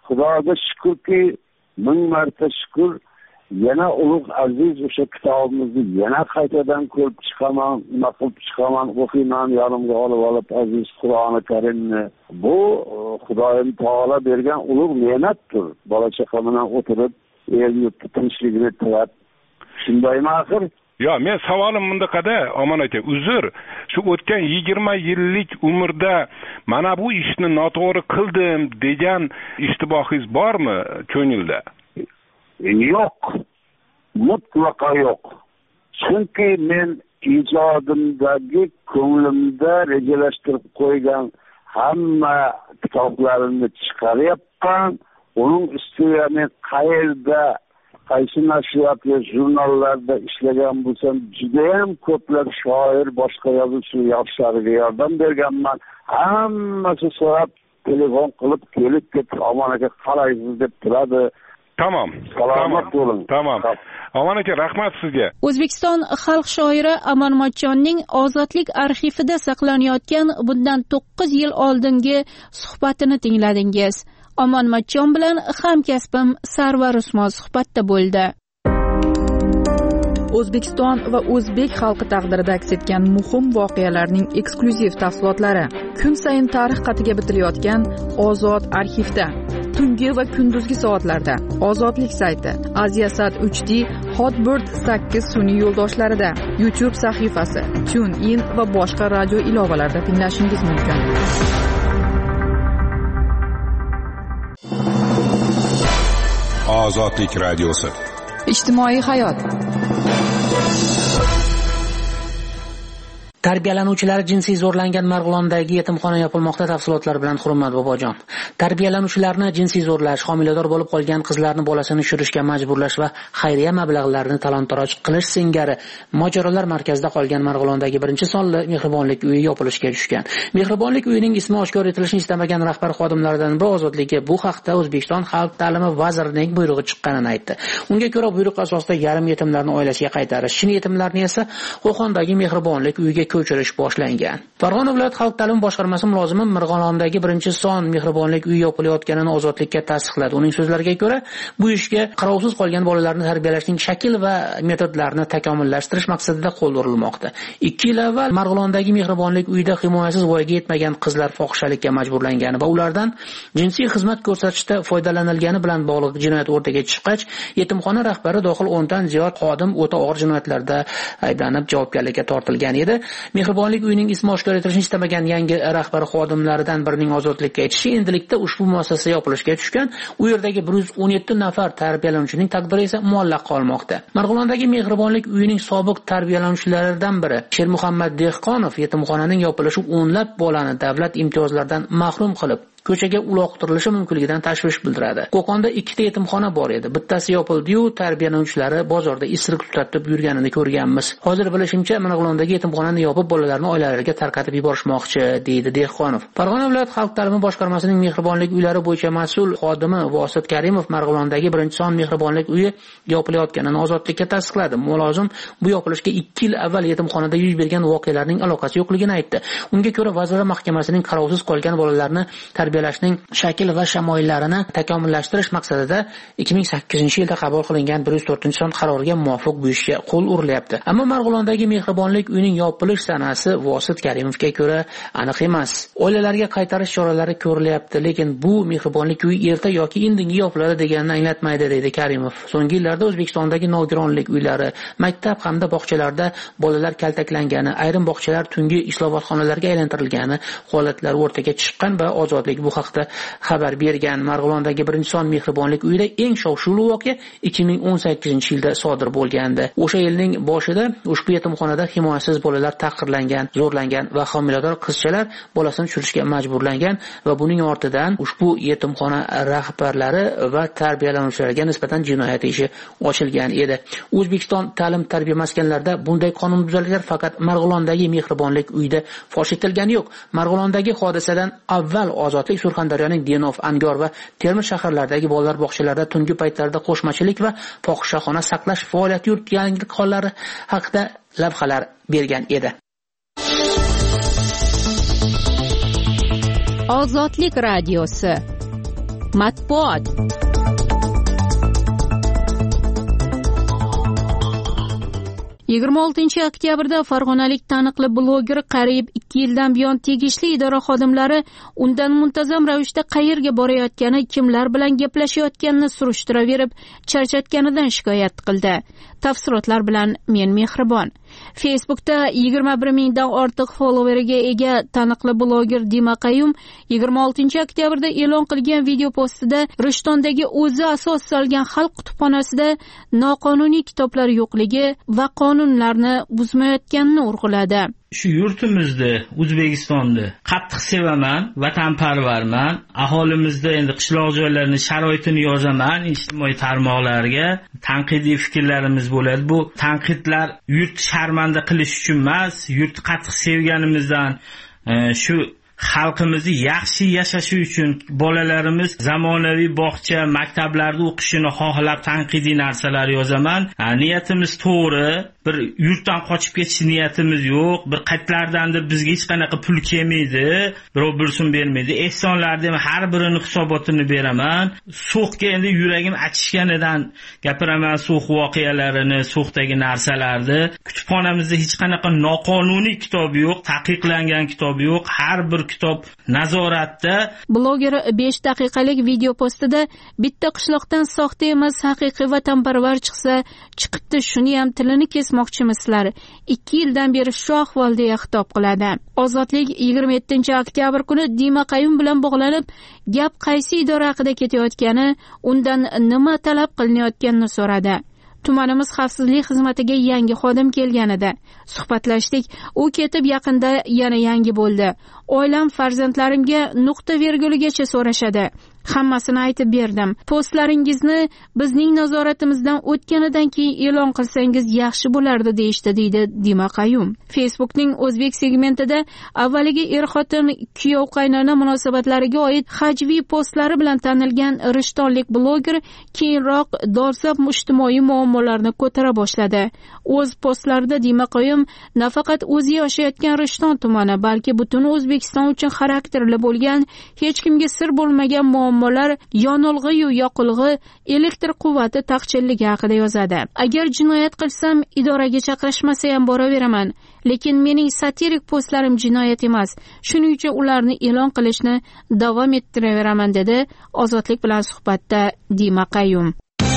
xudoga shukurki, ming marta shukur, yana ulug' aziz o'sha kitobimizni yana qaytadan ko'rib chiqaman, nima qilib chiqaman, o'qiyman, yonimga olib aziz Qur'oni Karimni. Bu Xudoyim taolo bergan ulug' ne'matdir. Bola chaqa bilan o'tirib, el yurtni tinchligini tilab, shundaymi axir? Yo, men savolim bundaqada, Omon aka, uzr. Shu o'tgan 20 yillik umrda mana bu ishni noto'g'ri qildim degan ishtibohingiz bormi ko'ngilda? Yo'q. Mutlaqo yo'q. Chunki men ijodimdagi ko'nglimda rejalashtirib qo'ygan hamma kitoblarimni chiqaryapman. Uning ustiga men qayerda qaysi nashriyat va jurnallarda ishlagan bo'lsam, juda ham ko'plab shoir, boshqa yozuvchi yoshlarga yordam berganman. Hammasi so'rab, telefon qilib, kelib Omon aka qalaysiz deb turadi. Tamam. Salomat bo'ling. Tamam. Omon aka, rahmat sizga. O'zbekiston xalq shoiri Amon Matchonning Ozodlik arxivida saqlanayotgan bundan 9 yil oldingi suhbatini tingladingiz. Amon Matchon bilan hamkasbim Sarvar Usmon suhbatda bo'ldi. O'zbekiston va o'zbek xalqi taqdirida aks etgan muhim voqealarning eksklyuziv tafsilotlari kun sayin tarix qatiga bitilayotgan Ozod arxivda. Tungi va kunduzgi soatlarda Ozodlik sayti, Aziasat 3D, Hotbird 8 sun'iy yo'ldoshlarida, YouTube sahifasi, TuneIn va boshqa radio ilovalarida tinglashingiz mumkin. Ozodlik radiosi. Ijtimoiy hayot. Tarbiyalanuvchilar jinsiy zo'rlangan Marg'ilondagi yetimxona yopilmoqda. Tafsilotlar bilan Hurmat Bobojon. Tarbiyalanuvchilarni jinsiy zo'rlash, homilador bo'lib qolgan qizlarni bolasini tushirishga majburlash va xayriya mablag'larini talon-taroj qilish singari mojarolar markazida qolgan Marg'ilondagi birinchi sonli mehribonlik uyi yopilishga tushgan. Mehribonlik uyining ismi oshkor etilishini istamagan rahbar xodimlaridan biri Ozodlikka bu haqda O'zbekiston Xalq ta'limi vazirining buyrug'i chiqqanini aytdi. Unga ko'ra, buyruq asosida yarim yetimlarni oilasiga qaytarish, chin yetimlarni esa Qo'qondagi mehribonlik uyiga ko'chirish boshlangan. Farg'ona viloyat xalq ta'limi boshqarmasi mulozimi Marg'ilondagi birinchi son mehribonlik uyi yopilayotganini Ozodlikka tasdiqladi. Uning so'zlariga ko'ra, bu ishga qarovsiz qolgan bolalarni tarbiyalashning shakl va metodlarini takomillashtirish maqsadida qo'l urilmoqda. 2 yil avval Marg'ilondagi mehribonlik uyida himoyasiz voyaga yetmagan qizlar fohishalikka majburlangani va ulardan jinsiy xizmat ko'rsatishda foydalanilgani bilan bog'liq jinoyat o'rtaga chiqqach, yetimxona rahbari dohil 10 dan ziyod xodim o'ta og'ir jinoyatlarda ayblanib javobgarlikka tortilgan edi. Mehribonlik uyining ismi oshkor etilishini istamagan yangi rahbar xodimlaridan birining Ozodlikka aytishicha, endilikda ushbu muassasa yopilishga tushgan. U yerdagi 117 nafar tarbiyalanuvchining taqdiri esa muallaq qolmoqda. Marg'ilondagi mehribonlik uyining sobiq tarbiyalanuvchilaridan biri Shermuhammad Dehqonov yetimxonaning yopilishi o'nlab bolani davlat imtiyozlaridan mahrum qilib ko'chaga uloqtirilishi mumkinligidan tashvish bildiradi. Qo'qonda 2 ta yetimxona bor edi. Bittasi yopildi-yu, tarbiyalanuvchilari bozorda isiriq tutatib yurganini ko'rganmiz. Hozir bilishimcha, Marg'ilondagi yetimxonani yopib, bolalarni oilalariga tarqatib yuborishmoqchi, deydi Dehqonov. Farg'ona viloyat xalq ta'limi boshqarmasining mehribonlik uylari bo'yicha mas'ul xodimi Vosit Karimov Marg'ilondagi birinchi son mehribonlik uyi yopilayotganini Ozodlikka tasdiqladi. Mulozim bu yopilishga 2 yil avval yetimxonada yuz bergan voqealarning aloqasi yo'qligini aytdi. Unga ko'ra, Vazirlar Mahkamasining qarovsiz qolgan bolalarni tarbiyalashning shakl va shamoillarini takomillashtirish maqsadida 2008-yilda qabul qilingan 104-son qaroriga muvofiq bu ishga qo'l urilyapti. Ammo Marg'ilondagi mehribonlik uyining yopilish sanasi Vosit Karimovga ko'ra aniq emas. Oilalarga qaytarish choralari ko'rilyapti, lekin bu mehribonlik uyi erta yoki indinga yopiladi deganini anglatmaydi, deydi Karimov. So'nggi yillarda O'zbekistondagi nogironlik uylari, maktab hamda bog'chalarda bolalar kaltaklangani, ayrim bog'chalar tungi islohotxonalarga aylantirilgani holatlari o'rtaga chiqqan va Ozodlik bu haqda xabar bergan. Marg'ilondagi birinchi son mehribonlik uyida eng shov-shuvli voqea 2018-yilda sodir bo'lgandi. O'sha yilning boshida ushbu yetimxonada himoyasiz bolalar tahqirlangan, zo'rlangan va homilador qizchalar bolasini tushirishga majburlangan va buning ortidan ushbu yetimxona rahbarlari va tarbiyalanuvchilarga nisbatan jinoyat ishi ochilgan edi. O'zbekiston ta'lim-tarbiya maskanlarida bunday qonunbuzarliklar faqat Marg'ilondagi mehribonlik uyida fosh etilgani yo'q. Marg'ilondagi hodisadan avval Ozodlik Surxondaryoning Denov, Angor va Termiz shaharlaridagi bolalar bog'chalarida tungi paytlarda qo'shmachilik va fohishaxona saqlash faoliyati yuritgan hollari haqida lavhalar bergan edi. Ozodlik radiosi. Matbuot. Oktyabrda farg'onalik taniqli bloger qariyb 2 yildan buyon tegishli idora xodimlari undan muntazam ravishda qayerga borayotgani, kimlar bilan gaplashayotganini surishtiraverib, charchatganidan shikoyat qildi. Tafsilotlar bilan men Mehribon. Facebookda 21 mingdan ortiq followeriga ega taniqli bloger Dima Qayum 26 oktyabrda e'lon qilgan video postida Rishtondagi o'zi asos solgan xalq kutubxonasida noqonuniy kitoblar yo'qligi va qonunlarni buzmayotganini urg'uladi. Shu yurtimizni, O'zbekistonni qattiq sevaman, vatanparvarman. Aholimizda endi qishloq joylarning sharoitini yozaman, ijtimoiy tarmoqlarga tanqidiy fikrlarimiz bo'ladi. Bu tanqidlar yurt sharmanda qilish uchun emas, yurt qattiq sevganimizdan, shu xalqimizni yaxshi yashashi uchun bolalarimiz zamonaviy bog'cha, maktablarda o'qishini xohlab tanqidiy narsalar yozaman. Niyatimiz to'g'ri, bir yurtdan qochib ketish niyatimiz yo'q. Bir qaytlardan bizga hech qanaqa pul kelmaydi, birov bir so'm bermaydi. Ehsonlarni ham har birini hisobotini beraman. So'qga endi yuragim achishganidan gapiraman, so'q voqealarini, so'qdagi narsalarni. Kutubxonamizda hech qanaqa noqonuniy kitob yo'q, taqiqlangan kitob yo'q. Har bir kitob nazoratda. Bloger 5 daqiqalik video postida bitta qishloqdan soxta emas, haqiqiy vatanparvar chiqsa, chiqibdi, shuni ham tilini kesmoqchimisizlar. 2 yildan beri shu ahvolda xitob qiladi. Ozodlik 27 oktyabr kuni Dima Qayum bilan bog'lanib, gap qaysi idora haqida ketayotgani, undan nima talab qilinayotganini so'radi. Tumanimiz xavfsizlik xizmatiga yangi xodim kelgan edi. Suhbatlashdik. U ketib yaqinda yana yangi bo'ldi. Oilam, farzandlarimga nuqta virguligacha so'rashadi. Hammasini aytib berdim. Postlaringizni bizning nazoratimizdan o'tganidan keyin e'lon qilsangiz yaxshi bo'lardi deyishdi, deydi Dima Qayum. Facebookning o'zbek segmentida avvaliga er-xotin, kuyov qaynona munosabatlariga oid hajviy postlari bilan tanilgan rishtonlik bloger keyinroq dolzarb ijtimoiy muammolarni ko'tara boshladi. O'z postlarida Dima Qayum nafaqat o'zi yashayotgan Rishton tumani, balki butun O'zbekiston uchun xarakterli bo'lgan, hech kimga sir bo'lmagan muammolar, yonilg'i-yu yoqilg'i, elektr quvvati taqchilligi haqida yozadi. Agar jinoyat qilsam, idoraga chaqirishmasa ham boraveraman, lekin mening satirik postlarim jinoyat emas. Shuning uchun ularni e'lon qilishni davom ettiraveraman, dedi Ozodlik bilan suhbatda Dima Qayum.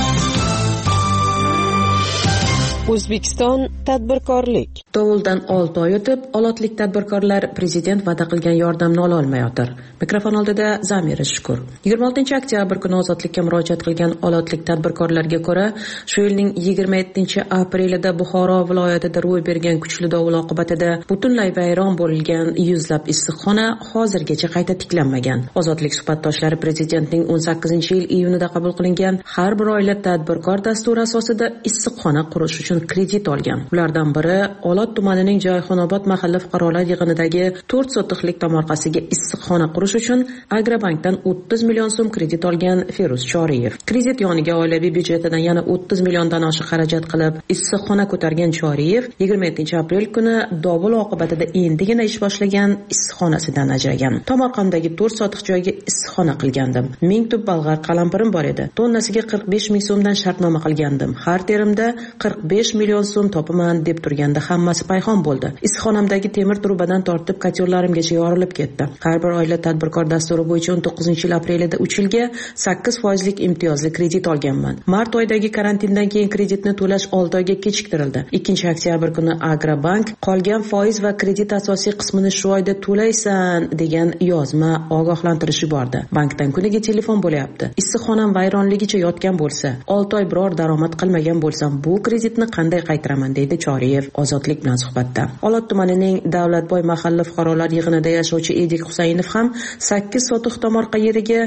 O'zbekiston tadbirkorlik. Dovuldan 6 oy o'tib, olotlik tadbirkorlar prezident va'da qilgan yordamni ola olmayotir. Mikrofon oldida Zamira Shukur. 26 oktyabr kuni ozodlikka murojaat qilgan olotlik tadbirkorlarga ko'ra, shu yilning 27 aprelida Buxoro viloyatida ro'y bergan kuchli dovul oqibatida butunlay vayron bo'lgan yuzlab issiqxona hozirgacha qayta tiklanmagan. Ozodlik suhbatdoshlari prezidentning 18-yil iyunida qabul qilingan har bir oila tadbirkor dasturi asosida issiqxona qurish uchun kredit olgan. Ulardan biri Olot tumanining Joyxonobod mahalla fuqarolar yig'inidagi 4 sotixlik tomorqasiga issiqxona qurish uchun Agrobankdan 30 million so'm kredit olgan Feruz Choriyev. Kredit yoniga oilaviy byudjetidan yana 30 milliondan oshiq xarajat qilib issiqxona ko'targan Choriyev 27 aprel kuni dovul oqibatida endigina ish boshlagan issiqxonasidan ajragan. Tomorqamdagi 4 sotiq joyga issiqxona qilgandim. 1000 tub balg'ar qalampirim bor edi. Tonnasiga 45 ming so'mdan shartnoma qilgandim. Har terimda 45 million so'm topaman deb turganda hammasi payhon bo'ldi. Issiqxonamdagi temir trubadan tortib katyollarimgacha yorilib ketdi. Har bir oila tadbirkor dasturi bo'yicha 19 aprelida 3 yilga 8% imtiyozli kredit olganman. Mart oyidagi karantindan keyin kreditni to'lash 6 oyga kechiktirildi. 2-oktyabr kuni Agrobank qolgan foiz va kredit asosiy qismini shu oyda to'laysan degan yozma ogohlantirish yubordi. Bankdan kuniga telefon bo'layapti. Issiqxonam vayronligicha yotgan bo'lsa, 6 oy biror daromad qilmagan bo'lsam, bu kreditni qanday qaytaraman, deydi Choriyev Ozodlik bilan suhbatda. Olot tumanining Davlatboy mahalla fuqarolar yig'inida yashovchi Edik Husaynov ham 8 sotiq tomorqa yeriga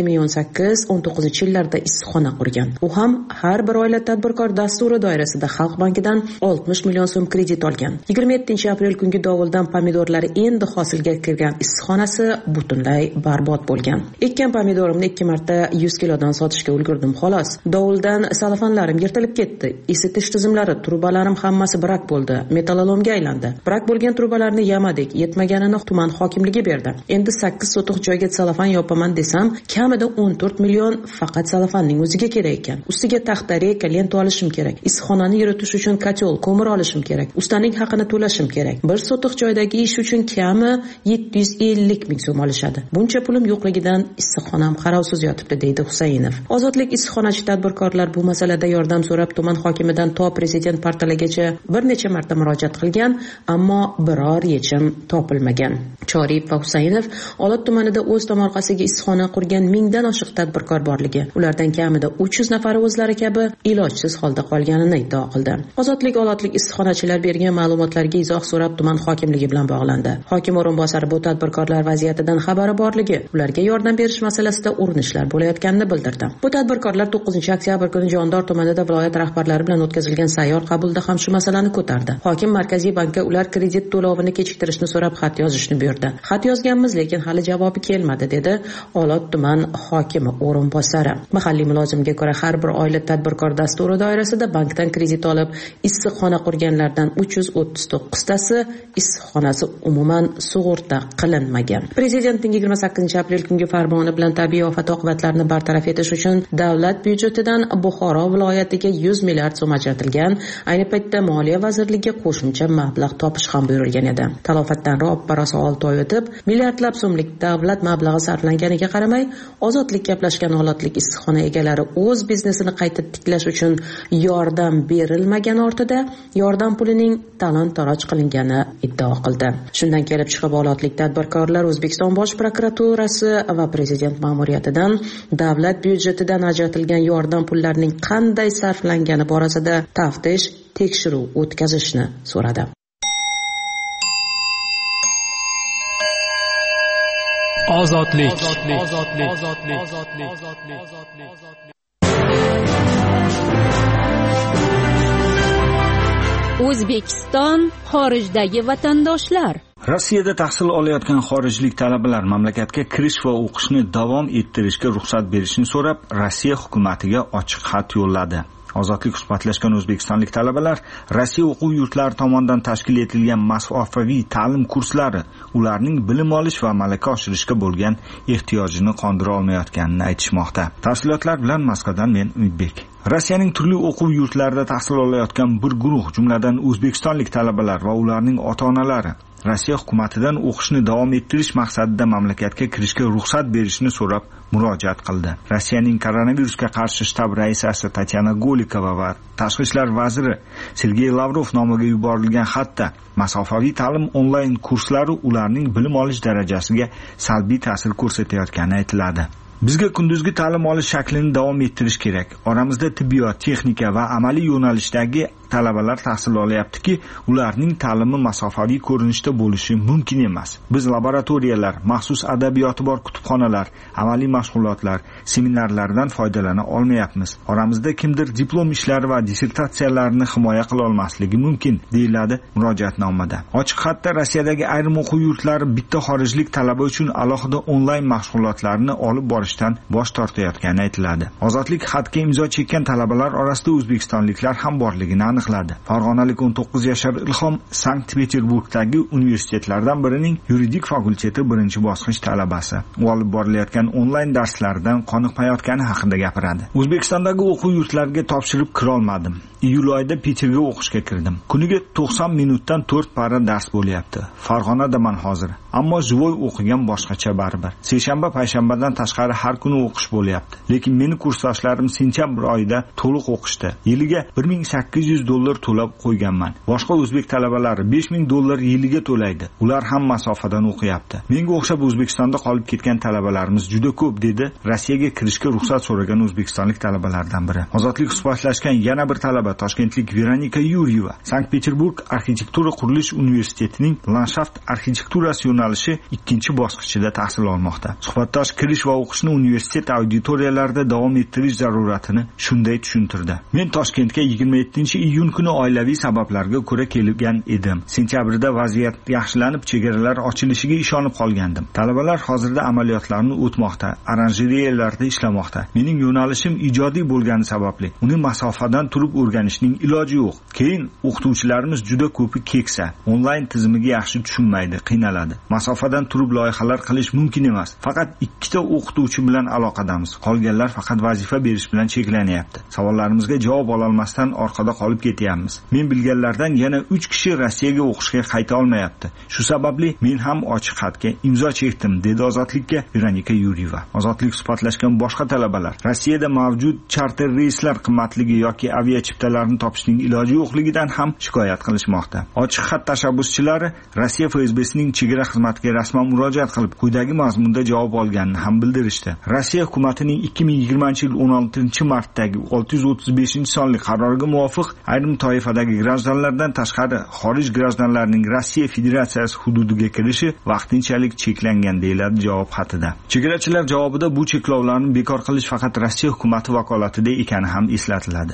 2018-19 yillarda issiqxona qurgan. U ham har bir oila tadbirkor dasturi doirasida Xalq bankidan 60 million so'm kredit olgan. 27-aprel kungi dovuldan pomidorlari endi hosilga kirgan issiqxonasi butunlay barbod bo'lgan. Ekkan pomidorimni 2 marta 100 kilodan sotishga ulgurdim xolos. Dovuldan salafanlarim yirtilib ketdi. Isitish tizimi Qismlari, trubalarim hammasi brak bo'ldi. Metallolomga aylandi. Brak bo'lgan trubalarni yamadik. Yetmaganini tuman hokimligi berdi. Endi 8 sotix joyga salafan yopaman desam, kamida 14 million faqat salafanning o'ziga kerak ekan. Ustiga taxta, reyka, lenta olishim kerak. Issiqxonani yuritish uchun kotel, ko'mir olishim kerak. Ustaning haqini to'lashim kerak. Bir sotix joydagi ish uchun kami 750 ming so'm olishadi. Buncha pulim yo'qligidan issiqxonam qarovsiz yotibdi, deydi Husaynov. Ozodlik issiqxonachi tadbirkorlar bu masalada yordam so'rab tuman hokimidan to prezident portaligacha bir necha marta murojaat qilgan, ammo biror yechim topilmagan. Choriyev va Husaynov Olot tumanida o'z tomorqasiga issiqxona qurgan 1000 dan oshiq tadbirkor borligi, ulardan kamida 300 nafari o'zlari kabi ilojsiz holda qolganini iddao qildi. Ozodlik Olotlik issiqxonachilar bergan ma'lumotlarga izoh so'rab tuman hokimligi bilan bog'landi. Hokim o'rinbosari bu tadbirkorlar vaziyatidan xabari borligi, ularga yordam berish masalasida urinishlar bo'layotganini bildirdi. Bu tadbirkorlar 9-oktyabr kuni Jondor tumanida viloyat rahbarlari bilan o'tkazilgan sayyor qabulda ham shu masalani ko'tardi. Hokim Markaziy bankka ular kredit to'lovini kechiktirishni so'rab xat yozishni buyurdi. Xat yozganmiz, lekin hali javobi kelmadi, dedi Olot tuman hokimi o'rinbosari. Mahalliy mulozimga ko'ra, har bir oila tadbirkor dasturi doirasida bankdan kredit olib, issiqxona qurganlardan 339 tasi issiqxonasi umuman sug'urta qilinmagan. Prezidentning 28-aprel kungi farmoni bilan tabiiy ofat oqibatlarini bartaraf etish uchun davlat byudjetidan Buxoro viloyatiga 100 milliard so'm ajratilgan. Ayni paytda Moliya vazirligiga qo'shimcha mablag' topish ham buyurilgan edi. Talofatdan ro'paraso 6 oy o'tib, milliardlab so'mlik davlat mablag'i sarflanganiga qaramay, ozodlik gaplashgan Olotlik issiqxona egalari o'z biznesini qayta tiklash uchun yordam berilmagan ortida yordam pulining talon-taroj qilingani iddao qildi. Shundan kelib chiqib, Olotlik tadbirkorlar O'zbekiston Bosh prokuraturasi va prezident ma'muriyatidan davlat byudjetidan ajratilgan yordam pullarining qanday sarflangani borasida taftish, tekshiruv o'tkazishni so'radi. Ozodlik. O'zbekiston xorijdagi vatandoshlar. Rossiyada tahsil olayotgan xorijlik talabalar mamlakatga kirish va o'qishni davom ettirishga ruxsat berishni so'rab, Rossiya hukumatiga ochiq xat yo'lladi. Ozodlik suhbatlashgan o'zbekistonlik talabalar Rossiya o'quv yurtlari tomonidan tashkil etilgan masofaviy ta'lim kurslari ularning bilim olish va malaka oshirishga bo'lgan ehtiyojini qondira olmayotganini aytishmoqda. Tafsilotlar bilan Moskvadan men Umidbek. Rossiyaning turli o'quv yurtlarida tahsil olayotgan bir guruh, jumladan o'zbekistonlik talabalar va ularning ota-onalari Rossiya hukumatidan o'qishni davom ettirish maqsadida mamlakatga kirishga ruxsat berishni so'rab murojaat qildi. Rossiyaning koronavirusga qarshi shtab raisasi Tatyana Golikova va tashqi ishlar vaziri Sergey Lavrov nomiga yuborilgan xatda masofaviy ta'lim onlayn kurslari ularning bilim olish darajasiga salbiy ta'sir ko'rsatayotgani aytiladi. Bizga kunduzgi ta'lim olish shaklini davom ettirish kerak. Oramizda tibbiyot, texnika va amaliy yo'nalishdagi talabalar tahsil olayaptiki, ularning ta'limi masofaviy ko'rinishda bo'lishi mumkin emas. Biz laboratoriyalar, maxsus adabiyoti bor kutubxonalar, amaliy mashg'ulotlar, seminarlardan foydalana olmayapmiz. Oramizda kimdir diplom ishlari va dissertatsiyalarini himoya qila olmasligi mumkin, deyiladi murojaatnomada. Ochiq xatda Rossiyadagi ayrim o'quv yurtlari bitta xorijlik talaba uchun alohida onlayn mashg'ulotlarni olib borishdan bosh tortayotgani aytiladi. Ozodlik xatga imzo chekkan talabalar orasida o'zbekistonliklar ham borligini aniqladi. Farg'onalik 19 yashar Ilhom Sankt-Peterburgdagi universitetlardan birining yuridik fakulteti birinchi bosqich talabasi. U olib borilayotgan onlayn darslardan qoniqmayotgani haqida gapiradi. O'zbekistondagi o'quv yurtlariga topshirib kira olmadim. Iyul oyida Peterga o'qishga kirdim. Kuniga 90 minutdan 4 para dars bo'lyapti. Farg'onadaman hozir. Ammo jivoy o'qigan boshqacha baribir. Seshanba, payshanbadan tashqari har kuni o'qish bo'lyapti. Lekin meni kursdoshlarim sentyabr oyida to'liq o'qishdi. Yiliga $1800 to'lab qo'yganman. Boshqa o'zbek talabalari $5000 yiliga to'laydi. Ular ham masofadan o'qiyapti. Menga o'xshab O'zbekistonda qolib ketgan talabalarimiz juda ko'p, dedi Rossiyaga kirishga ruxsat so'ragan o'zbekistonlik talabalardan biri. Ozodlik suhbatlashgan yana bir talaba Toshkentlik Veronika Yuryeva Sankt-Peterburg arxitektura qurilish universitetining landshaft arxitekturasi yo'nalishi 2-bosqichida tahsil olmoqda. Suhbatdosh kirish va o'qishni universitet auditoriyalarida davom ettirish zaruratini shunday tushuntirdi. Men Toshkentga 27-iyun kuni oilaviy sabablarga ko'ra kelgan edim. Sentyabrda vaziyat yaxshilanib, chegaralar ochilishiga ishonib qolgandim. Talabalar hozirda amaliyotlarni o'tmoqda, oranjeriyalarda ishlamoqda. Mening yo'nalishim ijodiy bo'lgani sababli uni masofadan turib o'rganishning iloji yo'q. Keyin o'qituvchilarimiz juda ko'pi keksa, onlayn tizimiga yaxshi tushunmaydi, qiynaladi. Masofadan turib loyihalar qilish mumkin emas. Faqat 2 o'qituvchi bilan aloqadamiz. Qolganlar faqat vazifa berish bilan cheklanyapti. Savollarimizga javob ola olmasdan orqada qolib ketyapmiz. Men bilganlardan yana 3 kishi Rossiyaga o'qishga qayta olmayapti. Shu sababli men ham ochiq xatga imzo chekdim, dedi Ozodlikka Veronika Yuryeva. Ozodlik suhbatlashgan boshqa talabalar Rossiyada mavjud charter reyslar qimmatligi yoki aviachiptalarni topishning iloji yo'qligidan ham shikoyat qilishmoqda. Ochiq xat tashabbuschilari Rossiya FSBsining chegara xizmatiga rasman murojaat qilib, quyidagi mazmunda javob olganini ham bildirishdi. Rossiya hukumatining 2020-yil 16-martdagi 635-sonli qaroriga muvofiq ayrim toifadagi grajdanlardan tashqari xorij grajdanlarining Rossiya Federatsiyasi hududiga kirishi vaqtinchalik cheklangan, deyiladi javob xatida. Chegarachilar javobida bu cheklovlarni bekor qilish faqat Rossiya hukumati vakolatida ekani ham eslatiladi.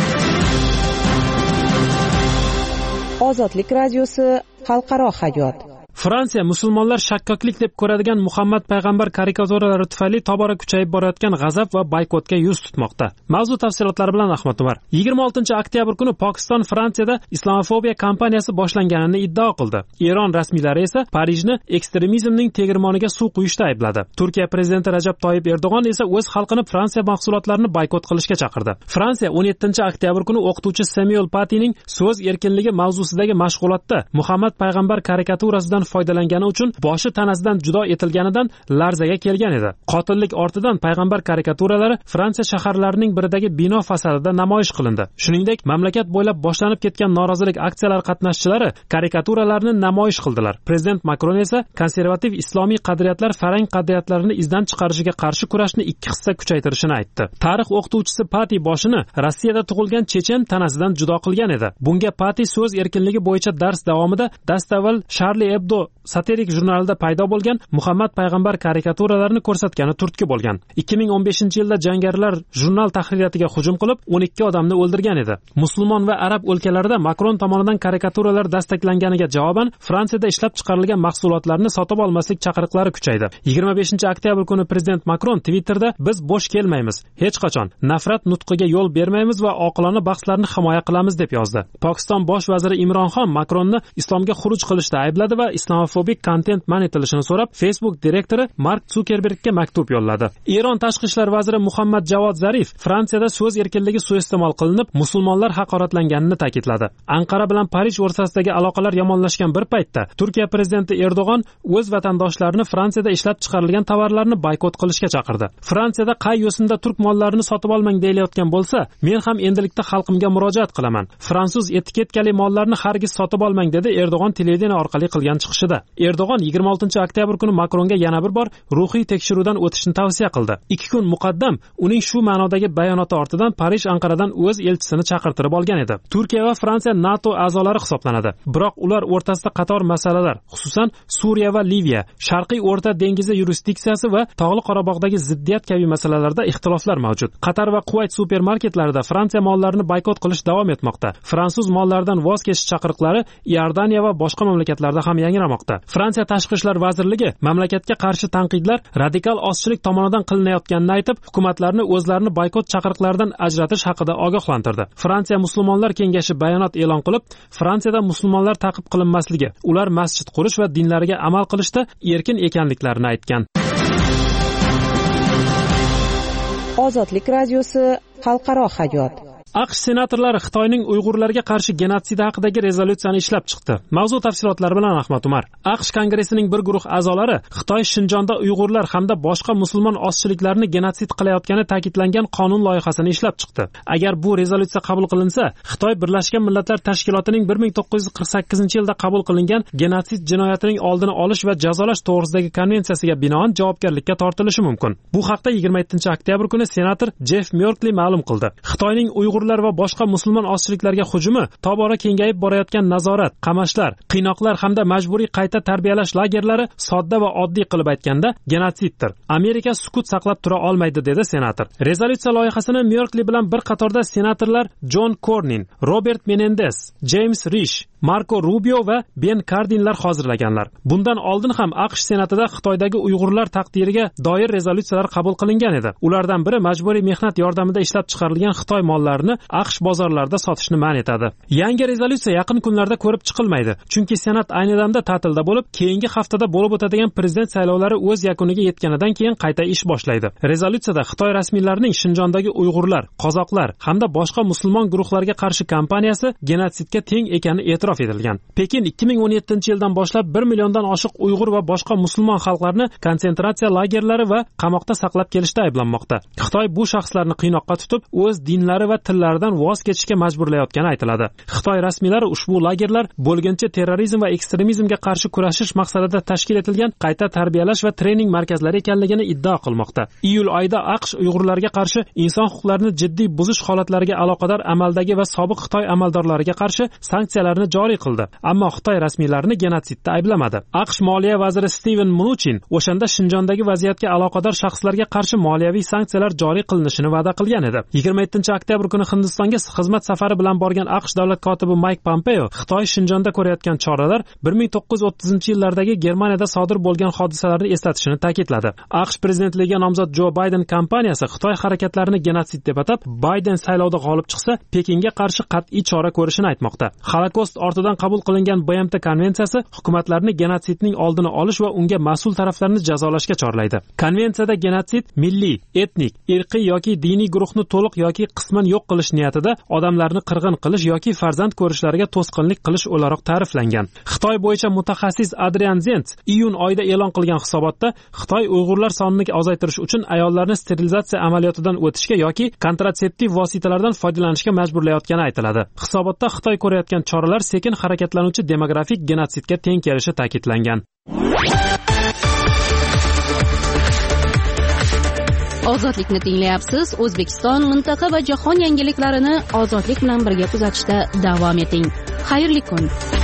Ozodlik radiosi xalqaro hayot. Fransiya musulmonlar shakkoklik deb ko'radigan Muhammad payg'ambar karikaturalari tufayli tobora kuchayib borayotgan g'azab va boykotga yuz tutmoqda. Mavzu tafsilotlari bilan Ahmad Umar. 26-oktyabr kuni Pokiston Fransiyada islomofobiya kampaniyasi boshlanganini iddao qildi. Eron rasmiylari esa Parijni ekstremizmning tegirmoniga suv quyishda aybladi. Turkiya prezidenti Rajab Toyyib Erdo'g'on esa o'z xalqini Fransiya mahsulotlarini boykot qilishga chaqirdi. Fransiya 17-oktyabr kuni o'qituvchi Samuel Patyning so'z erkinligi mavzusidagi mashg'ulotda Muhammad payg'ambar karikaturasidan foydalangani uchun boshi tanasidan judo etilganidan larzaga kelgan edi. Qotillik ortidan payg'ambar karikaturalari Fransiya shaharlarining biridagi bino fasadida namoyish qilindi. Shuningdek, mamlakat bo'ylab boshlanib ketgan norozilik aksiyalari qatnashchilari karikaturalarni namoyish qildilar. Prezident Makron esa konservativ islomiy qadriyatlar farang qadriyatlarini izdan chiqarishiga qarshi kurashni 2 hissa kuchaytirishini aytdi. Tarix o'qituvchisi Pati boshini Rossiyada tug'ilgan chechen tanasidan judo qilgan edi. Bunga Pati so'z erkinligi bo'yicha dars davomida dastavval Charlie Hebdo satirik jurnalida paydo bo'lgan Muhammad payg'ambar karikaturalarini ko'rsatgani turtki bo'lgan. 2015-yilda jangarilar jurnal tahririyatiga hujum qilib 12 odamni o'ldirgan edi. Musulmon va arab o'lkalarida Makron tomonidan karikaturalar dastaklanganiga javoban Fransiyada ishlab chiqarilgan mahsulotlarni sotib olmaslik chaqiriqlari kuchaydi. 25-oktyabr kuni prezident Makron Twitterda biz bo'sh kelmaymiz, hech qachon nafrat nutqiga yo'l bermaymiz va oqilona bahslarni himoya qilamiz deb yozdi. Pokiston bosh vaziri Imron Xon Makronni islomga xuruj qilishda aybladi va islamofobik kontent man etilishini so'rab Facebook direktori Mark Zukerbergga maktub yo'lladi. Eron tashqi ishlar vaziri Muhammad Javod Zarif Fransiyada so'z erkinligi suiiste'mol qilinib, musulmonlar haqoratlanganini ta'kidladi. Anqara bilan Parij o'rtasidagi aloqalar yomonlashgan bir paytda Turkiya prezidenti Erdo'g'on o'z vatandoshlarini Fransiyada ishlab chiqarilgan tovarlarni boykot qilishga chaqirdi. Fransiyada qay yo'sinda turk mollarini sotib olmang deyilayotgan bo'lsa, men ham endilikda xalqimga murojaat qilaman. Fransuz etiketkali mollarni hargiz sotib olmang, dedi Erdo'g'on televideniya orqali qilgan chiqishida. Erdo'g'on 26-oktyabr kuni Makronga yana bir bor ruhiy tekshiruvdan o'tishni tavsiya qildi. 2 kun muqaddam uning shu ma'nodagi bayonoti ortidan Parij Anqaradan o'z elchisini chaqirtirib olgan edi. Turkiya va Fransiya NATO a'zolari hisoblanadi. Biroq ular o'rtasida qator masalalar, xususan Suriya va Liviya, Sharqiy O'rta dengizi yurisdiksiyasi va Tog'li Qorabog'dagi ziddiyat kabi masalalarda ixtiloflar mavjud. Qatar va Kuvayt supermarketlarida Fransiya mollarini boykot qilish davom etmoqda. Fransuz mollaridan voz kechish chaqiriqlari Iordaniya va boshqa mamlakatlarda ham yangramoqda. Fransiya tashqi ishlar vazirligi mamlakatga qarshi tanqidlar radikal ozchilik tomonidan qilinayotganini aytib, hukumatlarni o'zlarini boykot chaqiriqlaridan ajratish haqida ogohlantirdi. Fransiya musulmonlar kengashi bayonot e'lon qilib, Fransiyada musulmonlar ta'qib qilinmasligi, ular masjid qurish va dinlariga amal qilishda erkin ekanliklarini aytgan. Ozodlik radiosi xalqaro hayot. AQSh senatorlari Xitoyning Uyg'urlarga qarshi genotsidi haqidagi rezolyutsiyani ishlab chiqdi. Mavzu tafsilotlari bilan Ahmad Umar. AQSh kongressining bir guruh a'zolari Xitoy Shinjonda Uyg'urlar hamda boshqa musulmon ozchiliklarni genotsid qilayotgani ta'kidlangan qonun loyihasini ishlab chiqdi. Agar bu rezolyutsiya qabul qilinsa, Xitoy Birlashgan Millatlar Tashkilotining 1948-yilda qabul qilingan genotsid jinoyatining oldini olish va jazolash to'g'risidagi konvensiyasiga binoan javobgarlikka tortilishi mumkin. Bu haqda 27-oktyabr kuni senator Jeff Merkley ma'lum qildi. Xitoyning Uyg'ur uyg'urlar va boshqa musulmon ozchiliklarga hujumi, tobora kengayib borayotgan nazorat, qamashlar, qiynoqlar hamda majburiy qayta tarbiyalash lagerlari sodda va oddiy qilib aytganda genotsiddir. Amerika sukut saqlab tura olmaydi, dedi senator. Rezolyutsiya loyihasini Myorkli bilan bir qatorda senatorlar Jon Cornyn, Robert Menendez, James Risch, Marco Rubio va Ben Cardinlar hozirlaganlar. Bundan oldin ham AQSh senatida Xitoydagi uyg'urlar taqdiriga doir rezolyutsiyalar qabul qilingan edi. Ulardan biri majburiy mehnat yordamida ishlab chiqarilgan Xitoy mollarini AQSh bozorlarida sotishni man etadi. Yangi rezolyutsiya yaqin kunlarda ko'rib chiqilmaydi, chunki senat ayni damda ta'tilda bo'lib, keyingi haftada bo'lib o'tadigan prezident saylovlari o'z yakuniga yetganidan keyin qayta ish boshlaydi. Rezolyutsiyada Xitoy rasmiylarining Shinjondagi uyg'urlar, qozoqlar hamda boshqa musulmon guruhlarga qarshi kampaniyasi genotsidga teng ekani e'tirof etilgan. Pekin 2017-yildan boshlab 1 milliondan oshiq uyg'ur va boshqa musulmon xalqlarni konsentratsiya lagerlari va qamoqda saqlab kelishda ayblanmoqda. Xitoy bu shaxslarni qiynoqqa tutib, o'z dinlari va tillaridan voz kechishga majburlayotgani aytiladi. Xitoy rasmiylari ushbu lagerlar bo'lgancha terrorizm va ekstremizmga qarshi kurashish maqsadida tashkil etilgan qayta tarbiyalash va trening markazlari ekanligini iddao qilmoqda. Iyul oyida AQSh uyg'urlarga qarshi inson huquqlarini jiddiy buzish holatlariga aloqador amaldagi va sobiq Xitoy amaldorlariga qarshi sanksiyalarni joriy qildi, ammo Xitoy rasmiylarini genotsidda ayblamadi. AQSh moliya vaziri Steven Mnuchin o'shanda Shinjondagi vaziyatga aloqador shaxslarga qarshi moliyaviy sanksiyalar joriy qilinishini va'da qilgan edi. 27-oktyabr kuni Hindistonga xizmat safari bilan borgan AQSh davlat kotibi Mike Pompeo Xitoy Shinjonda ko'rayotgan choralar 1930-yillardagi Germaniyada sodir bo'lgan hodisalarni eslatishini ta'kidladi. AQSh prezidentligiga nomzod Jo Bayden kompaniyasi Xitoy harakatlarini genotsid deb atab, Bayden saylovda g'olib chiqsa, Pekinga qarshi qat'iy chora ko'rishini aytmoqda. Holokost ortidan qabul qilingan BMT konvensiyasi hukumatlarni genotsidning oldini olish va unga mas'ul taraflarni jazolashga chorlaydi. Konvensiyada genotsid milliy, etnik, irqiy yoki diniy guruhni to'liq yoki qisman yo'q qilish niyatida odamlarni qirg'in qilish yoki farzand ko'rishlariga to'sqinlik qilish o'laroq ta'riflangan. Xitoy bo'yicha mutaxassis Adrian Zenz iyun oyida e'lon qilgan hisobotda Xitoy uyg'urlar sonini ozaytirish uchun ayollarni sterilizatsiya amaliyotidan o'tishga yoki kontratseptiv vositalardan foydalanishga majburlayotgani aytiladi. Hisobotda Xitoy ko'rayotgan choralar sekin harakatlanuvchi demografik genotsidga teng kelishi ta'kidlangan. Ozodlikni tinglayapsiz. O'zbekiston, mintaqa va jahon yangiliklarini ozodlik bilan birga kuzatishda davom eting. Xayrli kun.